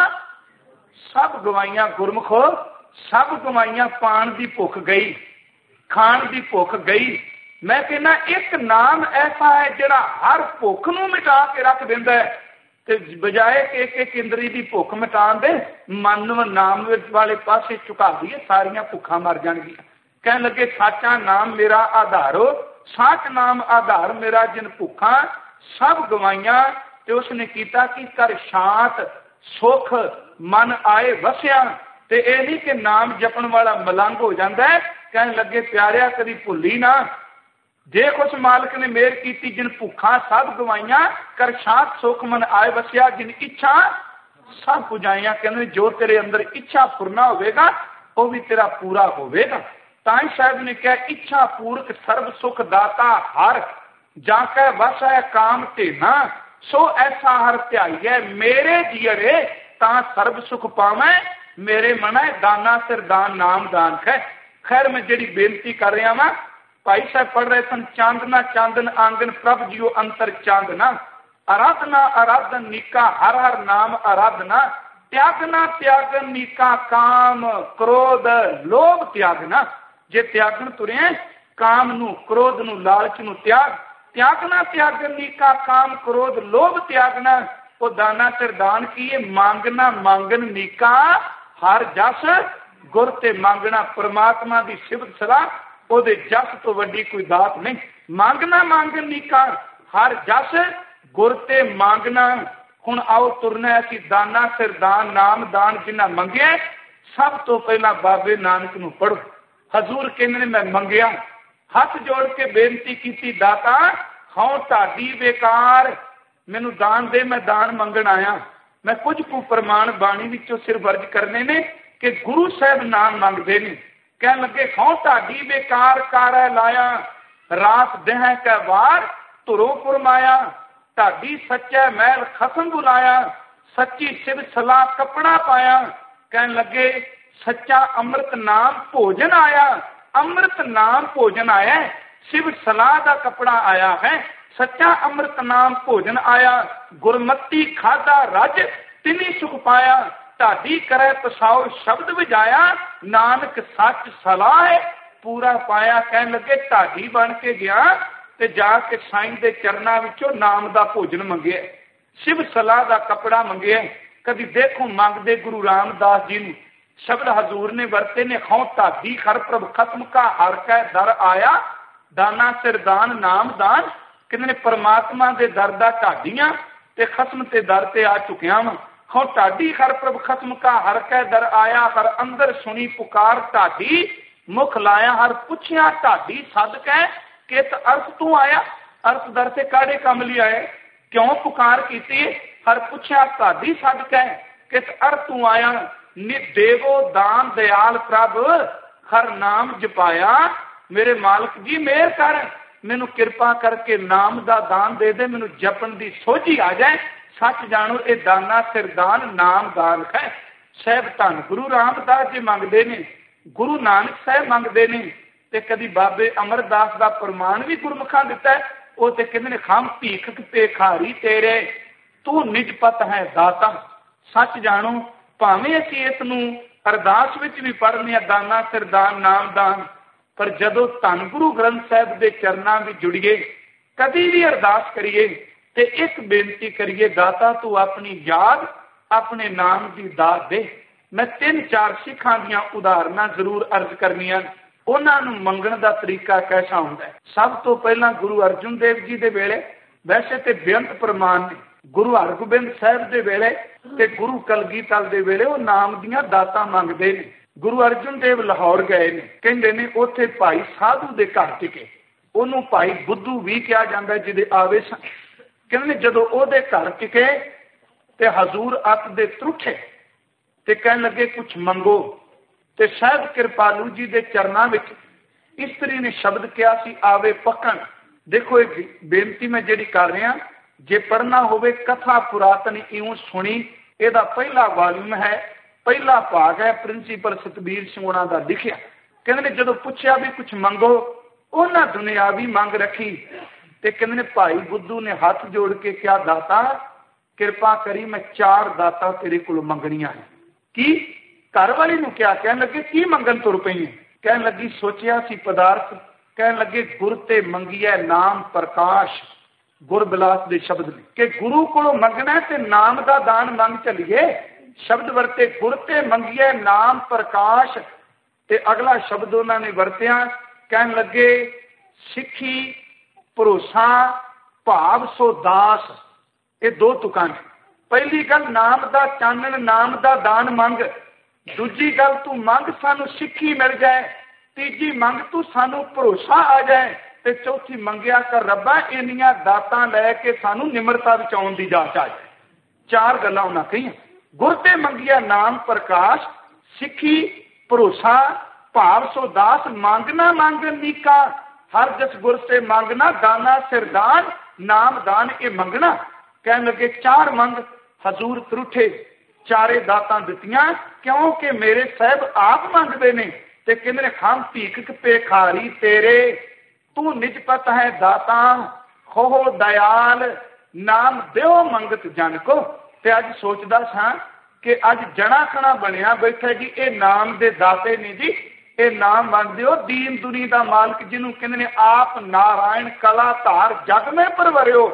ਸਭ ਗਵਾਈਆਂ। ਗੁਰਮੁਖੋ ਸਭ ਗਵਾਈਆਂ, ਪਾਣ ਦੀ ਭੁੱਖ ਗਈ, ਖਾਣ ਦੀ ਭੁੱਖ ਗਈ। ਮੈਂ ਕਹਿੰਦਾ ਇੱਕ ਨਾਮ ਐਸਾ ਹੈ ਜਿਹੜਾ ਹਰ ਭੁੱਖ ਨੂੰ ਮਿਟਾ ਕੇ ਰੱਖ ਦਿੰਦਾ ਹੈ। ਤੇ ਬਜਾਏ ਕਿ ਇੱਕ ਇੱਕ ਇੰਦਰੀ ਦੀ ਭੁੱਖ ਮਿਟਾਉਣ ਦੇ, ਮਨ ਨੂੰ ਨਾਮ ਵਾਲੇ ਪਾਸੇ ਝੁਕਾ ਦਈਏ, ਸਾਰੀਆਂ ਭੁੱਖਾਂ ਮਰ ਜਾਣਗੀਆਂ। ਕਹਿਣ ਲੱਗੇ ਸਾਚਾ ਨਾਮ ਮੇਰਾ ਆਧਾਰੋ, ਸਾਚ ਨਾਮ ਆਧਾਰ ਮੇਰਾ, ਜਿਨ ਭੁੱਖਾਂ ਸਭ ਗਵਾਈਆਂ। ਤੇ ਉਸਨੇ ਕੀਤਾ ਕਿ ਕਰ ਸ਼ਾਂਤ ਸੁਖ ਮਨ ਆਏ ਵਸਿਆ। ਤੇ ਇਹ ਨਹੀਂ ਕਿ ਨਾਮ ਜਪਣ ਵਾਲਾ ਮਲੰਗ ਹੋ ਜਾਂਦਾ ਹੈ। ਕਹਿਣ ਲੱਗੇ ਪਿਆਰਿਆ ਕਦੀ ਭੁੱਲੀ ਨਾ, ਦੇਖ ਉਸ ਮਾਲਕ ਨੇ ਮਿਹਰ ਕੀਤੀ, ਜਿਨ ਭੁੱਖਾਂ ਸਭ ਗਵਾਈਆਂ, ਕਰ ਸ਼ਾਂਤ ਸੁਖ ਮਨ ਆਏ ਵਸਿਆ, ਜਿਨ ਇੱਛਾ ਸਭ ਪੁਜਾਈਆਂ। ਕਹਿੰਦੇ ਜੋ ਤੇਰੇ ਅੰਦਰ ਇੱਛਾ ਪੂਰਨਾ ਹੋਵੇਗਾ ਉਹ ਵੀ ਤੇਰਾ ਪੂਰਾ ਹੋਵੇਗਾ। ਤਾਂ ਹੀ ਸਾਹਿਬ ਨੇ ਕਿਹਾ ਇੱਛਾ ਪੂਰਕ ਸਰਬ ਸੁਖ ਦਾਤਾ ਹਰ, ਜਾਂ ਕੈ ਵਸ ਹੈ ਕਾਮ ਧੇਨਾ, ਸੋ ਐਸਾ ਹਰ ਧਿਆਈਐ ਮੇਰੇ ਜੀਅਰੇ, ਤਾਂ ਸਰਬ ਸੁਖ ਪਾਵੈ ਮੇਰੇ ਮਨੈ, ਦਾਨਾ ਸਿਰ ਦਾਨ ਨਾਮ ਦਾਨ ਹੈ। ਖੈਰ ਮੈਂ ਜਿਹੜੀ ਬੇਨਤੀ ਕਰ ਰਿਹਾ ਵਾਂ, ਭਾਈ ਸਾਹਿਬ ਪੜ੍ਹ ਰਹੇ ਸਨ ਚਾਂਦਨਾ ਚਾਂਦਨ ਆਂਗਨ ਪ੍ਰਭ ਜਿਉ ਅੰਤਰ ਚਾਂਦਨਾ, ਆਰਾਧਨਾ ਆਰਾਧਨ ਨੀਕਾ, ਹਰ ਹਰ ਨਾਮ ਆਰਾਧਨਾ, ਤਿਆਗਨਾ ਤਿਆਗਨ ਨੀਕਾ, ਕਾਮ ਕ੍ਰੋਧ ਲੋਭ ਤਿਆਗਨਾ। ਜੇ ਤਿਆਗਣ ਤੁਰਿਆ ਕਾਮ ਨੂੰ, ਕ੍ਰੋਧ ਨੂੰ, ਲਾਲਚ ਨੂੰ ਤਿਆਗ। ਤਿਆਗਨਾ ਤਿਆਗਨ ਨੀਕਾ, ਕਾਮ ਕ੍ਰੋਧ ਲੋਭ ਤਿਆਗਨਾ। वो दाना सिर दान की मंगना मंगन नीका हर जस गुर ते मंगना परमात्मा की सिफत सलाह ओदे जस तो वड्डी कोई दात नहीं। मंगना मंगन नीका हर जस गुर ते मंगना। हुण आओ तुरना असीं दाना सिर दान नाम दान जिन्ना मंगे सब तो पहला बाबे नानक नूं पढ़ो। हजूर कहंदे ने मैं मंगिया हथ जोड़ के बेनती की दाता हौं ढाडी बेकार मैनू दान दे मैं दान मंगण आया। मैं कुछ कु प्रमाण बाणी विचों सिर वर्ज करने ने कि गुरु साहब नाम मंगते ने। कह लगे हौं ढाडी बेकार कारा लाया रात दह कै वार धुरो पुरमाया। ढाडी सच्चा महल खसम बुलाया सच्ची सिर सलाह कपड़ा पाया। कह लगे सच्चा अमृत नाम भोजन आया। अमृत नाम भोजन आया शिव सलाह का कपड़ा आया है। सच्चा अमृत नाम भोजन आया गुरमती खादा रज तिनी सुख पाया। ढाडी करे पसाओ शब्द विजाया नानक सच सलाह है पूरा पाया। कह लगे ढाडी बन के गया ते जाके साईं दे चरना विचों नाम दा भोजन मंगे शिव सलाह दा कपड़ा मंगे। कभी देखो मंगदे गुरु रामदास जी नूं शब्द हजूर ने वरते ने हौं ढाडी खर प्रभ खत्म का हर कै दर आया। दाना सिर दान नाम दान कहते ने परमात्मा दे दर दा ढाडियां ते खत्म ते दर ते आ चुकिया वा। हौं ढाडी खर प्रभ खत्म का हर कै दर आया। हर अंदर सुनी पुकार ढाडी मुख लाया। हर पुछिया ढाडी सद कै कित अर्थ तू आया। अर्थ दर से काड़े कम लिया है क्यों पुकार की। हर पुछया ढाडी सद कै कित अर्थ तू आया। निदेवो दान दयाल प्रभ हर नाम जपाया। मेरे मालक जी मेहर कर मैनू किरपा करके नाम दा दान दे दे मैनू जपन दी सोझी आ जाए। सच जानो ये दाना सिर दान नाम दान है। साहब धन गुरु रामदास जी मंगते ने गुरु नानक साहब मंगते ने ते कदी बाबे अमरदास का प्रमाण भी गुरमुखा दिता है। वो तो कहते ने खम भीख पेखारी तेरे तू निजपत है दाता। सच जानो भावें असीं इस नूं अरदास विच भी पढ़ने दाना सिर दान नाम दान पर जदों धन गुरु ग्रंथ साहिब के चरणों में जुड़िए कभी भी अरदास करिए ते एक बेनती करिए दाता तू अपनी याद अपने नाम की दात दे। मैं तीन चार सिखां दियां उदाहरणां जरूर अर्ज करनियां। उन्होंने मंगण का तरीका कैसा होंदा है। सब तो पहला गुरु अर्जुन देव जी के वेले वैसे तो बेअंत प्रमाण ने। गुरु हरगोबिंद साहब के वेले ते गुरु कलगीधर के वेले वो नाम दियां दातां मंगते ने। गुरु अर्जुन देव लाहौर गए ने कहते ने उत्थे भाई साधु के घर टिके उन्होंने भाई बुद्धू भी कहा जाता है जिदे आवे सन। कहते जदों ओदे घर टिके ते हजूर अत दे त्रुठे ते कहन लगे कुछ मंगो ते शायद कृपालू जी के चरणों में इस्त्री ने शब्द किया सी आवे पकन। देखो एक बेनती मैं जी कर रहा जे पढ़ना होवे कथा पुरातन इउं सुनी एदा पहला वॉल्यूम है पहला भाग है प्रिंसीपल सतबीर सिंह का लिखिया। कहते जदों पूछया भी कुछ मंगो उन्हें दुनियावी मंग रखी ते कहते भाई बुद्धू ने हाथ जोड़ के क्या दाता कृपा करी मैं चार दाता तेरे को मंगनियां है। की घर वाली नूं क्या कहन लगे की मंगन तुर पई है। कहन लगी सोचिया सी पदार्थ कहन लगे गुर ते मंगिया नाम प्रकाश गुर बिलास दे शब्द ने कि गुरु को मंगना ते नाम दा दान मंग चलिए। शब्द वरते गुर ते मंगिए नाम प्रकाश ते अगला शब्द उन्होंने वरत्या कहन लगे सिखी भरोसा भाव सो दास। ये दो तुकां ने। पहली गल नाम दा चानन नाम दा दान मंग। दूजी गल तू मंग सानू सिखी मिल जाए। तीजी मंग तू सानू भरोसा आ जाए ते चौथी मंगिया कर रब्बा इन्नियां दातां लैके सानू निमरता विच आउण दी जाच आ जाए। चार गल्लां उन्हां कहियां गुर ते मंगिया नाम प्रकाश सिखी भरोसा भाव सो दास मांगना मांगन नीका हर जस गुर से मांगना दाना सिर दान नाम दान ये मंगना। कहन लगे चार मंग हजूर त्रुठे चारे दातां दित्तियां क्योंकि मेरे साहब आप मंगते ने ते कहंदे ने खाम भीख पेखारी तेरे तू निजपत है दाता खो दयाल नाम दिओ मंगत जन को। ते अज सोचदा सा कि अज जना खना बनया बैठा जी ये नाम दे दाते ने जी ये नाम मंगदे हो दीन दुनी दा मालिक जिन्हों कहंदे ने आप नारायण कला धार जग में परवरियो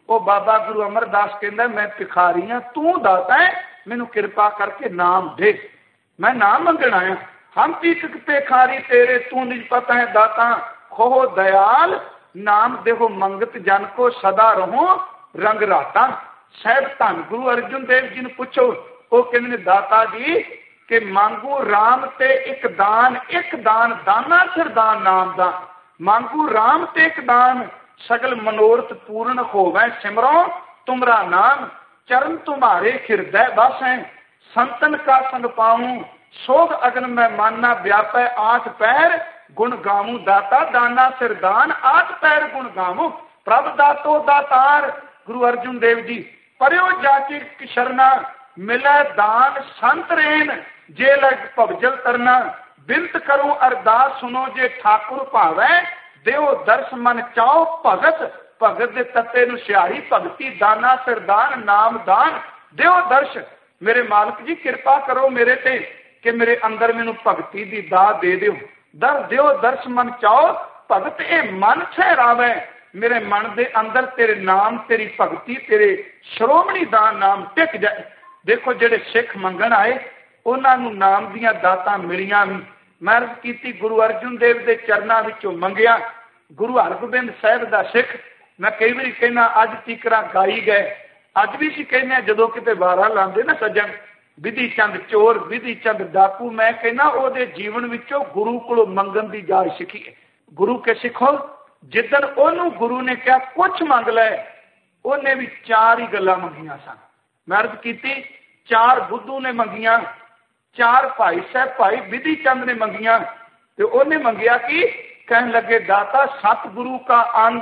ਉਹ ਬਾਬਾ ਗੁਰੂ ਅਮਰਦਾਸ ਕਹਿੰਦਾ ਮੈਂ ਭਿਖਾਰੀ ਹਾਂ, ਤੂੰ ਦਾਤਾ ਹੈ, ਮੈਨੂੰ ਕਿਰਪਾ ਕਰਕੇ ਨਾਮ ਦੇ, ਮੈਂ ਨਾਮ ਮੰਗਣ ਆਇਆ। ਹਮ ਪੀਕ ਭਿਖਾਰੀ ਤੇਰੇ, ਤੂੰ ਨਿਜ ਪਤਾ ਹੈ ਦਾਤਾ ਖੋਹ ਦਇਆਲ, ਨਾਮ ਦੇਹੋ ਮੰਗਤ ਜਨ ਕੋ ਸਦਾ ਰਹੋ ਰੰਗ ਰਾਤਾ। ਸਾਹਿਬ ਧੰਨ ਗੁਰੂ ਅਰਜਨ ਦੇਵ ਜੀ ਨੂੰ ਪੁੱਛੋ, ਉਹ ਕਹਿੰਦੇ ਨੇ ਦਾਤਾ ਜੀ ਕਿ ਮੰਗੂ ਰਾਮ ਤੇ ਇੱਕ ਦਾਨ, ਇੱਕ ਦਾਨ ਦਾਨਾ ਸਰਦਾਨ ਨਾਮ ਦਾ, ਮੰਗੂ ਰਾਮ ਤੇ ਇੱਕ ਦਾਨ, ਸਗਲ ਮਨੋਰਥ ਪੂਰਨ ਹੋਵੇ ਸਿਮਰੋ ਤੁਮਰਾ ਨਾਮ, ਚਰਨ तुम्हारे ਹਿਰਦੈ बस है, संतन का संग पाऊं सोग अगन में मानना व्यापै, आठ पैर गुण गाऊं दाता दाना सिरदान, आठ पैर गुण गाऊं प्रभ दातो दातार। गुरु अर्जुन देव जी परयो जाति शरणा, मिलै दान संत रेन, जे लग भवजल तरना, बिनत करूं अरदास सुनो जे ठाकुर भावै, देव दर्श मन चाओ भगत, भगत दे तत्ते नूं सियारी भगती, दाना सिरदान नाम दान देव दर्श। मेरे मालिक जी किरपा करो मेरे ते कि मेरे अंदर मैनू भगती दी दात दे दिओ, दर दिओ दर्श मन चाओ भगत, ये मन ठहरावे मेरे मन दे अंदर तेरे नाम तेरी भगती तेरे श्रोमणी दान नाम टिक जाए। देखो जेडे सिख मंगण आए उन्हां नूं नाम दीयां दातां मिलियां भी। मैं अर्ज कीती गुरु अर्जन देव दे चरनां विचों मंगिया। गुरु हरगोबिंद साहिब दा सिख मैं कई बारी कहना अज तीकरा गाई गए, अज भी असीं कहने जदों किते वारा लांदे ना सज्जन, विधि चंद चोर विधि चंद डाकू, मैं कहना उहदे जीवन विचों गुरु कोलों मंगण दी जाच सीखी। गुरु के सिखो जिदन ओनू गुरु ने कहा कुछ मंग लै, उन्हें भी चार ही गल्लां मंगियां सन। मैं अर्ज कीती चार बुद्धू ने मंगियां, चार भाई साहब भाई विधि चंद ने मंगियां, ते उन्हें मंगिया कि कहन लगे दाता सतगुरु का अंग,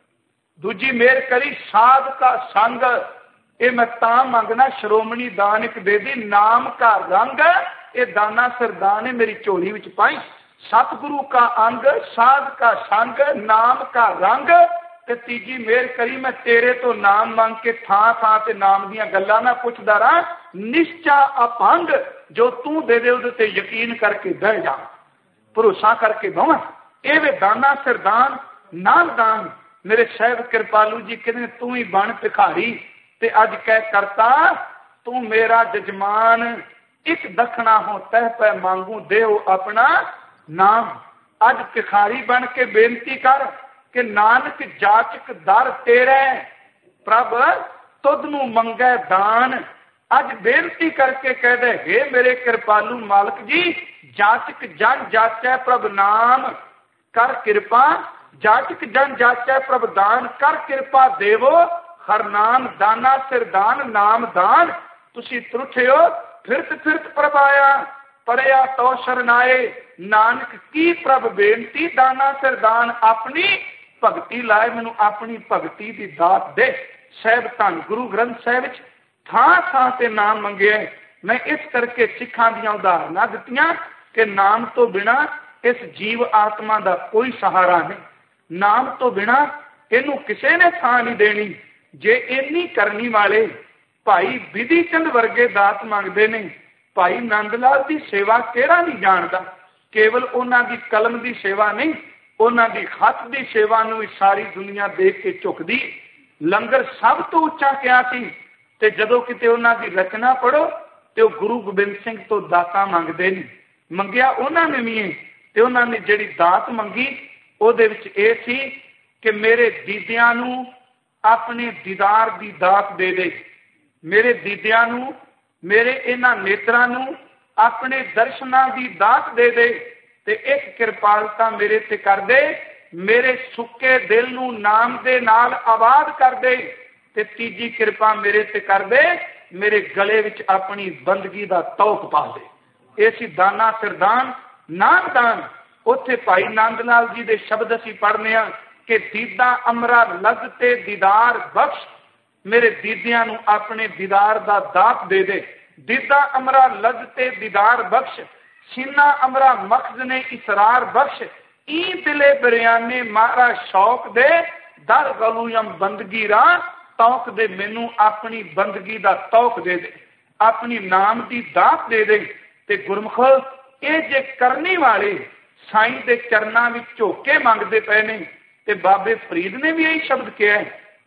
दूजी मेहर करी साध का संग, ये मैं तां मंगना श्रोमणी दान एक दे दी, नाम का रंग ये दाना सरदान ने मेरी झोली विच पाई। सतगुरु का अंग साध का संग नाम का रंग, ते तीजी मेहर करी मैं तेरे तो नाम मंग के थां थां ते नाम दियां गल्लां ना पुछदा रहां, निश्चा अपंग जो तू दे दे उहदे ते यकीन करके बह जा, भरोसा करके बवां। ये वे दाना सरदान नाम दान। मेरे साहिब कृपालू जी कहते तू ही बन भिखारी, ते अज कह करता तू मेरा जजमान, एक दखना हो तह पै मांगू देओ अपना नाम। अज भिखारी बन के बेनती कर कि नानक जाचक दर तेरे, प्रभ तुद नू मंगै दान। अज बेनती करके कह दे हे मेरे कृपालू मालक जी, जाचक जन जाचै प्रभ नाम, कर कृपा जाचक जन जाचै प्रभ दान, कर कृपा देवो हर नाम दाना सिरदान नाम दान। तुसी त्रुठियो फिरत फिरत प्रभ आया, पढ़िया तो शरनाए, नानक की प्रभ बेनती दाना सिरदान, अपनी भगती लाए मैनू अपनी भगती की दात दे। साहिब धन गुरु ग्रंथ साहिब थां थां ते नाम मंगे। मैं इस करके सिखां दियां उदाहरणां दित्तियां कि नाम तो बिना इस जीव आत्मा का कोई सहारा नहीं, नाम तो बिना इनू किसी ने थां नहीं देनी। जे इन्नी करनी वाले भाई विधि चंद वर्गे दात मंगते ने, भाई नंद लाल की सेवा केड़ा नहीं जानता। केवल उन्हां दी कलम की सेवा नहीं, उन्हां दी खत की सेवा नूं सारी दुनिया देख के झुकदी। लंगर सब तो उच्चा क्या सी, ते जदों किते उन्हां दी रचना पढ़ो ते वो गुरु गोबिंद सिंह तो दाता मंगते नहीं। मंगिया उन्हां ने भी है, ते उन्हां ने जिहड़ी दात मंगी ਉਹਦੇ ਵਿੱਚ ਇਹ ਸੀ कि मेरे दीदियां नूं अपने दीदार दी दात दे दे, मेरे दीदियां नूं मेरे इन्हां नेत्रां नूं अपने दर्शनां दी दात दे दे, ते एक किरपालता मेरे ते कर दे, मेरे सुक्के दिल नूं नाम दे नाल आबाद कर दे, ते तीजी किरपा मेरे ते कर दे, मेरे गले विच अपनी बंदगी दा तौक पा दे। ये सी दाना सिरदान नाम दान। उत्थे भाई नंद लाल जी दे शब्द असीं पढ़ने आ कि दीदा अमरा लग ते दीदार बख्श, मेरे दीदियां नूं अपने दीदार दा दात दे दे। दीदा अमरा लग ते दीदार बख्श, सीना अमरा मखज ने इसरार बख्श, ई दिले बरियाने मारा शौक दे, दर गलूयम बंदगी रा तौक दे, मैनू अपनी बंदगी दा तौक दे दे, अपनी नाम दी दात दे दे। ते गुरमुख ये जे करने वाले साईं दे चरनां विच झोके मंगदे पए ने, ते बाबे फरीद ने भी यही शब्द कहा है,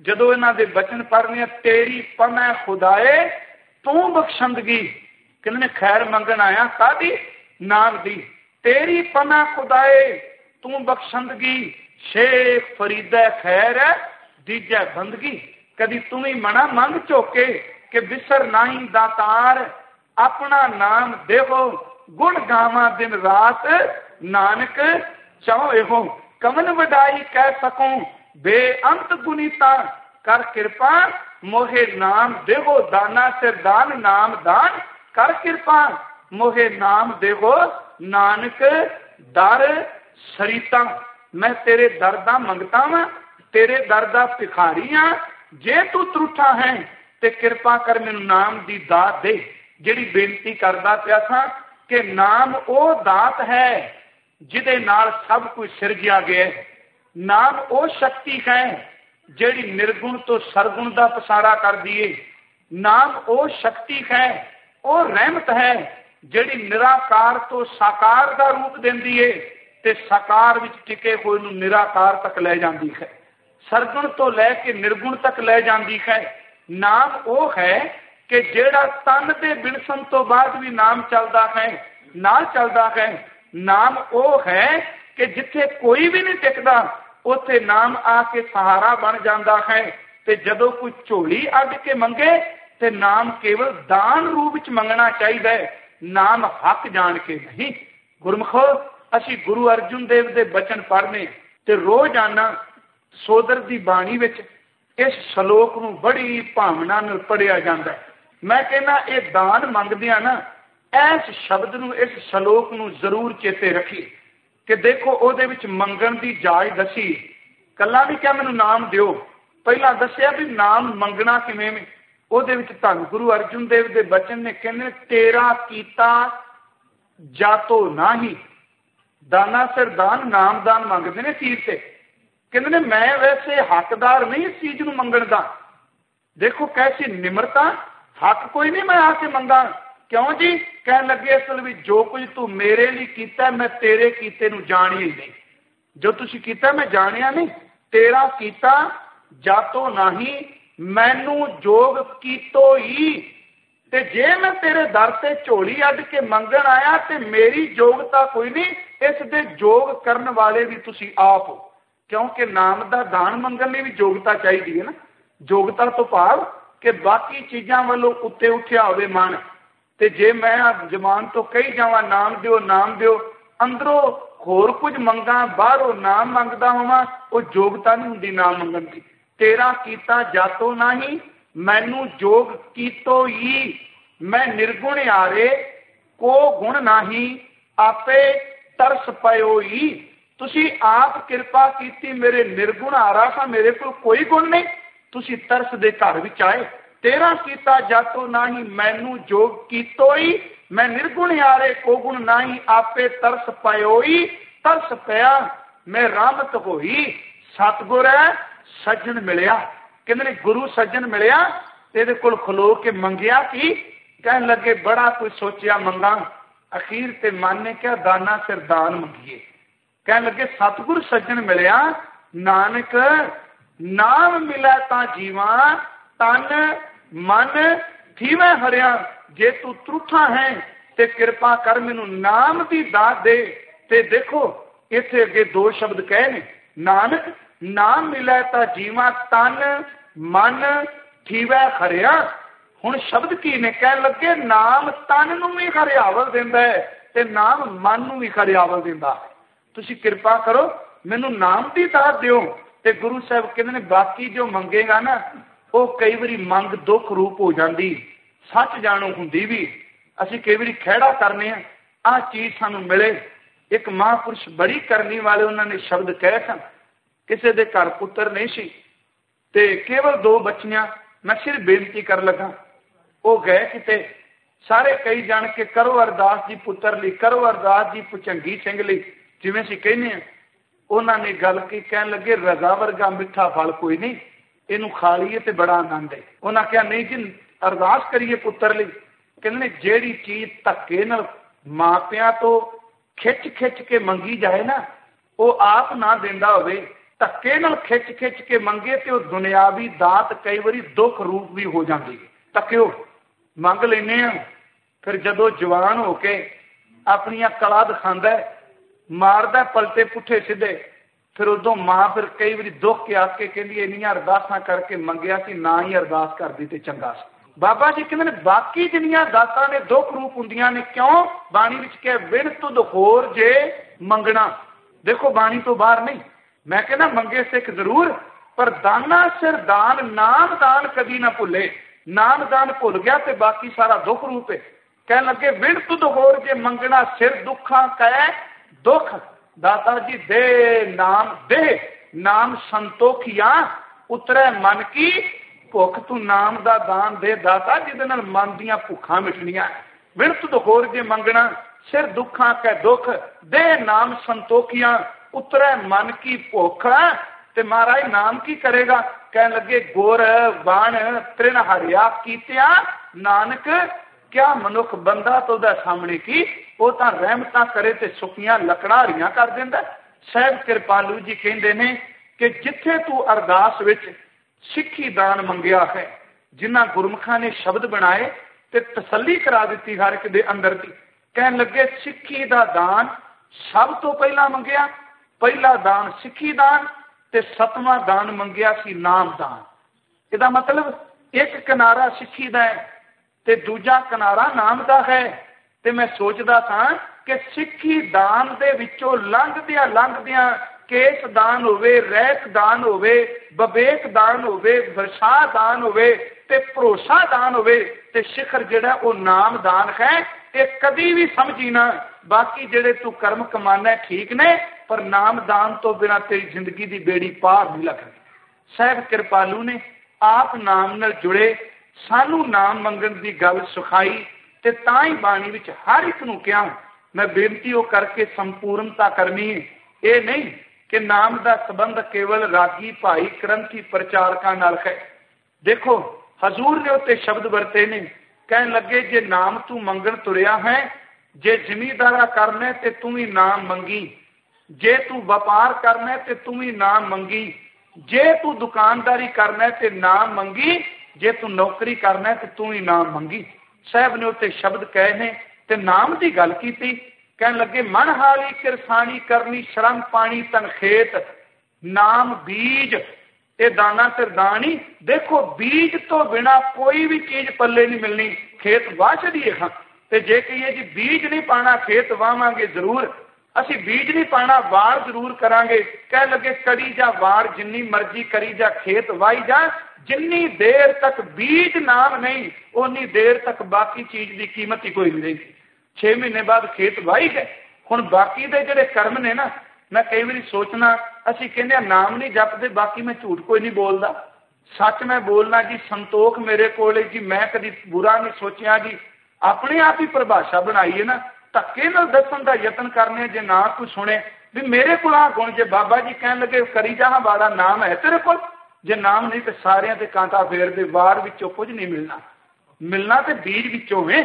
ਜਦੋਂ ਇਹਨਾਂ ਦੇ ਬਚਨ ਪੜ੍ਹਨੇ, ਤੇਰੀ ਪਨਾਹ ਖੁਦਾਏ ਤੂੰ ਬਖਸ਼ੰਦਗੀ। ਕਹਿੰਦੇ ਨੇ ਖੈਰ ਮੰਗਣ ਆਇਆ ਕਾਹਦੀ? ਨਾਮ ਦੀ। ਤੇਰੀ ਪਨਾਹ ਖੁਦਾਏ ਤੂੰ ਬਖਸ਼ੰਦਗੀ, ਸ਼ੇਖ ਫਰੀਦਾ ਖੈਰ ਦੀਜੈ ਬੰਦਗੀ। ਕਦੀ ਤੂੰ ਵੀ ਮਨਾ ਮੰਗ ਝੋਕੇ ਕਿ ਬਿਸਰ ਨਾਹੀ ਦਾਤਾਰ, ਆਪਣਾ ਨਾਮ ਦੇਵੋ ਗੁਣ ਗਾਵਾਂ ਦਿਨ ਰਾਤ, ਨਾਨਕ ਚਾਹੋ ਇਹੋ ਕਮਨ ਵਡਾਈ ਕਹਿ ਸਕੂੰ, ਬੇਅੰਤ ਗੁਨੀਤਾ ਕਰ ਕਿਰਪਾ ਮੋਹੇ ਨਾਮ ਦੇਵੋ ਦਾਨਾ ਸਿਰ ਦਾਨ, ਨਾਮ ਦਾਨ ਕਰ ਕਿਰਪਾ ਮੋਹੇ ਨਾਮ ਦੇਵੋ ਨਾਨਕ ਦਰ ਸਰੀਤਾ। ਮੈਂ ਤੇਰੇ ਦਰ ਦਾ ਮੰਗਤਾ ਵਾਂ, ਤੇਰੇ ਦਰ ਦਾ ਭਿਖਾਰੀ ਹਾਂ। ਜੇ ਤੂੰ ਤਰੁੱਠਾ ਹੈ ਤੇ ਕਿਰਪਾ ਕਰ ਮੈਨੂੰ ਨਾਮ ਦੀ ਦਾਤ ਦੇ। ਜਿਹੜੀ ਬੇਨਤੀ ਕਰਦਾ ਪਿਆ ਸਾਂ ਕਿ ਨਾਮ ਉਹ ਦਾਤ ਹੈ ਜਿਹਦੇ ਨਾਲ ਸਭ ਕੁਝ ਸਿਰਜਿਆ ਗਿਆ। ਨਾਮ ਉਹ ਸ਼ਕਤੀ ਹੈ ਜਿਹੜੀ ਨਿਰਗੁਣ ਤੋਂ ਸਰਗੁਣ ਦਾ ਪਸਾਰਾ ਕਰਦੀ ਏ। ਨਾਮ ਉਹ ਸ਼ਕਤੀ ਹੈ, ਉਹ ਰਹਿਮਤ ਹੈ ਜਿਹੜੀ ਨਿਰਾਕਾਰ ਤੋਂ ਸਾਕਾਰ ਦਾ ਰੂਪ ਦਿੰਦੀ ਏ ਤੇ ਸਾਕਾਰ ਵਿੱਚ ਟਿਕੇ ਹੋਏ ਨੂੰ ਨਿਰਾਕਾਰ ਤੱਕ ਲੈ ਜਾਂਦੀ ਹੈ, ਸਰਗੁਣ ਤੋਂ ਲੈ ਕੇ ਨਿਰਗੁਣ ਤੱਕ ਲੈ ਜਾਂਦੀ ਹੈ। ਨਾਮ ਉਹ ਹੈ ਕਿ ਜਿਹੜਾ ਤਨ ਦੇ ਬਿਨਸਣ ਤੋਂ ਬਾਅਦ ਵੀ ਨਾਮ ਚੱਲਦਾ ਹੈ, ਨਾਲ ਚੱਲਦਾ ਹੈ। ਨਾਮ ਉਹ ਹੈ ਕਿ ਜਿੱਥੇ ਕੋਈ ਵੀ ਨਹੀਂ ਟਿਕਦਾ ਉੱਥੇ ਨਾਮ ਆ ਕੇ ਸਹਾਰਾ ਬਣ ਜਾਂਦਾ ਹੈ। ਤੇ ਜਦੋਂ ਕੋਈ ਝੋਲੀ ਅੱਡ ਕੇ ਮੰਗੇ ਤੇ ਨਾਮ ਕੇਵਲ ਦਾਨ ਰੂਪ ਵਿੱਚ ਮੰਗਣਾ ਚਾਹੀਦਾ ਹੈ, ਨਾਮ ਹੱਕ ਜਾਣ ਕੇ ਨਹੀਂ। ਗੁਰਮੁਖੋ, ਅਸੀਂ ਗੁਰੂ ਅਰਜੁਨ ਦੇਵ ਦੇ ਬਚਨ ਪੜ੍ਹਨੇ ਤੇ ਰੋਜ਼ਾਨਾ ਸੋਦਰ ਦੀ ਬਾਣੀ ਵਿੱਚ ਇਸ ਸ਼ਲੋਕ ਨੂੰ ਬੜੀ ਭਾਵਨਾ ਨਾਲ ਪੜ੍ਹਿਆ ਜਾਂਦਾ। ਮੈਂ ਕਹਿੰਦਾ ਇਹ ਦਾਨ ਮੰਗਦਿਆਂ ਨਾ ਇਸ ਸ਼ਬਦ ਨੂੰ, ਇਸ ਸ਼ਲੋਕ ਨੂੰ ਜ਼ਰੂਰ ਚੇਤੇ ਰੱਖੀ ਕਿ ਦੇਖੋ ਉਹਦੇ ਵਿੱਚ ਮੰਗਣ ਦੀ ਜਾਚ ਦੱਸੀ। ਕੱਲਾ ਵੀ ਕਿਹਾ ਮੈਨੂੰ ਨਾਮ ਦਿਓ, ਪਹਿਲਾਂ ਦੱਸਿਆ ਵੀ ਨਾਮ ਮੰਗਣਾ ਕਿਵੇਂ। ਉਹਦੇ ਵਿੱਚ ਧੰਨ ਗੁਰੂ ਅਰਜੁਨ ਦੇਵ ਦੇ ਬਚਨ ਨੇ, ਕਹਿੰਦੇ ਤੇਰਾ ਕੀਤਾ ਜਾਤੋ ਨਾਹੀ, ਦਾਨਾ ਸਿਰ ਦਾਨ, ਨਾਮ ਦਾਨ ਮੰਗਦੇ ਨੇ ਚੀਜ਼ ਤੇ। ਕਹਿੰਦੇ ਨੇ ਮੈਂ ਵੈਸੇ ਹੱਕਦਾਰ ਨਹੀਂ ਇਸ ਚੀਜ਼ ਨੂੰ ਮੰਗਣ ਦਾ। ਦੇਖੋ ਕੈਸੀ ਨਿਮਰਤਾ, ਹੱਕ ਕੋਈ ਨਹੀਂ ਮੈਂ ਆ ਕੇ ਮੰਗਾ। ਕਿਉਂ ਜੀ? ਕਹਿਣ ਲੱਗੇ ਅਸਲ ਵਿੱਚ ਜੋ ਕੁਝ ਤੂੰ ਮੇਰੇ ਲਈ ਕੀਤਾ ਮੈਂ ਤੇਰੇ ਕੀਤੇ ਨੂੰ ਜਾਣਿਆ ਹੀ ਨਹੀਂ। ਜੋ ਤੁਸੀਂ ਕੀਤਾ ਮੈਂ ਜਾਣਿਆ ਨਹੀਂ। ਤੇਰਾ ਕੀਤਾ ਜਾਤੋ ਨਾਹੀ, ਮੈਨੂੰ ਜੋਗ ਕੀਤੋ ਹੀ। ਤੇ ਜੇ ਮੈਂ ਤੇਰੇ ਦਰ ਤੇ ਝੋਲੀ ਅੱਡ ਕੇ ਮੰਗਣ ਆਇਆ ਤੇ ਮੇਰੀ ਯੋਗਤਾ ਕੋਈ ਨਹੀਂ, ਇਸ ਦੇ ਯੋਗ ਕਰਨ ਵਾਲੇ ਵੀ ਤੁਸੀਂ ਆਪ ਹੋ। ਕਿਉਂਕਿ ਨਾਮ ਦਾ ਦਾਨ ਮੰਗਣ ਲਈ ਵੀ ਯੋਗਤਾ ਚਾਹੀਦੀ ਹੈ ਨਾ। ਯੋਗਤਾ ਤੋਂ ਭਾਵ ਕਿ ਬਾਕੀ ਚੀਜ਼ਾਂ ਵੱਲੋਂ ਉੱਤੇ ਉੱਠਿਆ ਹੋਵੇ ਮਨ। ਤੇ ਜੇ ਮੈਂ ਜ਼ਬਾਨ ਤੋਂ ਕਹੀ ਜਾਵਾਂ ਨਾਮ ਦਿਓ ਨਾਮ ਦਿਓ, ਅੰਦਰੋਂ ਹੋਰ ਕੁਝ ਮੰਗਾਂ, ਬਾਹਰੋਂ ਨਾਮ ਮੰਗਦਾ ਹੋਵਾਂ, ਉਹ ਯੋਗਤਾ ਨਹੀਂ ਹੁੰਦੀ ਨਾਮ ਮੰਗਣ ਦੀ। ਤੇਰਾ ਕੀਤਾ ਜਾਤੋ ਨਾਹੀ, ਮੈਨੂੰ ਜੋਗ ਕੀਤੋ ਹੀ। ਮੈਂ ਨਿਰਗੁਣ ਆਰੇ ਕੋ ਗੁਣ ਨਾਹੀ, ਆਪੇ ਤਰਸ ਪਇਓ ਹੀ। ਤੁਸੀਂ ਆਪ ਕਿਰਪਾ ਕੀਤੀ, ਮੇਰੇ ਨਿਰਗੁਣ ਆਰਾ ਸਾਂ, ਮੇਰੇ ਕੋਲ ਕੋਈ ਗੁਣ ਨਹੀਂ, ਤੁਸੀਂ ਤਰਸ ਦੇ ਘਰ ਵਿੱਚ ਆਏ। ਤੇਰਾ ਕੀਤਾ ਜਾਤੋ ਨਾਹੀ, ਮੈਨੂੰ ਜੋਗ ਕੀਤੋ ਹੀ। ਮੈਂ ਨਿਰਗੁਣ ਆਰੇ ਕੋ ਗੁਣ ਨਾਹੀ, ਆਪੇ ਤਰਸ ਪਇਓ ਹੀ। ਤਰਸ ਪਿਆ ਮੈਂ ਰਾਮਤ ਹੋਈ, ਸਤਿਗੁਰ ਹੈ ਸੱਜਣ ਮਿਲਿਆ। ਕਹਿੰਦੇ ਨੇ ਗੁਰੂ ਸੱਜਣ ਮਿਲਿਆ ਤੇ ਇਹਦੇ ਕੋਲ ਖਲੋ ਕੇ ਮੰਗਿਆ ਕੀ? ਕਹਿਣ ਲੱਗੇ ਬੜਾ ਕੁਝ ਸੋਚਿਆ ਮੰਗਾ, ਅਖੀਰ ਤੇ ਮਨ ਨੇ ਕਿਹਾ ਦਾਨਾ ਸਿਰ ਦਾਨ ਮੰਗੀਏ। ਕਹਿਣ ਲੱਗੇ ਸਤਿਗੁਰ ਸੱਜਣ ਮਿਲਿਆ, ਨਾਨਕ ਨਾਮ ਮਿਲਿਆ ਤਾਂ ਜੀਵਾਂ, ਤਨ ਮਨ ਥੀਵੇਂ ਹਰਿਆ। ਜੇ ਤੂੰ ਤਰੁੱਠਾ ਹੈ ਤੇ ਕਿਰਪਾ ਕਰ ਮੈਨੂੰ ਨਾਮ ਦੀ ਦਾਤ ਦੇ। ਤੇ ਦੇਖੋ ਇੱਥੇ ਅੱਗੇ ਦੋ ਸ਼ਬਦ ਕਹੇ ਨੇ, ਨਾਨਕ ਨਾਮ ਮਿਲਿਆ ਤਾਂ ਜੀਵਾਂ, ਤਨ ਮਨ ਥੀਵੇਂ ਹਰਿਆ। ਹੁਣ ਸ਼ਬਦ ਕੀ ਨੇ? ਕਹਿਣ ਲੱਗੇ ਨਾਮ ਤਨ ਨੂੰ ਵੀ ਹਰਿਆਵਲ ਦਿੰਦਾ ਹੈ ਤੇ ਨਾਮ ਮਨ ਨੂੰ ਵੀ ਹਰਿਆਵਲ ਦਿੰਦਾ ਹੈ। ਤੁਸੀਂ ਕਿਰਪਾ ਕਰੋ ਮੈਨੂੰ ਨਾਮ ਦੀ ਦਾਤ ਦਿਓ। ਤੇ ਗੁਰੂ ਸਾਹਿਬ ਕਹਿੰਦੇ ਨੇ ਬਾਕੀ ਜੋ ਮੰਗੇਗਾ ਨਾ ਉਹ ਕਈ ਵਾਰੀ ਮੰਗ ਦੁੱਖ ਰੂਪ ਹੋ ਜਾਂਦੀ, ਸੱਚ ਜਾਣੋ ਹੁੰਦੀ ਵੀ। ਅਸੀਂ ਕਈ ਵਾਰੀ ਖਹਿੜਾ ਕਰਨੇ ਆ, ਆਹ ਚੀਜ਼ ਸਾਨੂੰ ਮਿਲੇ। ਇੱਕ ਮਹਾਂਪੁਰਸ਼ ਬੜੀ ਕਰਨੀ ਵਾਲੇ, ਉਹਨਾਂ ਨੇ ਸ਼ਬਦ ਕਹੇ ਸਨ। ਕਿਸੇ ਦੇ ਘਰ ਪੁੱਤਰ ਨਹੀਂ ਸੀ ਤੇ ਕੇਵਲ ਦੋ ਬੱਚੀਆਂ। ਮੈਂ ਸਿਰਫ ਬੇਨਤੀ ਕਰਨ ਲੱਗਾ, ਉਹ ਗਏ ਕਿਤੇ, ਸਾਰੇ ਕਈ ਜਾਣ ਕੇ ਕਰੋ ਅਰਦਾਸ ਜੀ ਪੁੱਤਰ ਲਈ, ਕਰੋ ਅਰਦਾਸ ਜੀ ਭੁਜੰਗੀ ਸਿੰਘ ਲਈ, ਜਿਵੇਂ ਅਸੀਂ ਕਹਿੰਦੇ ਹਾਂ। ਉਹਨਾਂ ਨੇ ਗੱਲ ਕੀ? ਕਹਿਣ ਲੱਗੇ ਰਜ਼ਾ ਵਰਗਾ ਮਿੱਠਾ ਫਲ ਕੋਈ ਨਹੀਂ, ਇਹਨੂੰ ਖਾ ਲਈਏ ਤੇ ਬੜਾ ਆਨੰਦ ਹੈ। ਉਹਨਾਂ ਕਿਹਾ ਨਹੀਂ ਜੀ ਅਰਦਾਸ ਕਰੀਏ ਪੁੱਤਰ ਲਈ। ਕਹਿੰਦੇ ਨੇ ਜਿਹੜੀ ਚੀਜ਼ ਧੱਕੇ ਨਾਲ ਮਾਪਿਆਂ ਤੋਂ ਖਿੱਚ ਖਿੱਚ ਕੇ ਮੰਗੀ ਜਾਏ ਨਾ, ਉਹ ਆਪ ਨਾ ਦਿੰਦਾ ਹੋਵੇ ਧੱਕੇ ਨਾਲ ਖਿੱਚ ਖਿੱਚ ਕੇ ਮੰਗੇ ਤੇ ਉਹ ਦੁਨਿਆਵੀ ਦਾਤ ਕਈ ਵਾਰੀ ਦੁੱਖ ਰੂਪ ਵੀ ਹੋ ਜਾਂਦੀ ਹੈ। ਧੱਕਿਓ ਮੰਗ ਲੈਂਦੇ ਆ, ਫਿਰ ਜਦੋਂ ਜਵਾਨ ਹੋ ਕੇ ਆਪਣੀਆਂ ਕਲਾ ਦਿਖਾਉਂਦਾ, ਮਾਰਦਾ ਪਲਟੇ ਪੁੱਠੇ ਸਿੱਧੇ, ਫਿਰ ਉਦੋਂ ਮਾਂ ਫਿਰ ਕਈ ਵਾਰੀ ਦੁੱਖ ਕੇ ਆ ਕੇ ਕਹਿੰਦੀ ਇੰਨੀਆਂ ਅਰਦਾਸਾਂ ਕਰਕੇ ਮੰਗਿਆ ਸੀ, ਨਾ ਹੀ ਅਰਦਾਸ ਕਰਦੀ ਤੇ ਚੰਗਾ ਸੀ। ਬਾਬਾ ਜੀ ਕਹਿੰਦੇ ਨੇ ਬਾਕੀ ਜਿੰਨੀਆਂ ਦਾਤਾਂ ਨੇ ਦੁੱਖ ਰੂਪ ਹੁੰਦੀਆਂ ਨੇ, ਕਿਉਂ? ਬਾਣੀ ਵਿੱਚ ਕਿਹਾ ਬਿਨ ਤੁਧ ਹੋਰ ਜੇ ਮੰਗਣਾ। ਦੇਖੋ ਬਾਣੀ ਤੋਂ ਬਾਹਰ ਨਹੀਂ, ਮੈਂ ਕਹਿੰਦਾ ਮੰਗੇ ਸਿੱਖ ਜ਼ਰੂਰ, ਪਰ ਦਾਨਾ ਸਿਰ ਦਾਨ, ਨਾਮ ਦਾਨ ਕਦੀ ਨਾ ਭੁੱਲੇ। ਨਾਮ ਦਾਨ ਭੁੱਲ ਗਿਆ ਤੇ ਬਾਕੀ ਸਾਰਾ ਦੁੱਖ ਰੂਪ ਹੈ। ਕਹਿਣ ਲੱਗੇ ਬਿਨ ਤੁਧ ਹੋਰ ਜੇ ਮੰਗਣਾ, ਸਿਰ ਦੁੱਖਾਂ ਕੈ ਦੁੱਖ। ਦਾਤਾ ਜੀ ਦੇ ਨਾਮ ਦੇ ਨਾਮ ਸੰਤੋਖੀਆਂ, ਉਤਰੇ ਮਨ ਕੀ ਭੁੱਖ। ਤੂੰ ਨਾਮ ਦਾ ਦਾਨ ਦੇ ਦਾਤਾ, ਜਿਹਦੇ ਨਾਲ ਮਨ ਦੀਆਂ ਭੁੱਖਾਂ ਮਿਟਣੀਆਂ। ਬਿਨ ਤੁਧ ਹੋਰ ਜੇ ਮੰਗਣਾ, ਸਿਰ ਦੁੱਖਾਂ ਕੈ ਦੁੱਖ। ਦੇ ਨਾਮ ਸੰਤੋਖੀਆਂ, ਉਤਰੇ ਮਨ ਕੀ ਭੁੱਖ। ਤੇ ਮਹਾਰਾਜ ਨਾਮ ਕੀ ਕਰੇਗਾ? ਕਹਿਣ ਲੱਗੇ ਗੁਰ ਬਾਣ ਤ੍ਰਿਣ ਹਰਿਆ ਕੀਤਿਆ ਨਾਨਕ। ਕਿਆ ਮਨੁੱਖ ਬੰਦਾ ਤੋਂ ਉਹਦਾ ਸਾਹਮਣੇ ਕੀ, ਉਹ ਤਾਂ ਰਹਿਮਤਾਂ ਕਰੇ ਤੇ ਸੁੱਕੀਆਂ ਲੱਕੜਾਂ ਹਰੀਆਂ ਕਰ ਦਿੰਦਾ। ਸਾਹਿਬ ਕਿਰਪਾਲੂ ਜੀ ਕਹਿੰਦੇ ਨੇ ਕਿ ਜਿੱਥੇ ਤੂੰ ਅਰਦਾਸ ਵਿੱਚ ਸਿੱਖੀ ਦਾਨ ਮੰਗਿਆ ਹੈ, ਜਿਨ੍ਹਾਂ ਗੁਰਮੁਖਾਂ ਨੇ ਸ਼ਬਦ ਬਣਾਏ ਤੇ ਤਸੱਲੀ ਕਰਾ ਦਿੱਤੀ ਹਰ ਇੱਕ ਦੇ ਅੰਦਰ ਦੀ। ਕਹਿਣ ਲੱਗੇ ਸਿੱਖੀ ਦਾ ਦਾਨ ਸਭ ਤੋਂ ਪਹਿਲਾਂ ਮੰਗਿਆ, ਪਹਿਲਾ ਦਾਨ ਸਿੱਖੀ ਦਾਨ ਤੇ ਸਤਵਾਂ ਦਾਨ ਮੰਗਿਆ ਸੀ ਨਾਮ ਦਾਨ। ਇਹਦਾ ਮਤਲਬ ਇੱਕ ਕਿਨਾਰਾ ਸਿੱਖੀ ਦਾ ਹੈ ਤੇ ਦੂਜਾ ਕਿਨਾਰਾ ਨਾਮ ਦਾ ਹੈ। ਤੇ ਮੈਂ ਸੋਚਦਾ ਸਾਂ ਕਿ ਸਿੱਖੀ ਦਾਨ ਦੇ ਵਿੱਚੋਂ ਲੰਘਦਿਆਂ ਲੰਘਦਿਆਂ ਕੇਸ ਦਾਨ ਹੋਵੇ, ਰਹਿਤ ਦਾਨ ਹੋਵੇ, ਵਿਵੇਕ ਦਾਨ ਹੋਵੇ, ਵਰਸ਼ਾ ਦਾਨ ਹੋਵੇ ਤੇ ਭਰੋਸਾ ਦਾਨ ਹੋਵੇ, ਤੇ ਸਿਖਰ ਜਿਹੜਾ ਉਹ ਨਾਮ ਦਾਨ ਹੈ। ਇਹ ਕਦੀ ਵੀ ਸਮਝੀ ਨਾ, ਬਾਕੀ ਜਿਹੜੇ ਤੂੰ ਕਰਮ ਕਮਾਨਾ ਠੀਕ ਨੇ, ਪਰ ਨਾਮ ਦਾਨ ਤੋਂ ਬਿਨਾਂ ਤੇਰੀ ਜ਼ਿੰਦਗੀ ਦੀ ਬੇੜੀ ਪਾਰ ਨਹੀਂ ਲੱਗਦੀ। ਸਾਹਿਬ ਕਿਰਪਾਲੂ ਨੇ ਆਪ ਨਾਮ ਨਾਲ ਜੁੜੇ, ਸਾਨੂੰ ਨਾਮ ਮੰਗਣ ਦੀ ਗੱਲ ਸਿਖਾਈ ਤੇ ਤਾਂ ਹੀ ਬਾਣੀ ਵਿੱਚ ਹਰ ਇੱਕ ਨੂੰ ਕਿਹਾ। ਮੈਂ ਬੇਨਤੀ ਉਹ ਕਰਕੇ ਸੰਪੂਰਨਤਾ ਕਰਨੀ ਹੈ। ਇਹ ਨਹੀਂ ਕਿ ਨਾਮ ਦਾ ਸੰਬੰਧ ਕੇਵਲ ਰਾਗੀ ਭਾਈ ਗ੍ਰੰਥੀ ਪ੍ਰਚਾਰਕਾਂ ਨਾਲ ਹੈ। ਦੇਖੋ ਹਜ਼ੂਰ ਨੇ ਉੱਤੇ ਸ਼ਬਦ ਵਰਤੇ ਨੇ, ਕਹਿਣ ਲੱਗੇ ਜੇ ਨਾਮ ਤੂੰ ਮੰਗਣ ਤੁਰਿਆ ਹੈ, ਜੇ ਜ਼ਿਮੀਦਾਰਾ ਕਰਨਾ ਤੇ ਤੂੰ ਵੀ ਨਾਮ ਮੰਗੀ, ਜੇ ਤੂੰ ਵਪਾਰ ਕਰਨਾ ਤੇ ਤੂੰ ਵੀ ਨਾਮ ਮੰਗੀ, ਜੇ ਤੂੰ ਦੁਕਾਨਦਾਰੀ ਕਰਨਾ ਤੇ ਨਾਮ ਮੰਗੀ, ਜੇ ਤੂੰ ਨੌਕਰੀ ਕਰਨਾ ਤੇ ਤੂੰ ਹੀ ਨਾਮ ਮੰਗੀ। ਸਾਹਿਬ ਨੇ ਉੱਤੇ ਸ਼ਬਦ ਕਹੇ ਨੇ ਤੇ ਨਾਮ ਦੀ ਗੱਲ ਕੀਤੀ। ਕਹਿਣ ਲੱਗੇ ਮਨ ਹਾਲੀ ਕਿਰਸਾਨੀ ਕਰਨੀ, ਸ਼ਰਮ ਪਾਣੀ ਤਨਖੇਤ। ਨਾਮ ਬੀਜ, ਇਹ ਦਾਨਾ ਸਿਰ ਦਾਨੀ। ਦੇਖੋ ਬੀਜ ਤੋਂ ਬਿਨਾ ਕੋਈ ਵੀ ਚੀਜ਼ ਪੱਲੇ ਨਹੀਂ ਮਿਲਣੀ। ਖੇਤ ਵਾਹ ਛੱਡੀਏ ਹਾਂ ਤੇ ਜੇ ਕਹੀਏ ਜੀ ਬੀਜ ਨਹੀਂ ਪਾਣਾ, ਖੇਤ ਵਾਵਾਂਗੇ ਜ਼ਰੂਰ। ਅਸੀਂ ਬੀਜ ਨਹੀਂ ਪਾਣਾ, ਵਾਰ ਜ਼ਰੂਰ ਕਰਾਂਗੇ। ਕਹਿ ਲੱਗੇ ਕੜੀ ਜਾ ਵਾਰ ਜਿੰਨੀ ਮਰਜ਼ੀ ਕਰੀ ਜਾ, ਖੇਤ ਵਾਹੀ ਜਾ, ਜਿੰਨੀ ਦੇਰ ਤੱਕ ਬੀਜ ਨਾਮ ਨਹੀਂ, ਉਨੀ ਦੇਰ ਤੱਕ ਬਾਕੀ ਚੀਜ਼ ਦੀ ਕੀਮਤ ਹੀ ਕੋਈ ਨਹੀਂ ਰਹੀ। ਛੇ ਮਹੀਨੇ ਬਾਅਦ ਖੇਤ ਵਾਹੀ ਗਏ। ਹੁਣ ਬਾਕੀ ਦੇ ਜਿਹੜੇ ਕਰਮ ਨੇ ਨਾ, ਮੈਂ ਕਈ ਵਾਰੀ ਸੋਚਣਾ, ਅਸੀਂ ਕਹਿੰਦੇ ਹਾਂ ਨਾਮ ਨਹੀਂ ਜਪਦੇ, ਬਾਕੀ ਮੈਂ ਝੂਠ ਕੋਈ ਨਹੀਂ ਬੋਲਦਾ, ਸੱਚ ਮੈਂ ਬੋਲਣਾ ਜੀ। ਸੰਤੋਖ ਮੇਰੇ ਕੋਲ ਜੀ, ਮੈਂ ਕਦੀ ਬੁਰਾ ਨਹੀਂ ਸੋਚਿਆ ਜੀ। ਆਪਣੇ ਆਪ ਹੀ ਪਰਿਭਾਸ਼ਾ ਬਣਾਈ ਹੈ ਨਾ, ਧੱਕੇ ਨਾਲ ਦੱਸਣ ਦਾ ਯਤਨ ਕਰਨੇ, ਜੇ ਨਾ ਕੋਈ ਸੁਣੇ ਵੀ ਮੇਰੇ ਕੋਲ ਆ ਗੁਣ। ਜੇ ਬਾਬਾ ਜੀ ਕਹਿਣ ਲੱਗੇ ਕਰੀ ਜਾ ਵਾੜਾ ਨਾਮ ਹੈ ਤੇਰੇ ਕੋਲ, ਜੇ ਨਾਮ ਨਹੀਂ ਤੇ ਸਾਰਿਆਂ ਤੇ ਕਾਂਟਾ ਫੇਰਦੇ, ਵਾਰ ਵਿੱਚੋਂ ਕੁਝ ਨਹੀਂ ਮਿਲਣਾ। ਮਿਲਣਾ ਤੇ ਬੀਜ ਵਿੱਚੋਂ ਵੇ।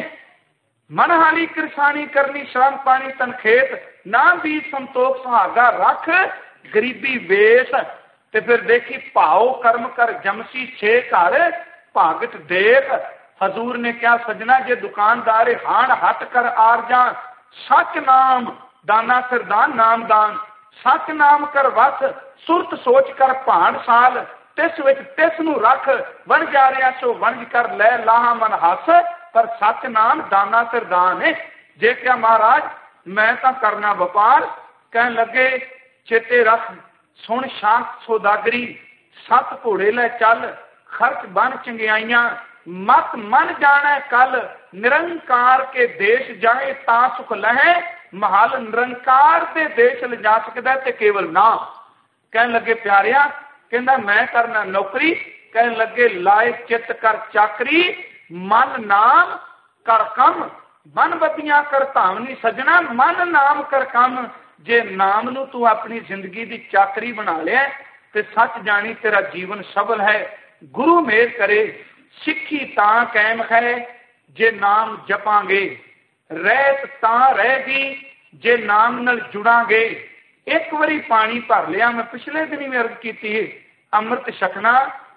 ਮਨ ਹਾਲੀ ਕਿਰਸਾਨੀ ਕਰਨੀ, ਸ਼ਰਮ ਪਾਣੀ ਤਨਖੇਤ। ਨਾ ਬੀਜ ਸੰਤੋਖ ਸੁਹਾਗਾ ਰੱਖ, ਗਰੀਬੀ ਵੇਸ। ਤੇ ਫਿਰ ਦੇਖੀ ਭਾਓ ਕਰਮ ਕਰ ਜਮਸੀ ਛੇ ਘਰ, ਭਾਗਤ ਦੇਖ। ਹਜ਼ੂਰ ਨੇ ਕਿਹਾ ਸਜਣਾ ਜੇ ਦੁਕਾਨਦਾਰ ਹਾਣ ਹੱਟ ਕਰ ਆਰ ਜਾ, ਸੱਚ ਨਾਮ ਦਾਨਾ ਸਰਦਾਨ ਨਾਮ ਦਾਨ। ਸੱਚ ਨਾਮ ਕਰ ਵਸ, ਸੁਰਤ ਸੋਚ ਕਰ ਭਾਣ ਸਾਲ। ਤਿਸ ਵਿੱਚ ਤਿਸ ਨੂੰ ਰੱਖ, ਬਣ ਜਾ ਰਿਹਾ ਸੋ ਵਣਜ ਕਰ ਲੈ ਲਾਹਾ ਮਨ ਹੱਸ। ਪਰ ਸੱਚ ਨਾਮ ਦਾਨਾ ਸਰਦਾਨ ਹੈ। ਜੇ ਕਿਹਾ ਮਹਾਰਾਜ ਮੈਂ ਤਾਂ ਕਰਨਾ ਵਪਾਰ। ਕਹਿਣ ਲੱਗੇ ਚੇਤੇ ਰੱਖ ਸੁਣ ਸ਼ਾਂਤ ਸੌਦਾਗਰੀ, ਸੱਤ ਘੋੜੇ ਲੈ ਚੱਲ, ਖਰਚ ਬਨ ਚੰਗਿਆਈਆਂ। ਮਤ ਮਨ ਜਾਣਾ ਕੱਲ, ਨਿਰੰਕਾਰ ਕੇ ਦੇਸ਼ ਜਾਏ ਤਾਂ ਸੁਖ ਲਹੇ। ਮਹਲ ਨਿਰੰਕਾਰ ਦੇ ਦੇਸ਼ ਲਿਜਾ ਸਕਦਾ ਤੇ ਕੇਵਲ ਨਾਮ। ਕਹਿਣ ਲੱਗੇ ਪਿਆਰਿਆ, ਕਹਿੰਦਾ ਮੈਂ ਕਰਨਾ ਨੌਕਰੀ। ਕਹਿਣ ਲੱਗੇ ਲਾਏ ਚਿੱਤ ਕਰ ਚਾਕਰੀ, ਮਨ ਨਾਮ ਕਰ ਕੰਮ। ਮਨ ਬੱਤੀਆਂ ਕਰ ਧਾਮਨੀ ਸਜਣਾ, ਮਨ ਨਾਮ ਕਰ ਕੰਮ। ਜੇ ਨਾਮ ਨੂੰ ਤੂੰ ਆਪਣੀ ਜ਼ਿੰਦਗੀ ਦੀ ਚਾਕਰੀ ਬਣਾ ਲਿਆ ਤੇ ਸੱਚ ਜਾਣੀ ਤੇਰਾ ਜੀਵਨ ਸਫਲ ਹੈ। ਗੁਰੂ ਮਿਹਰ ਕਰੇ ਸਿੱਖੀ ਤਾਂ ਕਾਇਮ ਹੈ ਜੇ ਨਾਮ ਜਪਾਂਗੇ, ਰਹਿਤ ਤਾਂ ਰਹੇਗੀ ਜੇ ਨਾਮ ਨਾਲ ਜੁੜਾਂਗੇ। एक बारी पानी भर लिया, मैं पिछले दिन भी अर्ज की, अमृत छकना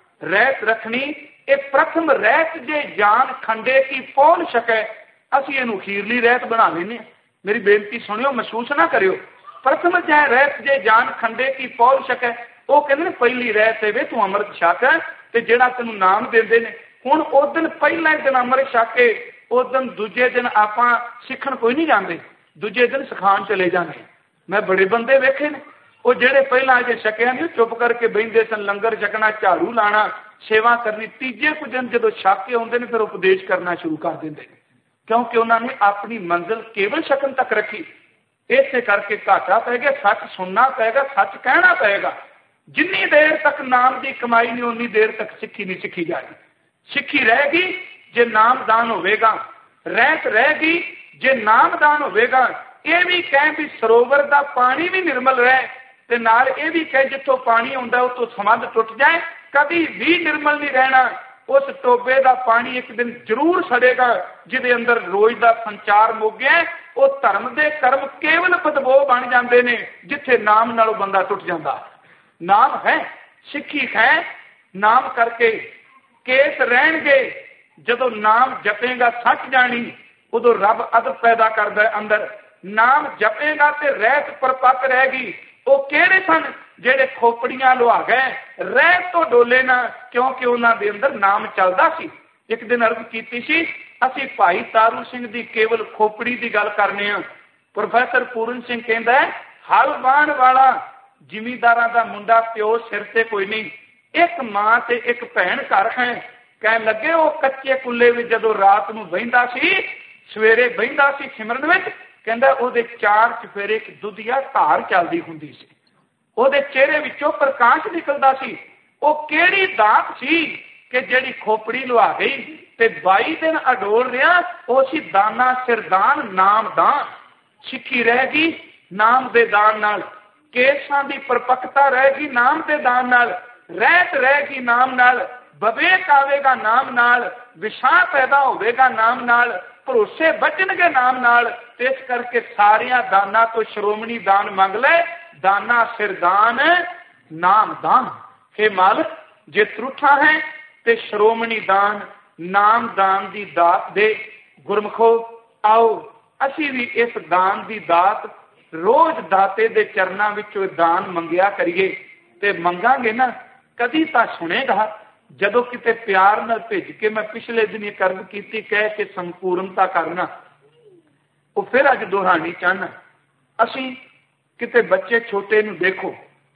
रहत रखनी, ये प्रथम रहत जे जान खंडे की पौल छके, असी इनू खीरली रहत बना लेने। मेरी बेनती सुनियो, महसूस ना करियो। प्रथम जै रहत जे जान खंडे की पौल छके, वो कहते ने पहली रहत है वे तू अमृत छक ते जेड़ा तेनू नाम देंदे ने। हुण उस दिन पहला दिन अमृत छक के उस दिन दूजे दिन आपां सिखण कोई नहीं जाते, दूजे दिन सिखाण चले जाते। मैं बड़े बंदे वेखे ने, वो जेड़े पहला अजे छकिया नहीं चुप करके बहिंदे सन, लंगर छकना, झाड़ू लाना, सेवा करनी। तीजे कुछ दिन जो छक के आउंदे ने फिर उपदेश करना शुरू कर देंदे, क्योंकि उन्होंने अपनी मंजिल केवल छकन तक रखी। इसे करके घाटा पै गया, सच सुनना पेगा, सच कहना पेगा। जिन्नी देर तक नाम की कमाई नहीं उन्नी देर तक सिक्खी नहीं सिक्खी जाएगी। सिक्खी रहेगी जे नामदान होवेगा, रहत रहेगी जे नामदान होवेगा। ये भी कहें भी सरोवर का पानी भी निर्मल रहे, ते नाल ये भी कहे जिथों पानी आउंदा उतों संबंध टुट जाए, कभी भी निर्मल नहीं रहना। उस टोबे का पानी एक दिन जरूर सड़ेगा जिहदे अंदर रोज का संचार मुक गया। वो धर्म के कर्म केवल बदबो बन जाते हैं जिथे नाम नालों बंदा टुट जाता। नाम है, सिक्खी है, नाम करके केस रहणगे। जदों नाम जपेगा सच जानी, उदों रब अदब पैदा करदा अंदर। नाम जपेगा ते रहत परपक रहेगी। वो किहड़े सन जेड़े खोपड़ियां लुहा गए, रहत तो डोले ना, क्योंकि उन्हां दे अंदर नाम चलदा सी। एक दिन अर्ज कीती सी, असीं भाई तारू सिंह दी केवल खोपड़ी की गल करने आ। प्रोफैसर पूरन सिंह कहंदा है, हल वाहण वाला जिमीदारां दा मुंडा प्यो सिर ते कोई नहीं, एक मां ते एक भैन घर है। कहण लगे वो कच्चे कुल्ले विच जदों रात नूं बहिंदा सी, सवेरे बहिंदा सी सिमरन विच, कहंदा ओहदे चार चफेरे एक दुधिया धार चलदी हुंदी सी, ओहदे चेहरे विचों प्रकाश निकलदा सी। वो किहड़ी दात सी कि जिहड़ी खोपड़ी लुहा गई ते बाई दिन अडोल रहा। वो सी दाना सिरदान, नाम दान। सिक्खी रहेगी नाम दे दान नाल, केसां दी परपक्ता रहेगी नाम दे दान नाल, रहत रहेगी नाम नाल, विवेक आवेगा नाम नाल, विशाह पैदा होवेगा नाम नाल, भरोसे बचणगे नाम नाल। ते इस करके सारियां दाना तो श्रोमणी दान मंग ले, दाना सिरदान नाम दान। हे मालिक, जे त्रुठा है ते श्रोमणी दान नाम दान दी दात दे। गुरमुखो आओ असी भी इस दान दी दात रोज दाते दे चरनां विचों दान मंगिया करिए। ते मंगांगे ना, कदी तां सुनेगा जदों किते प्यार नाल भेज के। मैं पिछले दिन कर्म कीती कह के संपूर्णता करना, वो फिर अज दोहरानी चाहना। असी किते बच्चे छोटे नूं देखो,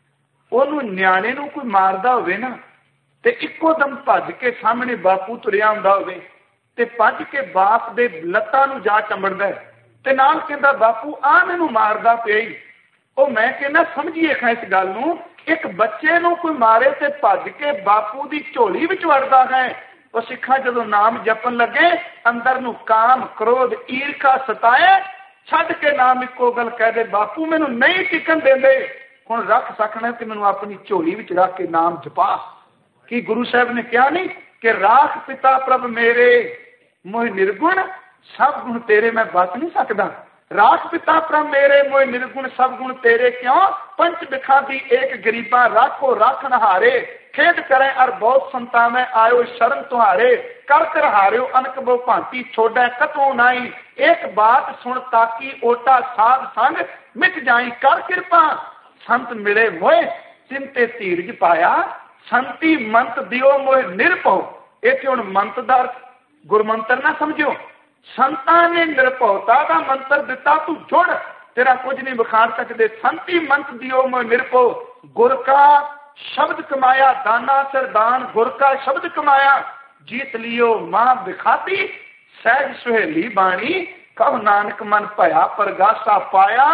ओनू न्याणे नूं कोई मारदा होवे ना, ते इक्को दम भज के सामने बापू तुरिया आउंदा होवे ते भज के बाप दे लत्तां नूं जा चंबड़दा है ते नाल कहंदा बापू आ मैनूं मारदा पिया ही। ओ मैं कहना समझिए खां इस गल नूं, एक बच्चे नूं कोई मारे ते भज के बापू दी झोली विच वड़दा है। वो सिखा जदों नाम जपन लगे, अंदर नूं काम क्रोध ईर्खा सताए, छड्ड के नाम इक्को गल कह दे, बापू मैनूं नहीं टिकन देंदे, हुण रख सकना ते मैनूं अपनी झोली विच रख के नाम जपा। कि गुरु साहब ने कहा नहीं कि राख पिता प्रभ मेरे मोह निर्गुण सब गुण तेरे, मैं बच नहीं सकता। राख पिता प्रभ मेरे मोह निर्गुण सब गुण तेरे, क्यों पंच बिखा दी एक गरीबा राखो राखन हारे, खेद करें और बहुत संता में आयो शरण तुम्हारे, कर कर हारियो अनक बो भांति छोड़े कतों नाई, एक बात सुन ताकि ओटा साध संग मिट जाई, कर कृपा संत मिले मोए चिंते धीरज पाया, संति मंत दियो मोह निरभव। इत्थे हुण मंत दा गुरमंत्र ना समझो, संतां ने निरभवता का मंत्र दिता, तू जुड़, तेरा कुछ नहीं विखार सकते। संति मंत दियो मोह निरभव, गुर का शब्द कमाया दाना सरदान, गुर का शब्द कमाया जीत लियो मां बिखाती, सहज सुहेली बाणी कब नानक मन भया परगासा पाया,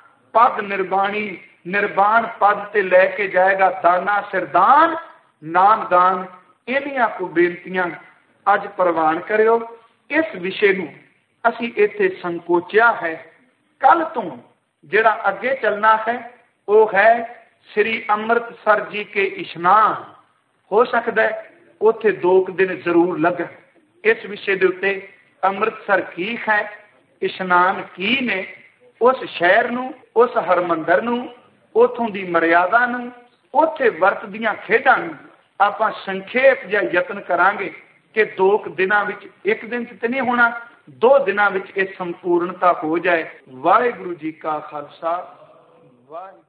पद निर्बाणी निर्बाण पद ते लैके जाएगा दाना सिरदान नाम दान। इन्हियां को बेनतियां अज प्रवान करियो। इस विषय नूं असीं इत्थे संकोचिया है। कल तो जिहड़ा अगे चलना है वो है श्री अमृतसर जी के इशनान। हो सकता है उत्थे दो दिन जरूर लगन। इस विषय के उत्ते अमृतसर की है, इशनान की ने, उस शहर नूं, उस हरमंदर नूं ਉੱਥੋਂ ਦੀ ਮਰਿਆਦਾ ਨੂੰ, ਉੱਥੇ ਵਰਤਦੀਆਂ ਖੇਡਾਂ ਨੂੰ ਆਪਾਂ ਸੰਖੇਪ ਜਿਹਾ ਯਤਨ ਕਰਾਂਗੇ ਕਿ ਦੋ ਕੁ ਦਿਨਾਂ ਵਿੱਚ, ਇੱਕ ਦਿਨ 'ਚ ਤੇ ਨਹੀਂ ਹੋਣਾ, ਦੋ ਦਿਨਾਂ ਵਿੱਚ ਇਹ ਸੰਪੂਰਨਤਾ ਹੋ ਜਾਏ। ਵਾਹਿਗੁਰੂ ਜੀ ਕਾ ਖਾਲਸਾ, ਵਾਹਿਗੁਰੂ।